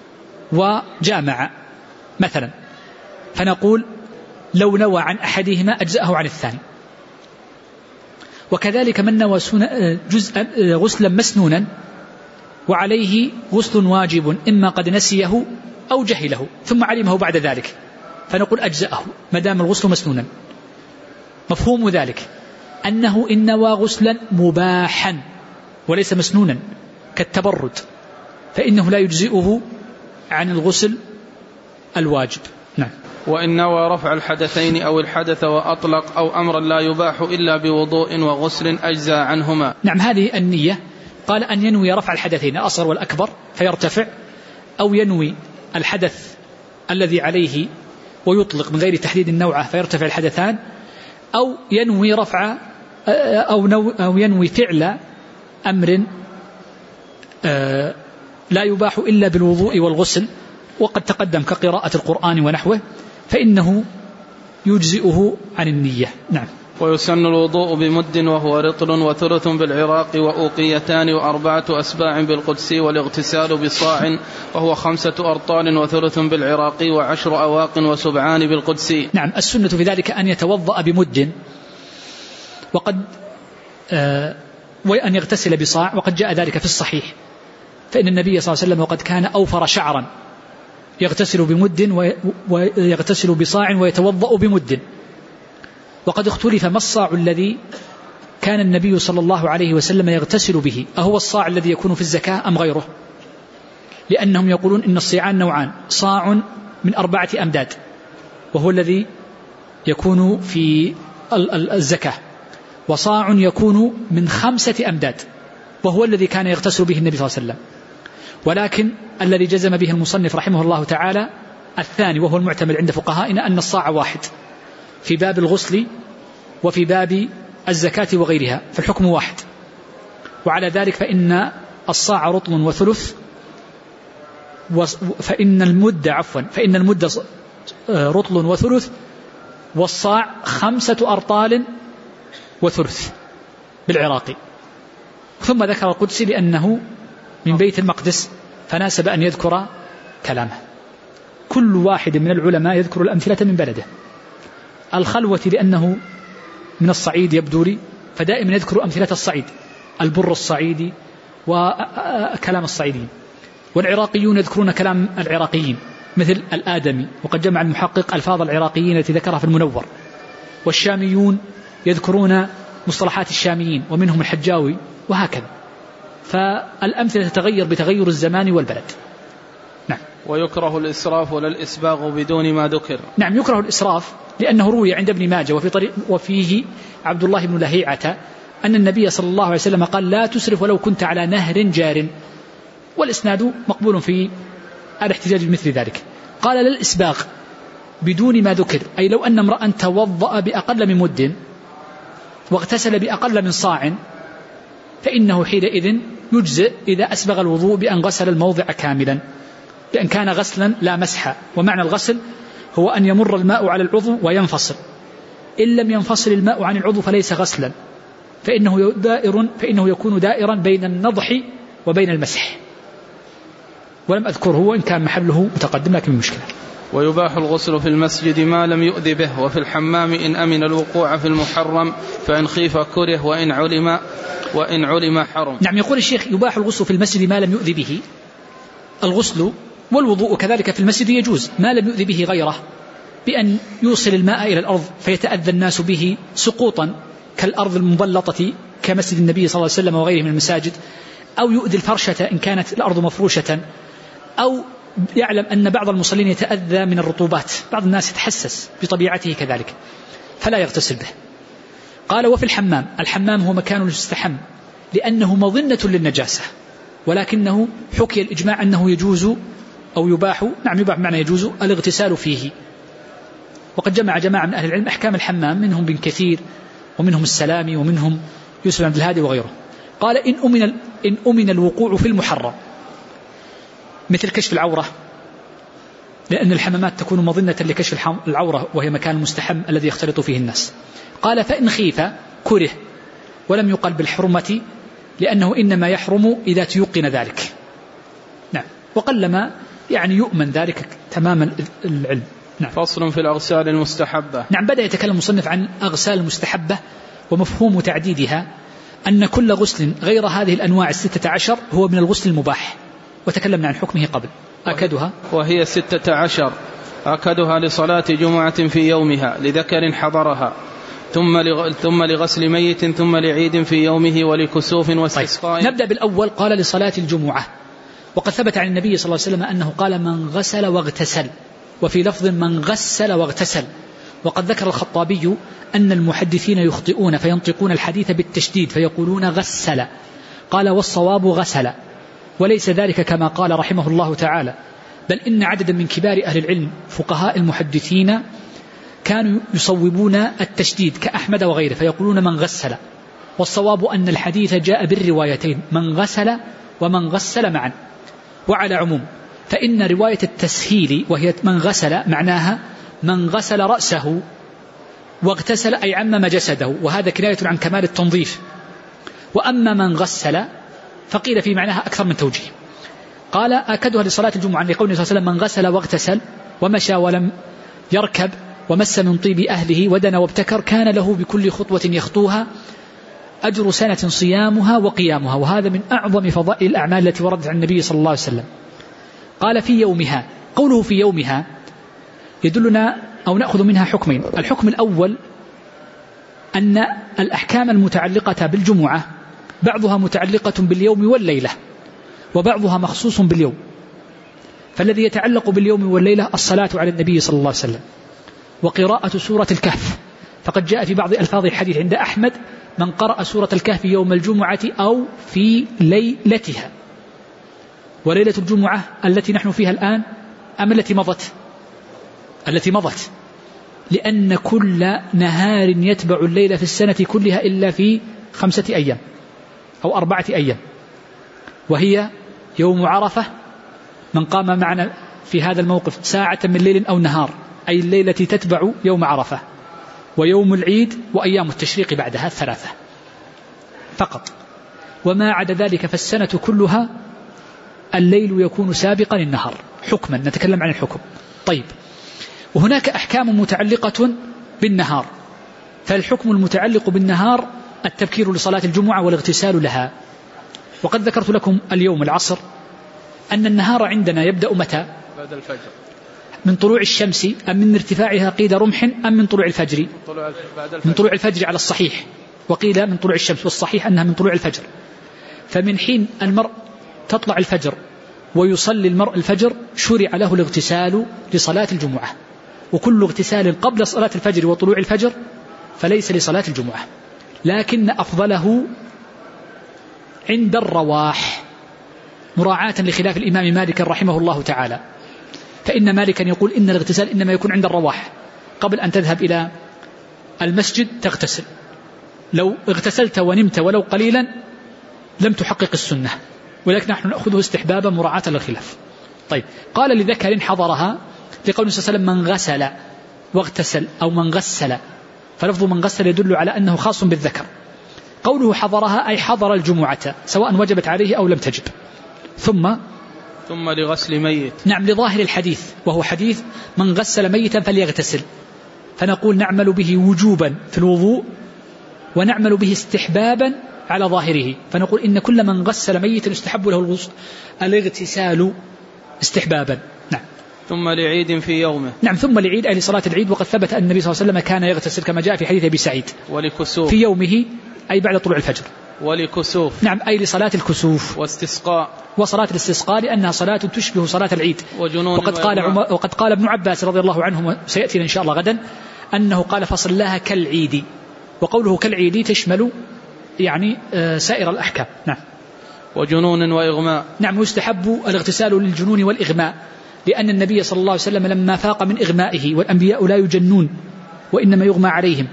وجامع مثلا، فنقول لو نوى عن أحدهما أجزأه عن الثاني. وكذلك من نوى غسلا مسنونا وعليه غسل واجب إما قد نسيه أو جهله ثم علمه بعد ذلك، فنقول أجزأه ما دام الغسل مسنونا. مفهوم ذلك أنه إن نوى غسلا مباحا وليس مسنونا كالتبرد، فإنه لا يجزئه عن الغسل الواجب. نعم. وإن نوى رفع الحدثين أو الحدث وأطلق أو أمرا لا يباح إلا بوضوء وغسل أجزاء عنهما. نعم، هذه النية قال أن ينوي رفع الحدثين الأصغر والأكبر فيرتفع، أو ينوي الحدث الذي عليه ويطلق من غير تحديد النوعة فيرتفع الحدثان، أو ينوي رفع أو ينوي فعل أمر لا يباح إلا بالوضوء والغسل، وقد تقدم كقراءة القرآن ونحوه، فإنه يجزئه عن النية. نعم. ويسن الوضوء بمد وهو رطل وثلث بالعراق وأوقيتان و4 أسباع بالقدس، والاغتسال بصاع وهو 5 أرطال وثلث بالعراق و10 أواق وسبعان بالقدس. نعم، السنة في ذلك أن يتوضأ بمد، وقد وأن يغتسل بصاع، وقد جاء ذلك في الصحيح، فإن النبي صلى الله عليه وسلم وقد كان أوفر شعرا يغتسل بمد ويغتسل بصاع ويتوضأ بمد. وقد اختلف ما الصاع الذي كان النبي صلى الله عليه وسلم يغتسل به، أهو الصاع الذي يكون في الزكاة أم غيره؟ لأنهم يقولون إن الصيعان نوعان، صاع من 4 أمداد وهو الذي يكون في الزكاة، وصاع يكون من 5 أمداد وهو الذي كان يغتسل به النبي صلى الله عليه وسلم. ولكن الذي جزم به المصنف رحمه الله تعالى الثاني، وهو المعتمد عند فقهائنا، أن الصاع واحد في باب الغسل وفي باب الزكاة وغيرها، فالحكم واحد. وعلى ذلك فإن الصاع رطل وثلث، فإن المدة رطل وثلث، والصاع 5 أرطال وثلث بالعراقي. ثم ذكر القدسي لأنه من بيت المقدس فناسب أن يذكر كلامه. كل واحد من العلماء يذكر الأمثلة من بلده. الخلوة لأنه من الصعيد يبدو لي، فدائما يذكر أمثلة الصعيد، البر الصعيدي وكلام الصعيديين. والعراقيون يذكرون كلام العراقيين مثل الآدمي، وقد جمع المحقق ألفاظ العراقيين التي ذكرها في المنور. والشاميون يذكرون مصطلحات الشاميين ومنهم الحجاوي، وهكذا. فالأمثلة تتغير بتغير الزمان والبلد. نعم. ويكره الإسراف ولا الإسباغ بدون ما ذكر. نعم، يكره الإسراف لأنه روي عند ابن ماجه وفيه عبد الله بن لهيعة أن النبي صلى الله عليه وسلم قال: لا تسرف ولو كنت على نهر جار. والإسناد مقبول في الاحتجاج بمثل ذلك. قال: للإسباغ بدون ما ذكر، أي لو أن امرأ توضأ بأقل من مد واغتسل بأقل من صاع فإنه حينئذ يجزئ إذا أسبغ الوضوء بأن غسل الموضع كاملا، بأن كان غسلا لا مسحا. ومعنى الغسل هو أن يمر الماء على العضو وينفصل. إن لم ينفصل الماء عن العضو فليس غسلا، فإنه يكون دائرا بين النضح وبين المسح. ولم أذكره وإن كان محله متقدم، لكن مشكلة. ويباح الغسل في المسجد ما لم يؤذ به، وفي الحمام إن أمن الوقوع في المحرم، فإن خيف كره، وإن علم حرم. نعم، يقول الشيخ: يباح الغسل في المسجد ما لم يؤذ به. الغسل والوضوء كذلك في المسجد يجوز ما لم يؤذ به غيره، بأن يوصل الماء إلى الأرض فيتأذى الناس به سقوطا كالأرض المبلطة كمسجد النبي صلى الله عليه وسلم وغيره من المساجد، أو يؤذي الفرشة إن كانت الأرض مفروشة، أو يعلم أن بعض المصلين يتأذى من الرطوبات، بعض الناس يتحسس بطبيعته كذلك، فلا يغتسل به. قال: وفي الحمام هو مكان يستحم لأنه مظنة للنجاسة، ولكنه حكي الإجماع أنه يجوز أو يباح، نعم يباح معنى يجوز الاغتسال فيه. وقد جمع جماعة من أهل العلم أحكام الحمام، منهم بن كثير ومنهم السلامي ومنهم يوسف عبد الهادي وغيره. قال: إن أمن الوقوع في المحرم، مثل كشف العورة، لأن الحمامات تكون مظنة لكشف العورة وهي مكان المستحم الذي يختلط فيه الناس. قال: فإن خيف كره، ولم يقل بالحرمة لأنه إنما يحرم إذا تيقن ذلك. نعم، وقلما يعني يؤمن ذلك تمام العلم. نعم. فصل في الأغسال المستحبة. نعم، بدأ يتكلم المصنف عن أغسال المستحبة ومفهوم تعديدها، أن كل غسل غير هذه الأنواع 16 هو من الغسل المباح، وتكلمنا عن حكمه قبل. أكدها وهي 16، أكدها لصلاة جمعة في يومها لذكر حضرها، ثم لغسل ميت، ثم لعيد في يومه، ولكسوف واستسقاء. طيب. نبدأ بالأول. قال: لصلاة الجمعة. وقد ثبت عن النبي صلى الله عليه وسلم أنه قال: من غسل واغتسل، وفي لفظ من غسل واغتسل. وقد ذكر الخطابي أن المحدثين يخطئون فينطقون الحديث بالتشديد فيقولون غسل، قال: والصواب غسل، وليس ذلك كما قال رحمه الله تعالى، بل إن عددا من كبار أهل العلم فقهاء المحدثين كانوا يصوبون التشديد كأحمد وغيره فيقولون من غسل. والصواب أن الحديث جاء بالروايتين، من غسل ومن غسل معا. وعلى عموم فإن رواية التسهيل وهي من غسل معناها من غسل رأسه واغتسل أي عمم جسده، وهذا كناية عن كمال التنظيف. وأما من غسل فقيل في معناها أكثر من توجيه. قال: أكدها لصلاة الجمعة لقوله صلى الله عليه وسلم: من غسل واغتسل ومشى ولم يركب ومس من طيب أهله ودنا وابتكر كان له بكل خطوة يخطوها أجر سنة صيامها وقيامها. وهذا من أعظم فضائل الأعمال التي وردت عن النبي صلى الله عليه وسلم. قال: في يومها. قوله في يومها يدلنا أو نأخذ منها حكمين. الحكم الأول أن الأحكام المتعلقة بالجمعة بعضها متعلقة باليوم والليلة، وبعضها مخصوص باليوم. فالذي يتعلق باليوم والليلة الصلاة على النبي صلى الله عليه وسلم وقراءة سورة الكهف، فقد جاء في بعض ألفاظ الحديث عند أحمد من قرأ سورة الكهف يوم الجمعة أو في ليلتها. وليلة الجمعة التي نحن فيها الآن أم التي مضت؟ التي مضت، لأن كل نهار يتبع الليلة في السنة كلها إلا في 5 أيام أو 4 أيام، وهي يوم عرفة. من قام معنا في هذا الموقف ساعة من ليل أو نهار، أي الليلة تتبع يوم عرفة، ويوم العيد وأيام التشريق بعدها 3 فقط. وما عدا ذلك فالسنة كلها الليل يكون سابقا النهار حكما، نتكلم عن الحكم. طيب، وهناك أحكام متعلقة بالنهار، فالحكم المتعلق بالنهار التبكير لصلاة الجمعة والاغتسال لها. وقد ذكرت لكم اليوم العصر أن النهار عندنا يبدأ متى؟ بعد الفجر. من طلوع الشمس أم من ارتفاعها قيد رمح أم من طلوع الفجر؟ من طلوع الفجر على الصحيح، وقيل من طلوع الشمس، والصحيح أنها من طلوع الفجر. فمن حين المرء تطلع الفجر ويصلي المرء الفجر شرع له الاغتسال لصلاة الجمعة، وكل اغتسال قبل صلاة الفجر وطلوع الفجر فليس لصلاة الجمعة، لكن أفضله عند الرواح، مراعاة لخلاف الإمام مالك رحمه الله تعالى. فإن مالكا يقول إن الاغتسال إنما يكون عند الرواح، قبل أن تذهب إلى المسجد تغتسل. لو اغتسلت ونمت ولو قليلا لم تحقق السنة، ولكن نحن نأخذه استحبابا مراعاة للخلاف. طيب، قال لذكر حضرها، لقول صلى الله عليه وسلم من غسل واغتسل أو من غسل، فلفظ من غسل يدل على أنه خاص بالذكر. قوله حضرها أي حضر الجمعة سواء وجبت عليه أو لم تجب. ثم لغسل ميت. نعم، لظاهر الحديث، وهو حديث من غسل ميتا فليغتسل، فنقول نعمل به وجوبا في الوضوء ونعمل به استحبابا على ظاهره، فنقول إن كل من غسل ميتا يستحب له الاغتسال استحبابا. نعم. ثم لعيد في يومه. نعم، ثم لعيد أي لصلاة العيد، وقد ثبت أن النبي صلى الله عليه وسلم كان يغتسل كما جاء في حديث أبي سعيد. ولكسوف في يومه أي بعد طلوع الفجر. ولكسوف. نعم، أي لصلاة الكسوف. واستسقاء. وصلاة الاستسقاء لأنها صلاة تشبه صلاة العيد. وجنون. وقد قال ابن عباس رضي الله عنه، سيأتينا إن شاء الله غدا، أنه قال فصلاها كالعيد، وقوله كالعيد تشمل يعني سائر الأحكام. نعم. وجنون وإغماء. نعم، ويستحب الاغتسال للجنون والإغماء، لأن النبي صلى الله عليه وسلم لما فاق من إغمائه، والأنبياء لا يجنون وإنما يغمى عليهم،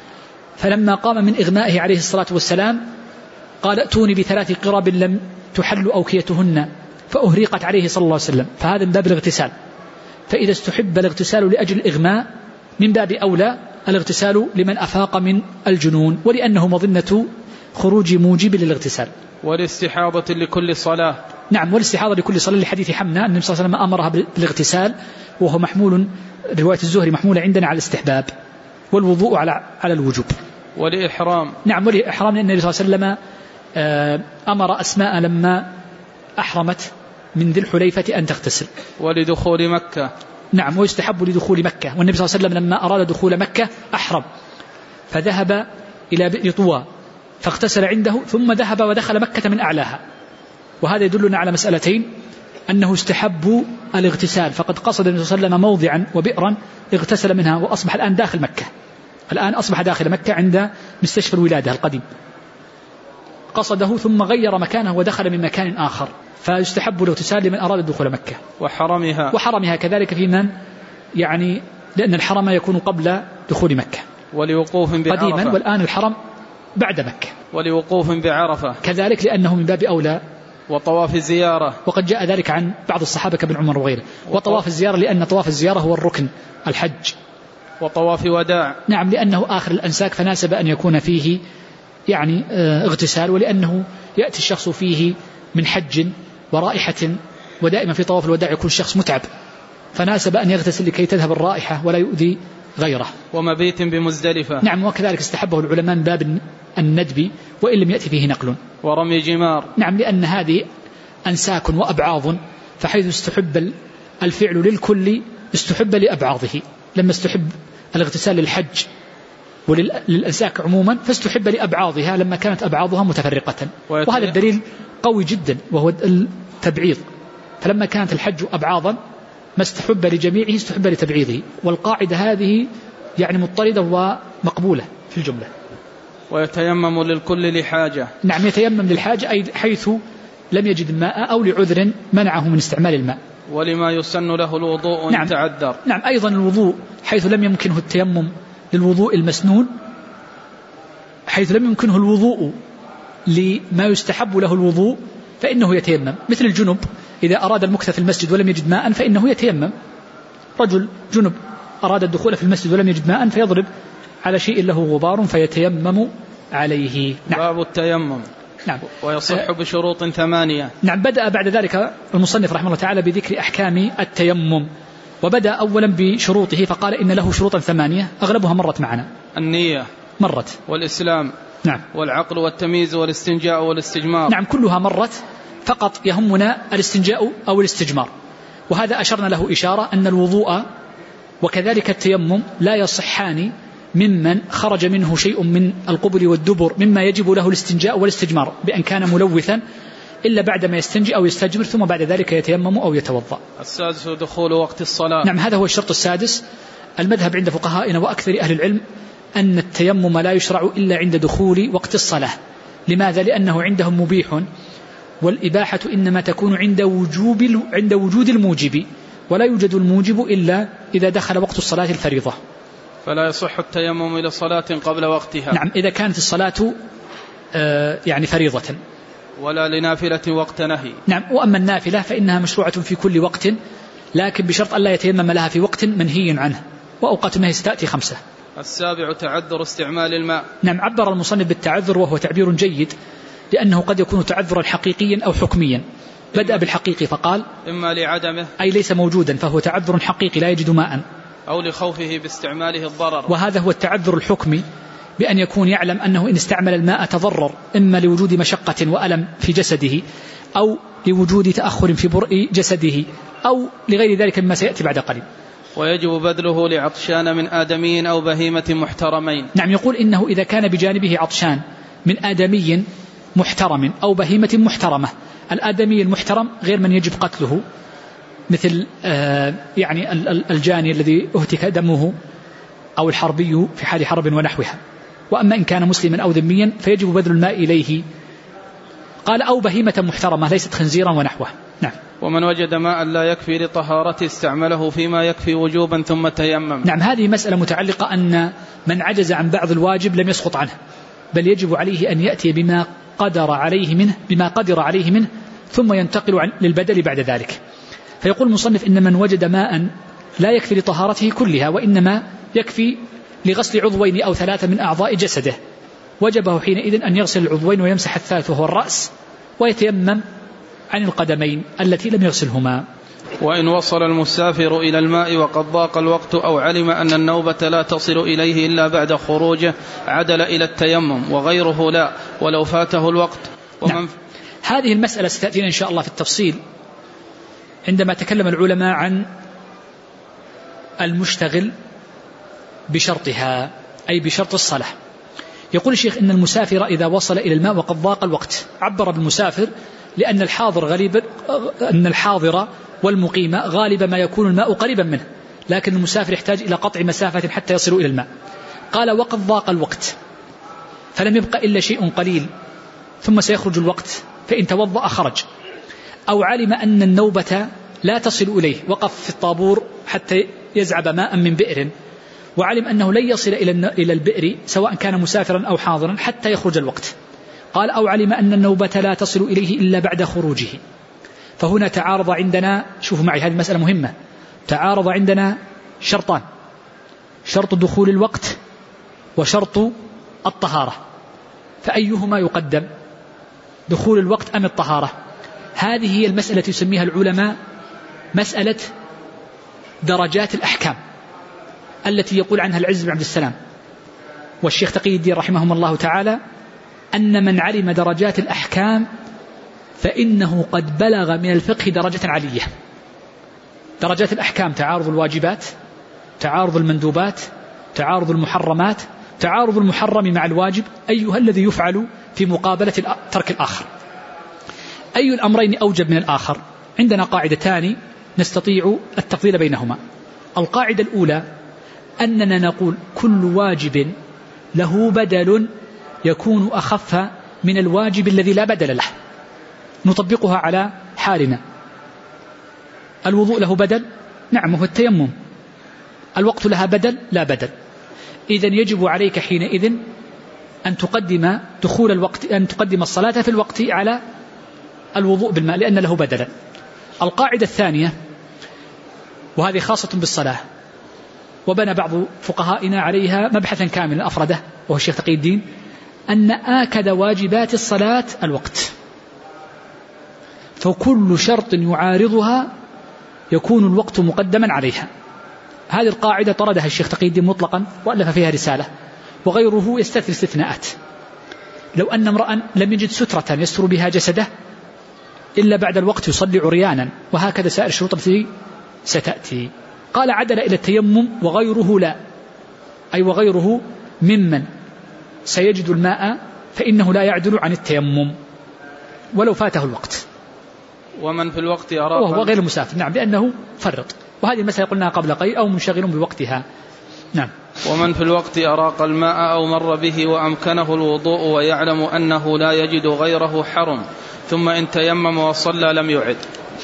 فلما قام من إغمائه عليه الصلاة والسلام قال ائتوني ب3 قراب لم تحل أوكيتهن، فأهريقت عليه صلى الله عليه وسلم، فهذا من باب الاغتسال. فإذا استحب الاغتسال لأجل الإغماء من باب أولى الاغتسال لمن أفاق من الجنون، ولأنه مظنة خروج موجب للاغتسال. والاستحاضة لكل صلاة. نعم، والاستحاضة لكل صلاة لحديث حمنا، النبي صلى الله عليه وسلم أمرها بالاغتسال، وهو محمول، رواية الزهري محمولة عندنا على الاستحباب، والوضوء على الوجوب. ولإحرام. نعم، ولإحرام، لأن النبي صلى الله عليه وسلم أمر أسماء لما أحرمت من ذي الحليفة أن تغتسل. ولدخول مكة. نعم، ويستحب لدخول مكة، والنبي صلى الله عليه وسلم لما أراد دخول مكة أحرم، فذهب إلى بئر طوى فاغتسل عنده، ثم ذهب ودخل مكة من أعلاها. وهذا يدلنا على مسألتين: أنه استحب الاغتسال، فقد قصد النبي صلى الله عليه وسلم موضعا وبئرا اغتسل منها، وأصبح الآن داخل مكة، الآن أصبح داخل مكة عند مستشفى الولادة القديم، قصده ثم غير مكانه ودخل من مكان آخر، فيستحب الاغتسال لمن أراد دخول مكة. وحرمها كذلك في من يعني، لأن الحرم يكون قبل دخول مكة ولوقوف بعرفة قديما، والآن الحرم بعد مكة. ولوقوف بعرفة كذلك لأنه من باب أولى. وطواف الزيارة، وقد جاء ذلك عن بعض الصحابة كابن عمر وغيره. وطواف الزيارة لأن طواف الزيارة هو الركن الحج. وطواف وداع. نعم، لأنه آخر الأنساك فناسب أن يكون فيه يعني اغتسال، ولأنه يأتي الشخص فيه من حج ورائحة، ودائما في طواف الوداع يكون الشخص متعب، فناسب أن يغتسل لكي تذهب الرائحة ولا يؤذي غيره. ومبيت بمزدلفة. نعم، وكذلك استحبه العلماء من باب الندب وإن لم يأتي فيه نقل. ورمي جمار. نعم، لأن هذه أنساك وأبعاض، فحيث استحب الفعل للكل استحب لأبعاضه. لما استحب الاغتسال للحج وللأنساك عموما فاستحب لأبعاضها لما كانت أبعاضها متفرقة، وهذا الدليل قوي جدا وهو التبعيض. فلما كانت الحج أبعاضا ما استحب لجميعه استحب لتبعيضه، والقاعدة هذه يعني مضطردة ومقبولة في الجملة. ويتيمم للكل لحاجة. نعم يتيمم للحاجة أي حيث لم يجد الماء أو لعذر منعه من استعمال الماء. ولما يسن له الوضوء إن تعذر. نعم أيضا الوضوء حيث لم يمكنه التيمم للوضوء المسنون، حيث لم يمكنه الوضوء لما يستحب له الوضوء فإنه يتيمم، مثل الجنب إذا أراد المكث في المسجد ولم يجد ماء فإنه يتيمم. رجل جنب أراد الدخول في المسجد ولم يجد ماء فيضرب على شيء له غبار فيتيمم عليه. نعم. باب التيمم. نعم. ويصح بشروط 8. نعم. بدأ بعد ذلك المصنف رحمه الله تعالى بذكر أحكام التيمم، وبدأ أولا بشروطه فقال إن له شروطا 8 أغلبها مرت معنا. النية مرت، والإسلام، نعم، والعقل والتمييز والاستنجاء والاستجمار، نعم كلها مرت، فقط يهمنا الاستنجاء أو الاستجمار، وهذا أشرنا له إشارة أن الوضوء وكذلك التيمم لا يصحان ممن خرج منه شيء من القبل والدبر مما يجب له الاستنجاء والاستجمار بأن كان ملوثا، إلا بعدما يستنجي أو يستجمر ثم بعد ذلك يتيمم أو يتوضأ. السادس دخول وقت الصلاة. نعم هذا هو الشرط السادس. المذهب عند فقهائنا وأكثر أهل العلم أن التيمم لا يشرع إلا عند دخول وقت الصلاة. لماذا؟ لأنه عندهم مبيح، والإباحة إنما تكون عند وجود الموجب، ولا يوجد الموجب إلا إذا دخل وقت الصلاة الفريضة. فلا يصح التيمم إلى صلاة قبل وقتها. نعم إذا كانت الصلاة يعني فريضة. ولا لنافلة وقت نهي. نعم. وأما النافلة فإنها مشروعة في كل وقت، لكن بشرط ألا يتيمم لها في وقت منهي عنه، وأوقات النهي ستأتي 5. السابع تعذر استعمال الماء. نعم عبر المصنف بالتعذر وهو تعبير جيد، لأنه قد يكون تعذرا حقيقيا أو حكميا. بدأ بالحقيقي فقال إما لعدمه أي ليس موجودا فهو تعذر حقيقي لا يجد ماء، أو لخوفه باستعماله الضرر. وهذا هو التعذر الحكمي، بأن يكون يعلم أنه إن استعمل الماء تضرر، إما لوجود مشقة وألم في جسده، أو لوجود تأخر في برء جسده، أو لغير ذلك مما سيأتي بعد قليل. ويجب بذله لعطشان من آدمي أو بهيمة محترمين. نعم يقول إنه إذا كان بجانبه عطشان من آدمي محترم أو بهيمة محترمة. الآدمي المحترم غير من يجب قتله، مثل يعني الجاني الذي اهتك دمه، أو الحربي في حال حرب ونحوها. وأما إن كان مسلما أو ذميا فيجب بذل الماء إليه. قال أو بهيمة محترمة ليست خنزيرا ونحوه. نعم. ومن وجد ماء لا يكفي لطهارته استعمله فيما يكفي وجوبا ثم تيمم. نعم هذه مسألة متعلقة أن من عجز عن بعض الواجب لم يسقط عنه، بل يجب عليه أن يأتي بما قدر عليه منه ثم ينتقل للبدل بعد ذلك. فيقول المصنف إن من وجد ماء لا يكفي لطهارته كلها، وإنما يكفي لغسل عضوين أو 3 من أعضاء جسده، وجبه حينئذ أن يغسل العضوين ويمسح الثالث وهو الرأس، ويتيمم عن القدمين التي لم يغسلهما. وإن وصل المسافر إلى الماء وقد ضاق الوقت أو علم أن النوبة لا تصل إليه إلا بعد خروجه عدل إلى التيمم، وغيره لا ولو فاته الوقت. نعم. هذه المسألة ستأتينا إن شاء الله في التفصيل عندما تكلم العلماء عن المشتغل بشرطها، أي بشرط الصلاة. يقول الشيخ إن المسافر إذا وصل إلى الماء وقد ضاق الوقت، عبر بالمسافر لأن الحاضر والمقيم غالبا ما يكون الماء قريبا منه، لكن المسافر يحتاج إلى قطع مسافة حتى يصل إلى الماء. قال وقد ضاق الوقت فلم يبق إلا شيء قليل ثم سيخرج الوقت، فإن توضأ خرج. أو علم أن النوبة لا تصل إليه، وقف في الطابور حتى يزعب ماء من بئر، وعلم أنه لن يصل إلى البئر سواء كان مسافرا أو حاضرا حتى يخرج الوقت. قال أو علم أن النوبة لا تصل إليه إلا بعد خروجه. فهنا تعارض عندنا، شوفوا معي هذه المسألة مهمة، تعارض عندنا شرطان: شرط دخول الوقت وشرط الطهارة، فأيهما يقدم، دخول الوقت أم الطهارة؟ هذه هي المسألة يسميها العلماء مسألة درجات الأحكام، التي يقول عنها العز بن عبد السلام والشيخ تقي الدين رحمهم الله تعالى أن من علم درجات الأحكام فإنه قد بلغ من الفقه درجة علية. درجات الأحكام: تعارض الواجبات، تعارض المندوبات، تعارض المحرمات، تعارض المحرم مع الواجب، أيها الذي يفعل في مقابلة ترك الآخر، أي الأمرين أوجب من الآخر. عندنا قاعدتان نستطيع التفضيل بينهما. القاعدة الأولى أننا نقول كل واجب له بدل يكون أخف من الواجب الذي لا بدل له. نطبقها على حالنا. الوضوء له بدل؟ نعم، وهو التيمم. الوقت لها بدل؟ لا بدل. إذن يجب عليك حينئذ أن تقدم دخول الوقت، أن تقدم الصلاة في الوقت على الوضوء بالماء لأن له بدلا. القاعدة الثانية، وهذه خاصة بالصلاة، وبنى بعض فقهائنا عليها مبحثا كاملا أفرده وهو الشيخ تقي الدين، أن آكد واجبات الصلاة الوقت، فكل شرط يعارضها يكون الوقت مقدما عليها. هذه القاعدة طردها الشيخ تقي الدين مطلقا وألف فيها رسالة، وغيره يستثني استثناءات. لو أن امرأ لم يجد سترة يستر بها جسده إلا بعد الوقت يصلي عريانا، وهكذا سائر الشروط التي ستأتي. قال عدل إلى التيمم وغيره لا، أي وغيره ممن سيجد الماء فإنه لا يعدل عن التيمم ولو فاته الوقت. ومن في الوقت أراق، وهو غير المسافر، نعم، لأنه فرط، وهذه المسألة قلناها قبل قليل، أو منشغل بوقتها. نعم. ومن في الوقت أراق الماء أو مر به وأمكنه الوضوء ويعلم أنه لا يجد غيره حرم، ثم إن تيمم وصلى لم يعد.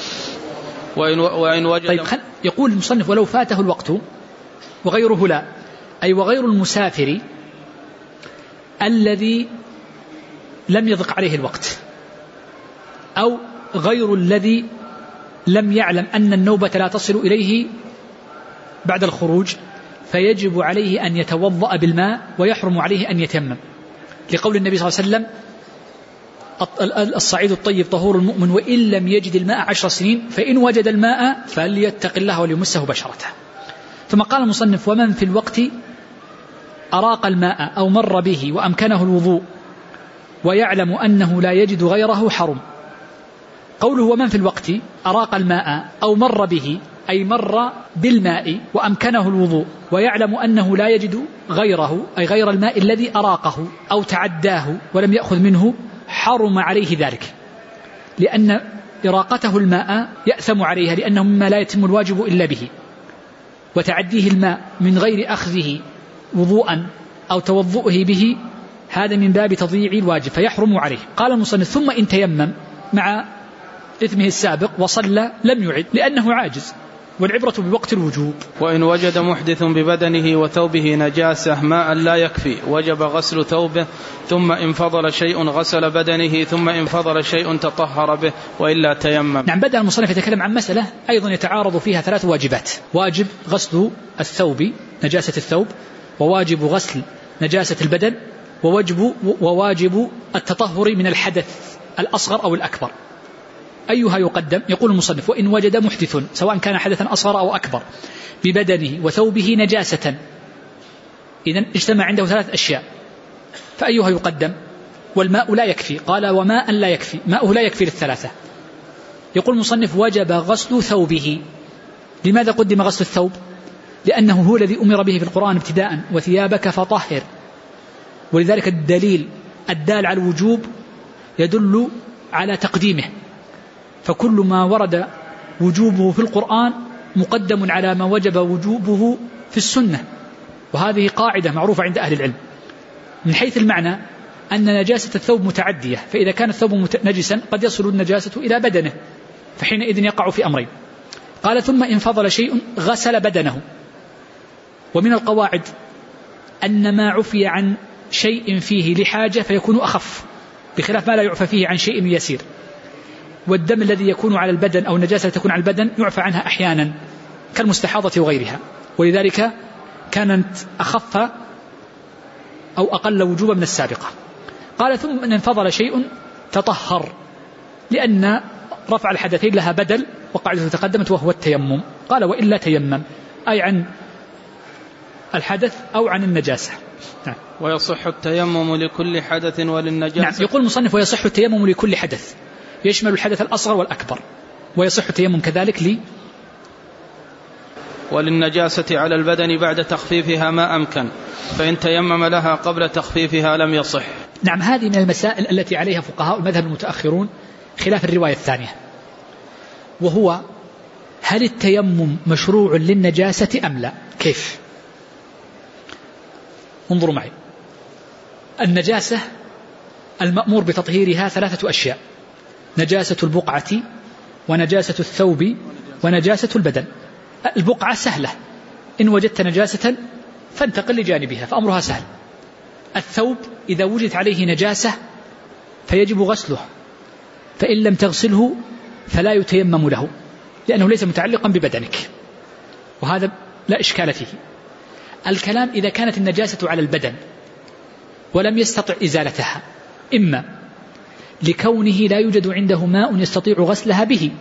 وإن وجد. طيب، يقول المصنف ولو فاته الوقت وغيره لا، أي وغير المسافر الذي لم يضق عليه الوقت، أو غير الذي لم يعلم أن النوبة لا تصل إليه بعد الخروج، فيجب عليه أن يتوضأ بالماء ويحرم عليه أن يتيمم، لقول النبي صلى الله عليه وسلم: الصعيد الطيب طهور المؤمن وإن لم يجد الماء 10 سنين، فإن وجد الماء فليتق الله وليمسه بشرته. ثم قال المصنف: ومن في الوقت أراق الماء أو مر به وأمكنه الوضوء ويعلم أنه لا يجد غيره حرم. قوله ومن في الوقت أراق الماء أو مر به، أي مر بالماء وأمكنه الوضوء ويعلم أنه لا يجد غيره، أي غير الماء الذي أراقه أو تعداه ولم يأخذ منه، حرم عليه ذلك، لأن إراقته الماء يأثم عليها، لأنه مما لا يتم الواجب إلا به، وتعديه الماء من غير أخذه وضوءا أو توضؤه به هذا من باب تضييع الواجب فيحرم عليه. قال المصنف: ثم إن تيمم مع إثمه السابق وصلى لم يعد، لأنه عاجز، والعبرة بوقت الوجوب. وإن وجد محدث ببدنه وثوبه نجاسة ماء لا يكفي، وجب غسل ثوبه، ثم إن فضل شيء غسل بدنه، ثم إن فضل شيء تطهر به، وإلا تيمم. نعم، بدأ المصنف يتكلم عن مسألة أيضا يتعارض فيها 3 واجبات: واجب غسل الثوب نجاسة الثوب، وواجب غسل نجاسة البدن، وواجب التطهر من الحدث الأصغر أو الأكبر. أيها يقدم؟ يقول المصنف: وإن وجد محدث سواء كان حدثا أصغر أو أكبر ببدنه وثوبه نجاسة، إذن اجتمع عنده 3 أشياء، فأيها يقدم؟ والماء لا يكفي. قال: وماء لا يكفي، ماءه لا يكفي لل3. يقول المصنف: وجب غسل ثوبه. لماذا قدم غسل الثوب؟ لأنه هو الذي أمر به في القرآن ابتداء: وثيابك فطهر، ولذلك الدليل الدال على الوجوب يدل على تقديمه، فكل ما ورد وجوبه في القرآن مقدم على ما وجب وجوبه في السنة، وهذه قاعدة معروفة عند أهل العلم. من حيث المعنى أن نجاسة الثوب متعدية، فإذا كان الثوب نجسا قد يصل النجاسة إلى بدنه، فحينئذ يقع في أمرين. قال: ثم إن فضل شيء غسل بدنه. ومن القواعد أن ما عفي عن شيء فيه لحاجة فيكون أخف، بخلاف ما لا يعفى فيه عن شيء يسير. والدم الذي يكون على البدن أو النجاسة تكون على البدن يعفى عنها أحيانا كالمستحاضة وغيرها، ولذلك كانت أخف أو أقل وجوبا من السابقة. قال: ثم إن فضل شيء تطهر، لأن رفع الحدثين لها بدل وقاعدة تقدمت وهو التيمم. قال: وإلا تيمم، أي عن الحدث أو عن النجاسة. نعم. ويصح التيمم لكل حدث وللنجاسة. نعم، يقول المصنف: ويصح التيمم لكل حدث، يشمل الحدث الأصغر والأكبر، ويصح التيمم كذلك وللنجاسة على البدن بعد تخفيفها ما أمكن، فإن تيمم لها قبل تخفيفها لم يصح. نعم، هذه من المسائل التي عليها فقهاء المذهب المتأخرون خلاف الرواية الثانية، وهو هل التيمم مشروع للنجاسة أم لا؟ كيف؟ انظروا معي. النجاسة المأمور بتطهيرها 3 أشياء: نجاسة البقعة، ونجاسة الثوب، ونجاسة البدن. البقعة سهلة، إن وجدت نجاسة فانتقل لجانبها فأمرها سهل. الثوب إذا وجدت عليه نجاسة فيجب غسله، فإن لم تغسله فلا يتيمم له لأنه ليس متعلقا ببدنك، وهذا لا إشكال فيه. الكلام إذا كانت النجاسة على البدن ولم يستطع إزالتها، إما لكونه لا يوجد عنده ماء يستطيع غسلها به،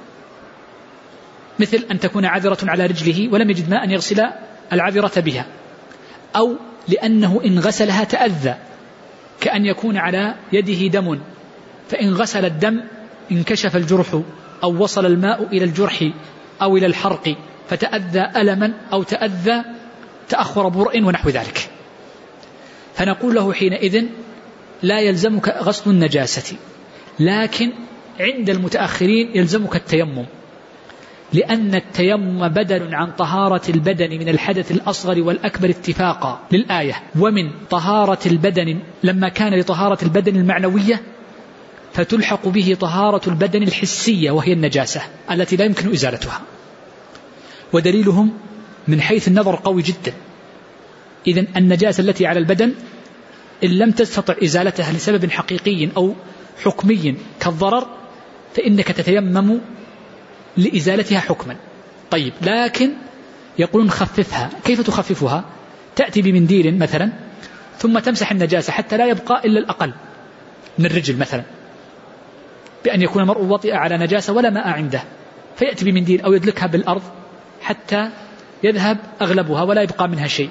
مثل أن تكون عذرة على رجله ولم يجد ماء يغسل العذرة بها، أو لأنه إن غسلها تأذى، كأن يكون على يده دم فإن غسل الدم انكشف الجرح أو وصل الماء إلى الجرح أو إلى الحرق فتأذى ألما أو تأذى تأخر برء ونحو ذلك، فنقول له حينئذ لا يلزمك غسل النجاسة، لكن عند المتأخرين يلزمك التيمم، لأن التيمم بدل عن طهارة البدن من الحدث الأصغر والأكبر اتفاقا للآية، ومن طهارة البدن لما كان لطهارة البدن المعنوية فتلحق به طهارة البدن الحسية وهي النجاسة التي لا يمكن إزالتها. ودليلهم من حيث النظر قوي جدا. إذن النجاسة التي على البدن إن لم تستطع إزالتها لسبب حقيقي أو حكمي كالضرر فإنك تتيمم لإزالتها حكما. طيب، لكن يقولون خففها. كيف تخففها؟ تأتي بمنديل مثلا ثم تمسح النجاسة حتى لا يبقى إلا الأقل من الرجل مثلا، بأن يكون المرء وطئ على نجاسة ولا ماء عنده، فيأتي بمنديل أو يدلكها بالأرض حتى يذهب أغلبها ولا يبقى منها شيء،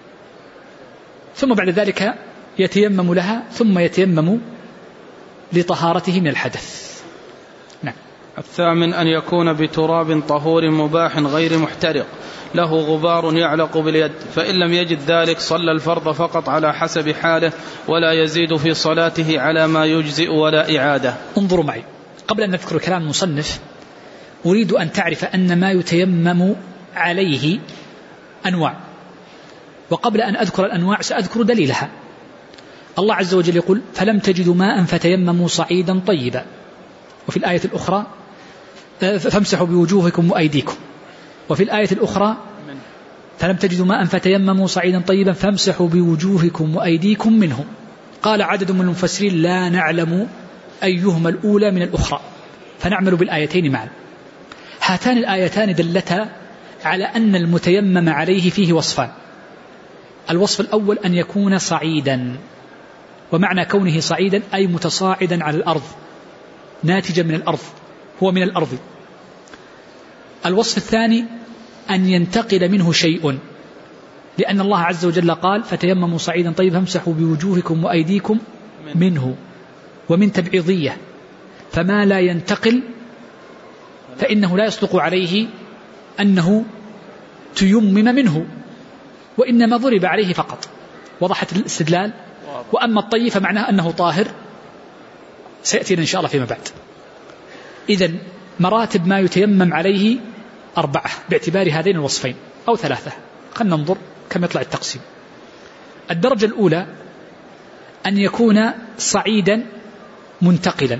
ثم بعد ذلك يتيمم لها ثم يتيمم لطهارته من الحدث. نعم. 8 أن يكون بتراب طهور مباح غير محترق له غبار يعلق باليد، فإن لم يجد ذلك صلى الفرض فقط على حسب حاله ولا يزيد في صلاته على ما يجزئ ولا إعادة. انظروا معي، قبل أن نذكر كلام المصنف أريد أن تعرف أن ما يتيمم عليه أنواع، وقبل أن أذكر الأنواع سأذكر دليلها. الله عز وجل يقول: فلم تجدوا ماء فتيمموا صعيدا طيبا، وفي الآية الأخرى: فامسحوا بوجوهكم وأيديكم، وفي الآية الأخرى: فلم تجدوا ماء فتيمموا صعيدا طيبا فامسحوا بوجوهكم وأيديكم منه. قال عدد من المفسرين: لا نعلم أيهما الأولى من الأخرى، فنعمل بالآيتين معا. هاتان الآيتان دلتا على أن المتيمم عليه فيه وصفان. الوصف الأول أن يكون صعيدا، ومعنى كونه صعيدا أي متصاعدا على الأرض، ناتجا من الأرض، هو من الأرض. الوصف الثاني أن ينتقل منه شيء، لأن الله عز وجل قال: فتيمموا صعيدا طيبا فامسحوا بوجوهكم وأيديكم منه، ومن تبعيضية، فما لا ينتقل فإنه لا يصدق عليه أنه تيمم منه، وإنما ضرب عليه فقط. وضحت الاستدلال. وأما الطيب فمعناه أنه طاهر، سيأتينا إن شاء الله فيما بعد. إذن مراتب ما يتيمم عليه 4 باعتبار هذين الوصفين أو 3. خلنا ننظر كم يطلع التقسيم. الدرجة الأولى أن يكون صعيدا منتقلا،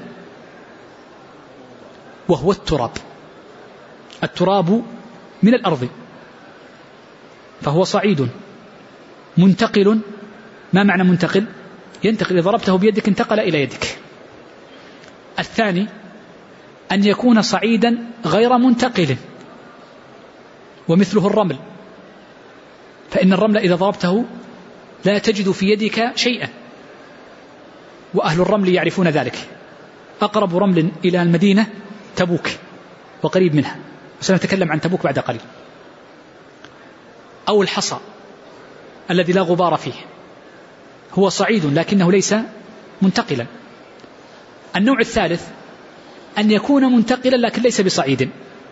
وهو التراب من الأرض، فهو صعيد منتقل. ما معنى منتقل؟ ينتقل، إذا ضربته بيدك انتقل إلى يدك. الثاني أن يكون صعيدا غير منتقل، ومثله الرمل، فإن الرمل إذا ضربته لا تجد في يدك شيئا، وأهل الرمل يعرفون ذلك. أقرب رمل إلى المدينة تبوك وقريب منها، وسنتكلم عن تبوك بعد قليل. أو الحصى الذي لا غبار فيه، هو صعيد لكنه ليس منتقلا. النوع الثالث أن يكون منتقلا لكن ليس بصعيد.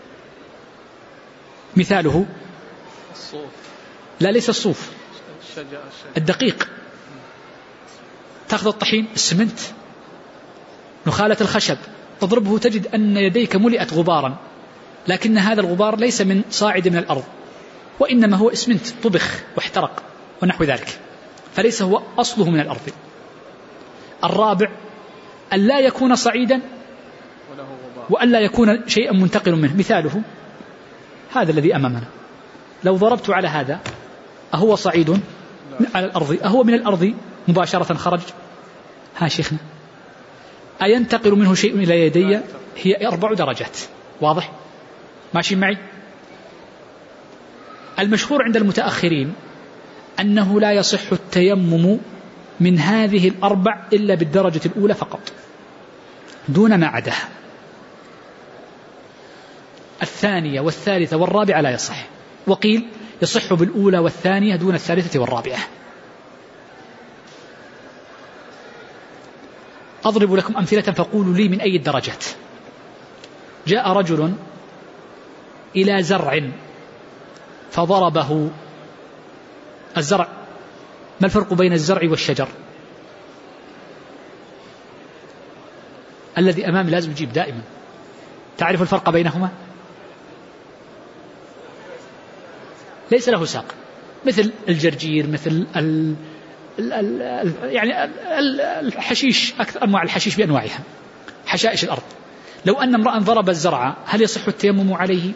مثاله الصوف. لا، ليس الصوف، الدقيق. تأخذ الطحين، السمنت، نخالة الخشب، تضربه تجد أن يديك ملئت غبارا، لكن هذا الغبار ليس من صاعد من الأرض، وإنما هو اسمنت طبخ واحترق ونحو ذلك. فليس هو أصله من الأرض. الرابع أن لا يكون صعيدا وأن لا يكون شيئا منتقل منه. مثاله هذا الذي أمامنا، لو ضربت على هذا أهو صعيد على الأرض؟ أهو من الأرض مباشرة خرج؟ ها شيخنا، أينتقل منه شيء إلى يدي؟ هي 4 درجات. واضح؟ ماشي معي؟ المشهور عند المتأخرين أنه لا يصح التيمم من هذه 4 إلا بالدرجة الأولى فقط دون ما عداها. 2 والثالثة والرابعة لا يصح، وقيل يصح بالأولى والثانية دون الثالثة والرابعة. أضرب لكم أمثلة فقولوا لي من أي الدرجات. جاء رجل إلى زرع فضربه. الزرع، ما الفرق بين الزرع والشجر؟ الذي أمامي لازم يجيب دائما. تعرف الفرق بينهما؟ ليس له ساق، مثل الجرجير، مثل يعني الحشيش، أكثر أنواع الحشيش بأنواعها، حشائش الأرض. لو أن امرأ ضرب الزرع هل يصح التيمم عليه؟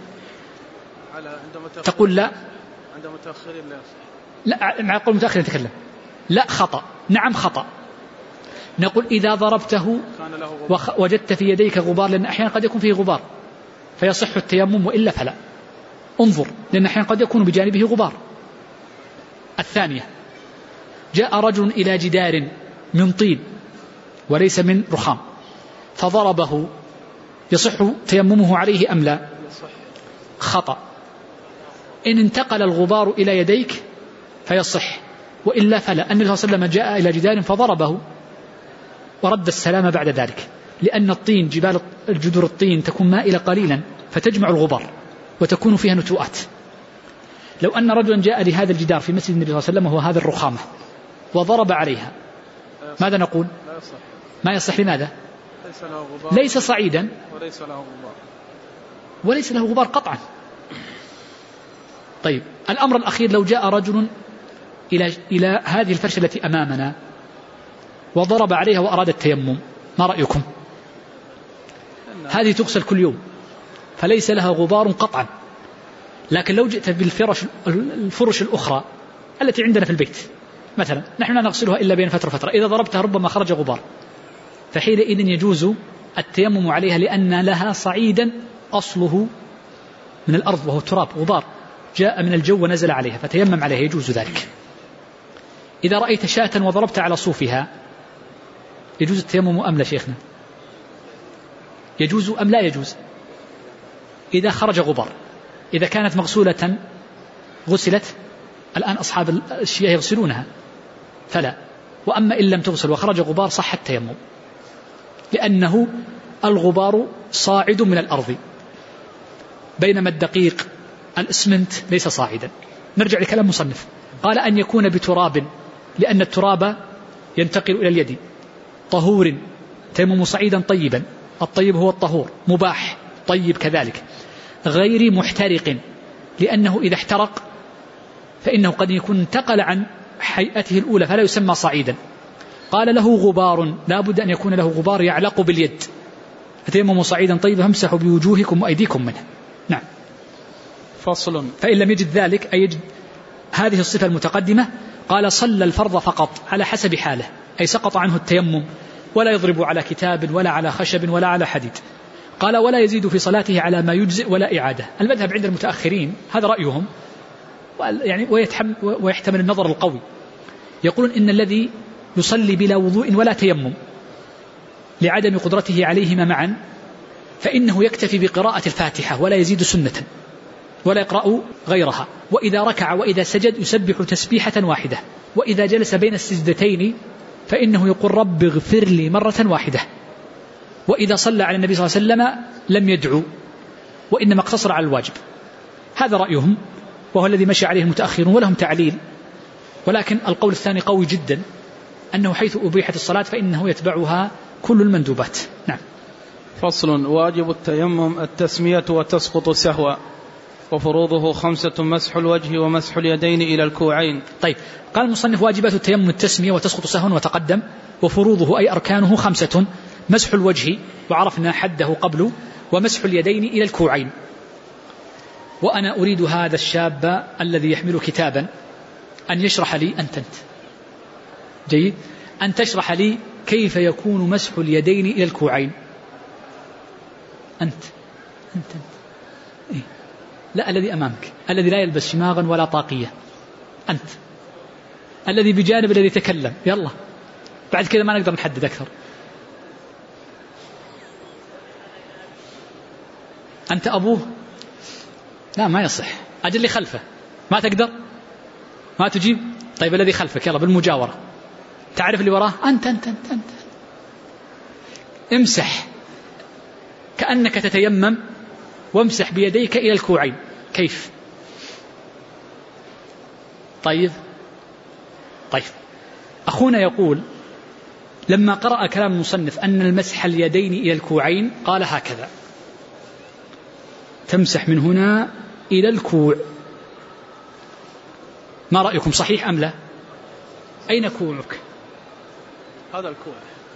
تقول لا، عند متأخرين لا يصح. لا، مع قول متأخر نتكلم. لا، خطأ. نعم خطأ. نقول إذا ضربته وجدت في يديك غبار، لأن أحيانا قد يكون فيه غبار فيصح التيمم، وإلا فلا. انظر، لأن أحيانا قد يكون بجانبه غبار. 2، جاء رجل إلى جدار من طين وليس من رخام فضربه، يصح تيممه عليه أم لا؟ خطأ. إن انتقل الغبار إلى يديك فيصح، وإلا فلا. النبي صلى الله عليه وسلم جاء إلى جدار فضربه ورد السلام بعد ذلك، لأن الطين، الجدر الطين تكون مائلة قليلا فتجمع الغبار وتكون فيها نتوءات. لو أن رجلا جاء لهذا الجدار في مسجد النبي صلى الله عليه وسلم وهو هذا الرخامة وضرب عليها، ماذا نقول؟ ما يصح. لماذا؟ ليس صعيدا وليس له غبار قطعا. طيب، الأمر الأخير، لو جاء رجل إلى هذه الفرشة التي أمامنا وضرب عليها وأراد التيمم، ما رأيكم؟ هذه تغسل كل يوم فليس لها غبار قطعا. لكن لو جئت بالفرش الأخرى التي عندنا في البيت مثلا، نحن لا نغسلها إلا بين فترة وفترة، إذا ضربتها ربما خرج غبار، فحينئذ يجوز التيمم عليها، لأن لها صعيدا أصله من الأرض وهو التراب، غبار جاء من الجو ونزل عليها فتيمم عليها، يجوز ذلك. إذا رأيت شاة وضربت على صوفها يجوز التيمم أم لا شيخنا؟ يجوز أم لا يجوز؟ إذا خرج غبار، إذا كانت مغسولة غسلت، الآن أصحاب الشياه يغسلونها فلا. وأما إن لم تغسل وخرج غبار صح التيمم، لأنه الغبار صاعد من الأرض، بينما الدقيق الإسمنت ليس صاعدا. نرجع لكلام مصنف، قال أن يكون بتراب، لأن التراب ينتقل إلى اليد. طهور، تيمم صعيدا طيبا، الطيب هو الطهور، مباح طيب كذلك، غير محترق، لأنه إذا احترق فإنه قد يكون انتقل عن هيئته الأولى فلا يسمى صعيدا. قال له غبار، لا بد أن يكون له غبار يعلق باليد. تيمم صعيدا طيبا فامسحوا بوجوهكم وأيديكم منه. نعم. فصل. فإن لم يجد ذلك، أي يجد هذه الصفة المتقدمة، قال صلى الفرض فقط على حسب حاله، أي سقط عنه التيمم، ولا يضرب على كتاب ولا على خشب ولا على حديد. قال ولا يزيد في صلاته على ما يجزئ ولا إعادة. المذهب عند المتأخرين هذا رأيهم، يعني ويحتمل النظر القوي، يقولون إن الذي يصلي بلا وضوء ولا تيمم لعدم قدرته عليهما معا فإنه يكتفي بقراءة الفاتحة ولا يزيد سنة ولا يقرأ غيرها. وإذا ركع وإذا سجد يسبح تسبيحة واحدة، وإذا جلس بين السجدتين فإنه يقول رب اغفر لي مرة واحدة. وإذا صلى على النبي صلى الله عليه وسلم لم يدعو، وإنما اقتصر على الواجب. هذا رأيهم، وهو الذي مشى عليه المتأخرون، ولهم تعليل، ولكن القول الثاني قوي جدا، أنه حيث أبيحت الصلاة فإنه يتبعها كل المندوبات. نعم. فصل. واجب التيمم التسمية وتسقط سهوا. وفروضه 5: مسح الوجه ومسح اليدين إلى الكوعين. طيب، قال المصنف: واجبات التيمم التسمية وتسقط سهوا وتقدم، وفروضه أي أركانه 5: مسح الوجه وعرفنا حده قبل، ومسح اليدين إلى الكوعين. وأنا أريد هذا الشاب الذي يحمل كتابا أن يشرح لي جيد، أن تشرح لي كيف يكون مسح اليدين إلى الكوعين. أنت. إيه؟ لا، الذي أمامك، الذي لا يلبس شماغا ولا طاقية، أنت الذي بجانب الذي يتكلم. يلا، بعد كذا ما نقدر نحدد أكثر. أنت أبوه؟ لا، ما يصح. أجل اللي خلفه. ما تقدر؟ ما تجيب؟ طيب، الذي خلفك يلا بالمجاورة. تعرف اللي وراه؟ أنت امسح كأنك تتيمم، وامسح بيديك إلى الكوعين. كيف؟ طيب، أخونا يقول: لما قرأ كلام المصنف أن المسح اليدين إلى الكوعين قال هكذا: تمسح من هنا إلى الكوع. ما رأيكم، صحيح أم لا؟ أين كوعك؟ هذا الكوع.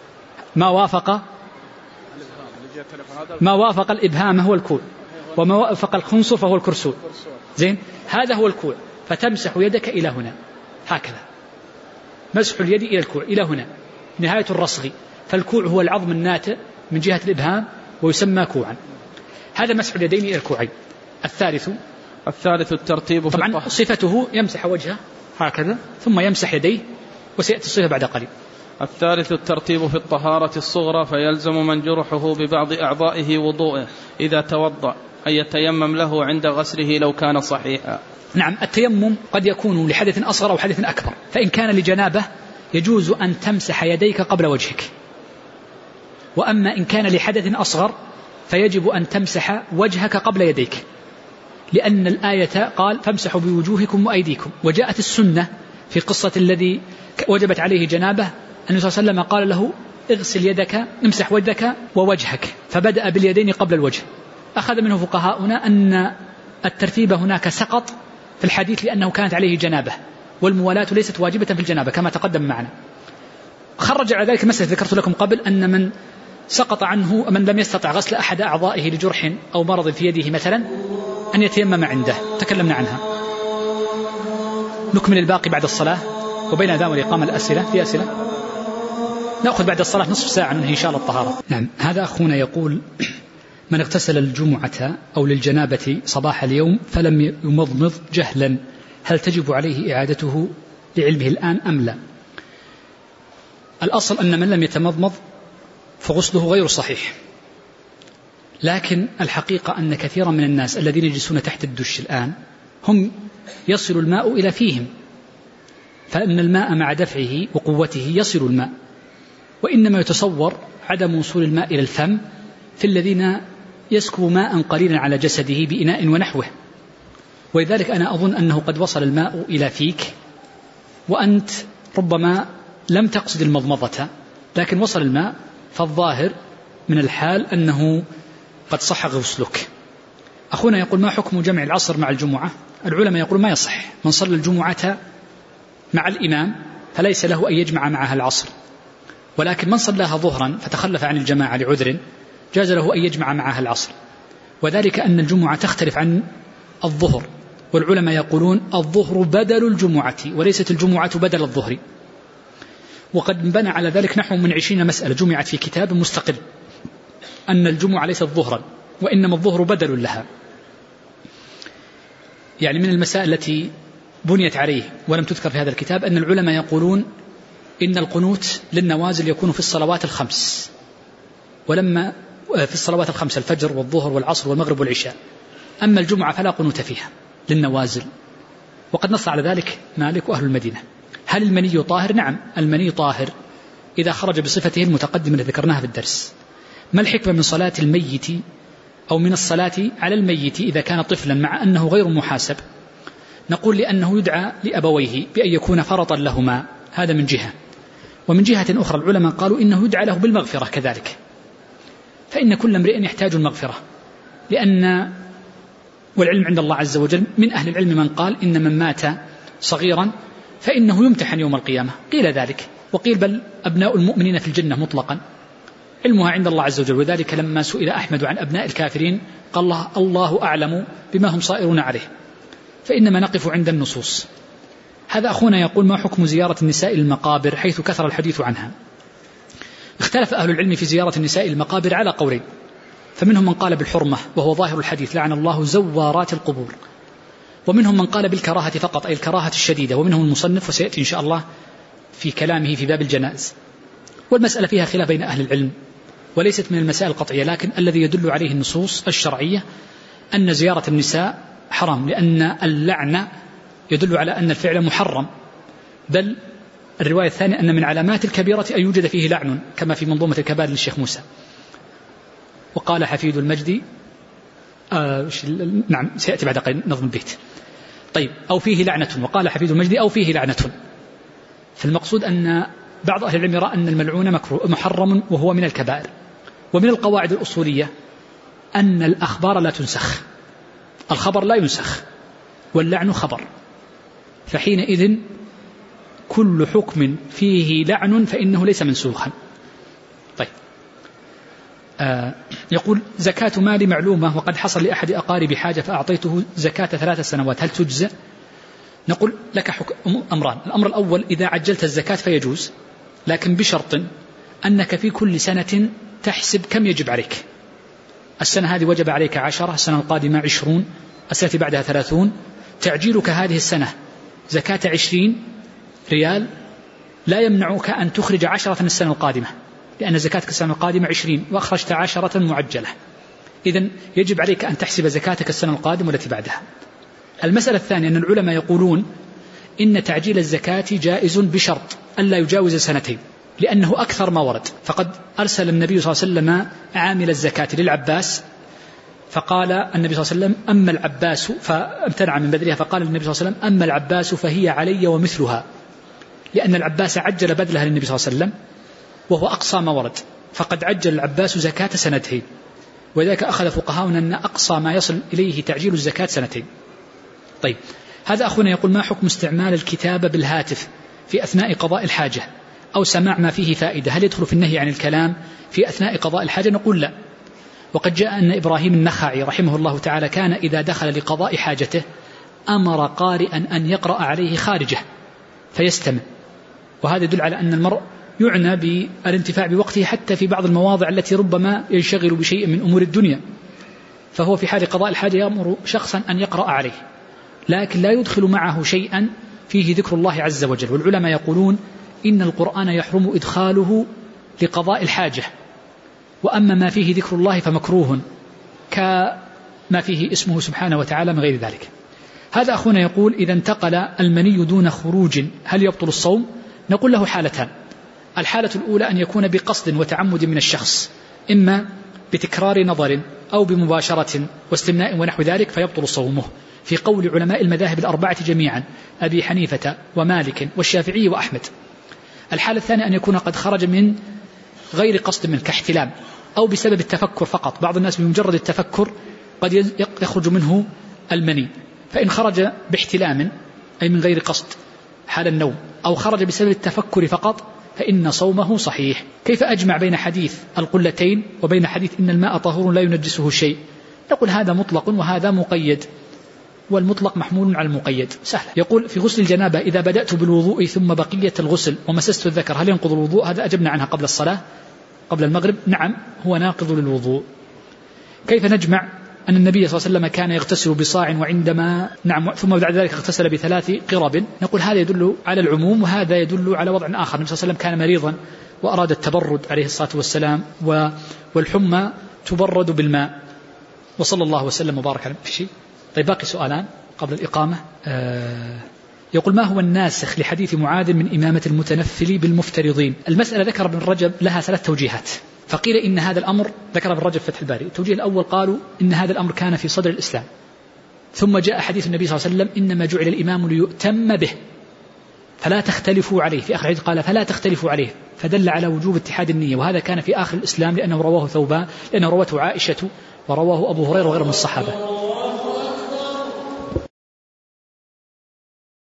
ما وافق الإبهام هو الكوع، وما وافق الخنصر فهو الكرسول. زين، هذا هو الكوع. فتمسح يدك إلى هنا هكذا، مسح اليد إلى الكوع إلى هنا نهاية الرصغ. فالكوع هو العظم الناتئ من جهة الإبهام ويسمى كوعا. هذا مسح اليدين إلى الكوعين. الثالث الترتيب. طبعا صفته يمسح وجهه هكذا ثم يمسح يديه، وسيأتي الصفة بعد قليل. الثالث الترتيب في الطهارة الصغرى، فيلزم من جرحه ببعض أعضائه وضوءه إذا توضأ أن يتيمم له عند غسله لو كان صحيحا. نعم، التيمم قد يكون لحدث أصغر أو حدث أكبر. فإن كان لجنابة يجوز أن تمسح يديك قبل وجهك، وأما إن كان لحدث أصغر فيجب أن تمسح وجهك قبل يديك، لأن الآية قال: فامسحوا بوجوهكم وأيديكم. وجاءت السنة في قصة الذي وجبت عليه جنابه، النبي صلى الله عليه وسلم قال له: اغسل يدك، امسح وجهك ووجهك، فبدأ باليدين قبل الوجه. أخذ منه فقهاؤنا أن الترتيب هناك سقط في الحديث لأنه كانت عليه جنابه، والموالاة ليست واجبة في الجنابة كما تقدم معنا. خرج على ذلك مسألة ذكرت لكم قبل، أن من سقط عنه، من لم يستطع غسل أحد أعضائه لجرح أو مرض في يده مثلا، أن يتيمم عنده، تكلمنا عنها. نكمل الباقي بعد الصلاة، وبين أذان والإقامة الأسئلة. في أسئلة؟ نأخذ بعد الصلاة نصف ساعة ننهي إن شاء الله الطهارة. نعم، هذا أخونا يقول: من اغتسل الجمعة أو للجنابة صباح اليوم فلم يمضمض جهلا، هل تجب عليه إعادته لعلمه الآن أم لا؟ الأصل أن من لم يتمضمض فغسله غير صحيح، لكن الحقيقة أن كثيرا من الناس الذين يجلسون تحت الدش الآن هم يصل الماء إلى فيهم، فإن الماء مع دفعه وقوته يصل الماء، وإنما يتصور عدم وصول الماء إلى الفم في الذين يسكب ماء قليلا على جسده بإناء ونحوه. ولذلك أنا أظن أنه قد وصل الماء إلى فيك، وأنت ربما لم تقصد المضمضة، لكن وصل الماء، فالظاهر من الحال أنه قد صح غسلك. أخونا يقول: ما حكم جمع العصر مع الجمعة؟ العلماء يقول ما يصح. من صلى الجمعة مع الإمام فليس له أن يجمع معها العصر، ولكن من صلاها ظهرا فتخلف عن الجماعة لعذر جاز له أن يجمع معها العصر، وذلك أن الجمعة تختلف عن الظهر، والعلماء يقولون الظهر بدل الجمعة وليست الجمعة بدل الظهر. وقد بنى على ذلك نحو من 20 مسألة جمعت في كتاب مستقل، أن الجمعة ليست ظهرا وإنما الظهر بدل لها. يعني من المسائل التي بنيت عليه ولم تذكر في هذا الكتاب أن العلماء يقولون إن القنوت للنوازل يكون في الصلوات الخمس، ولما في الصلوات الخمس الفجر والظهر والعصر والمغرب والعشاء، أما الجمعة فلا قنوت فيها للنوازل، وقد نص على ذلك مالك وأهل المدينة. هل المني طاهر؟ نعم، المني طاهر إذا خرج بصفته المتقدمة التي ذكرناها في الدرس. ما الحكمة من صلاة الميت أو من الصلاة على الميت إذا كان طفلا مع أنه غير محاسب؟ نقول لأنه يدعى لأبويه بأن يكون فرطا لهما، هذا من جهة. ومن جهة أخرى العلماء قالوا إنه يدعى له بالمغفرة كذلك، فإن كل امرئ يحتاج المغفرة، لأن والعلم عند الله عز وجل. من أهل العلم من قال إن من مات صغيرا فإنه يمتحن يوم القيامة، قيل ذلك، وقيل بل أبناء المؤمنين في الجنة مطلقا علمها عند الله عز وجل. وذلك لما سئل أحمد عن أبناء الكافرين قال الله أعلم بما هم صائرون عليه، فإنما نقف عند النصوص. هذا أخونا يقول: ما حكم زيارة النساء المقابر حيث كثر الحديث عنها؟ اختلف أهل العلم في زيارة النساء المقابر على قولين، فمنهم من قال بالحرمة وهو ظاهر الحديث لعن الله زوارات القبور، ومنهم من قال بالكراهة فقط أي الكراهة الشديدة، ومنهم المصنف وسيأتي إن شاء الله في كلامه في باب الجنائز. والمسألة فيها خلاف بين أهل العلم وليست من المسائل القطعية، لكن الذي يدل عليه النصوص الشرعية أن زيارة النساء حرام، لأن اللعنة يدل على أن الفعل محرم، بل الرواية الثانية أن من علامات الكبيرة أن يوجد فيه لعن كما في منظومة الكبائر للشيخ موسى. وقال حفيد المجد نعم سيأتي بعد قليل نظم البيت. طيب، أو فيه لعنة، وقال حفيد المجد أو فيه لعنة. فالمقصود أن بعض أهل العلم يرى أن الملعون محرم وهو من الكبائر. ومن القواعد الأصولية أن الأخبار لا تنسخ، الخبر لا ينسخ واللعن خبر، فحينئذ كل حكم فيه لعن فإنه ليس منسوخا. طيب، يقول: زكاة مالي معلومة وقد حصل لأحد أقارب حاجة فأعطيته زكاة 3 سنوات، هل تجزئ؟ نقول لك أمران: الأمر الأول إذا عجلت الزكاة فيجوز، لكن بشرط أنك في كل سنة تحسب كم يجب عليك. السنة هذه وجب عليك 10، السنة القادمة 20، السنة بعدها 30. تعجيلك هذه السنة زكاة 20 ريال لا يمنعك أن تخرج 10 السنة القادمة، لأن زكاتك السنة القادمة 20 وأخرجت 10 معجلة، إذن يجب عليك أن تحسب زكاتك السنة القادمة والتي بعدها. المسألة الثانية أن العلماء يقولون إن تعجيل الزكاة جائز بشرط ألا يجاوز 2 سنين، لأنه أكثر ما ورد. فقد أرسل النبي صلى الله عليه وسلم عامل الزكاة للعباس، فقال النبي صلى الله عليه وسلم: أما العباس، فامتنع من بذلها، فقال النبي صلى الله عليه وسلم: أما العباس فهي علي ومثلها، لأن العباس عجل بذلها للنبي صلى الله عليه وسلم وهو أقصى ما ورد، فقد عجل العباس زكاة 2 سنين، وذلك أخذ فقهاؤنا أن أقصى ما يصل إليه تعجيل الزكاة 2 سنين. طيب، هذا أخونا يقول: ما حكم استعمال الكتابة بالهاتف في أثناء قضاء الحاجة أو سماع ما فيه فائدة، هل يدخل في النهي عن الكلام في أثناء قضاء الحاجة؟ نقول لا. وقد جاء أن إبراهيم النخعي رحمه الله تعالى كان إذا دخل لقضاء حاجته أمر قارئا أن يقرأ عليه خارجه فيستمع، وهذا يدل على أن المرء يعنى بالانتفاع بوقته حتى في بعض المواضع التي ربما ينشغل بشيء من أمور الدنيا، فهو في حال قضاء الحاجة يأمر شخصا أن يقرأ عليه، لكن لا يدخل معه شيئا فيه ذكر الله عز وجل. والعلماء يقولون إن القرآن يحرم إدخاله لقضاء الحاجة، وأما ما فيه ذكر الله فمكروه كما فيه اسمه سبحانه وتعالى من غير ذلك. هذا أخونا يقول: إذا انتقل المني دون خروج هل يبطل الصوم؟ نقول له حالتان: الحالة الأولى أن يكون بقصد وتعمد من الشخص، إما بتكرار نظر أو بمباشرة واستمناء ونحو ذلك، فيبطل صومه في قول علماء المذاهب الأربعة جميعا، أبي حنيفة ومالك والشافعي وأحمد. الحالة الثانية أن يكون قد خرج من غير قصد منه كاحتلام أو بسبب التفكر فقط، بعض الناس بمجرد التفكر قد يخرج منه المني، فإن خرج باحتلام أي من غير قصد حال النوم أو خرج بسبب التفكر فقط فإن صومه صحيح. كيف أجمع بين حديث القلتين وبين حديث إن الماء طهور لا ينجسه شيء؟ نقول هذا مطلق وهذا مقيد، والمطلق محمول على المقيد، سهل. يقول: في غسل الجنابة إذا بدأت بالوضوء ثم بقية الغسل ومسست الذكر هل ينقض الوضوء؟ هذا أجبنا عنها قبل الصلاة قبل المغرب، نعم هو ناقض للوضوء. كيف نجمع أن النبي صلى الله عليه وسلم كان يغتسل بصاع وعندما ثم بعد ذلك اغتسل ب3 قرب؟ نقول هذا يدل على العموم وهذا يدل على وضع آخر. النبي صلى الله عليه وسلم كان مريضا وأراد التبرد عليه الصلاة والسلام، والحمى تبرد بالماء، وصلى الله وسلم وبارك عليه. في شيء؟ طيب، باقي سؤالان قبل الإقامة. يقول: ما هو الناسخ لحديث معاذ من إمامة المتنفل بالمفترضين؟ المسألة ذكر ابن رجب لها 3 توجيهات، فقيل إن هذا الأمر، ذكر ابن رجب فتح الباري، التوجيه الأول قالوا إن هذا الأمر كان في صدر الإسلام، ثم جاء حديث النبي صلى الله عليه وسلم إنما جعل الإمام ليؤتم به فلا تختلفوا عليه، في آخر الحديث قال فلا تختلفوا عليه، فدل على وجوب اتحاد النية، وهذا كان في آخر الإسلام لأنه رواه ثوبان، لأنه روته عائشة ورواه أبو هريرة وغيره من الصحابة.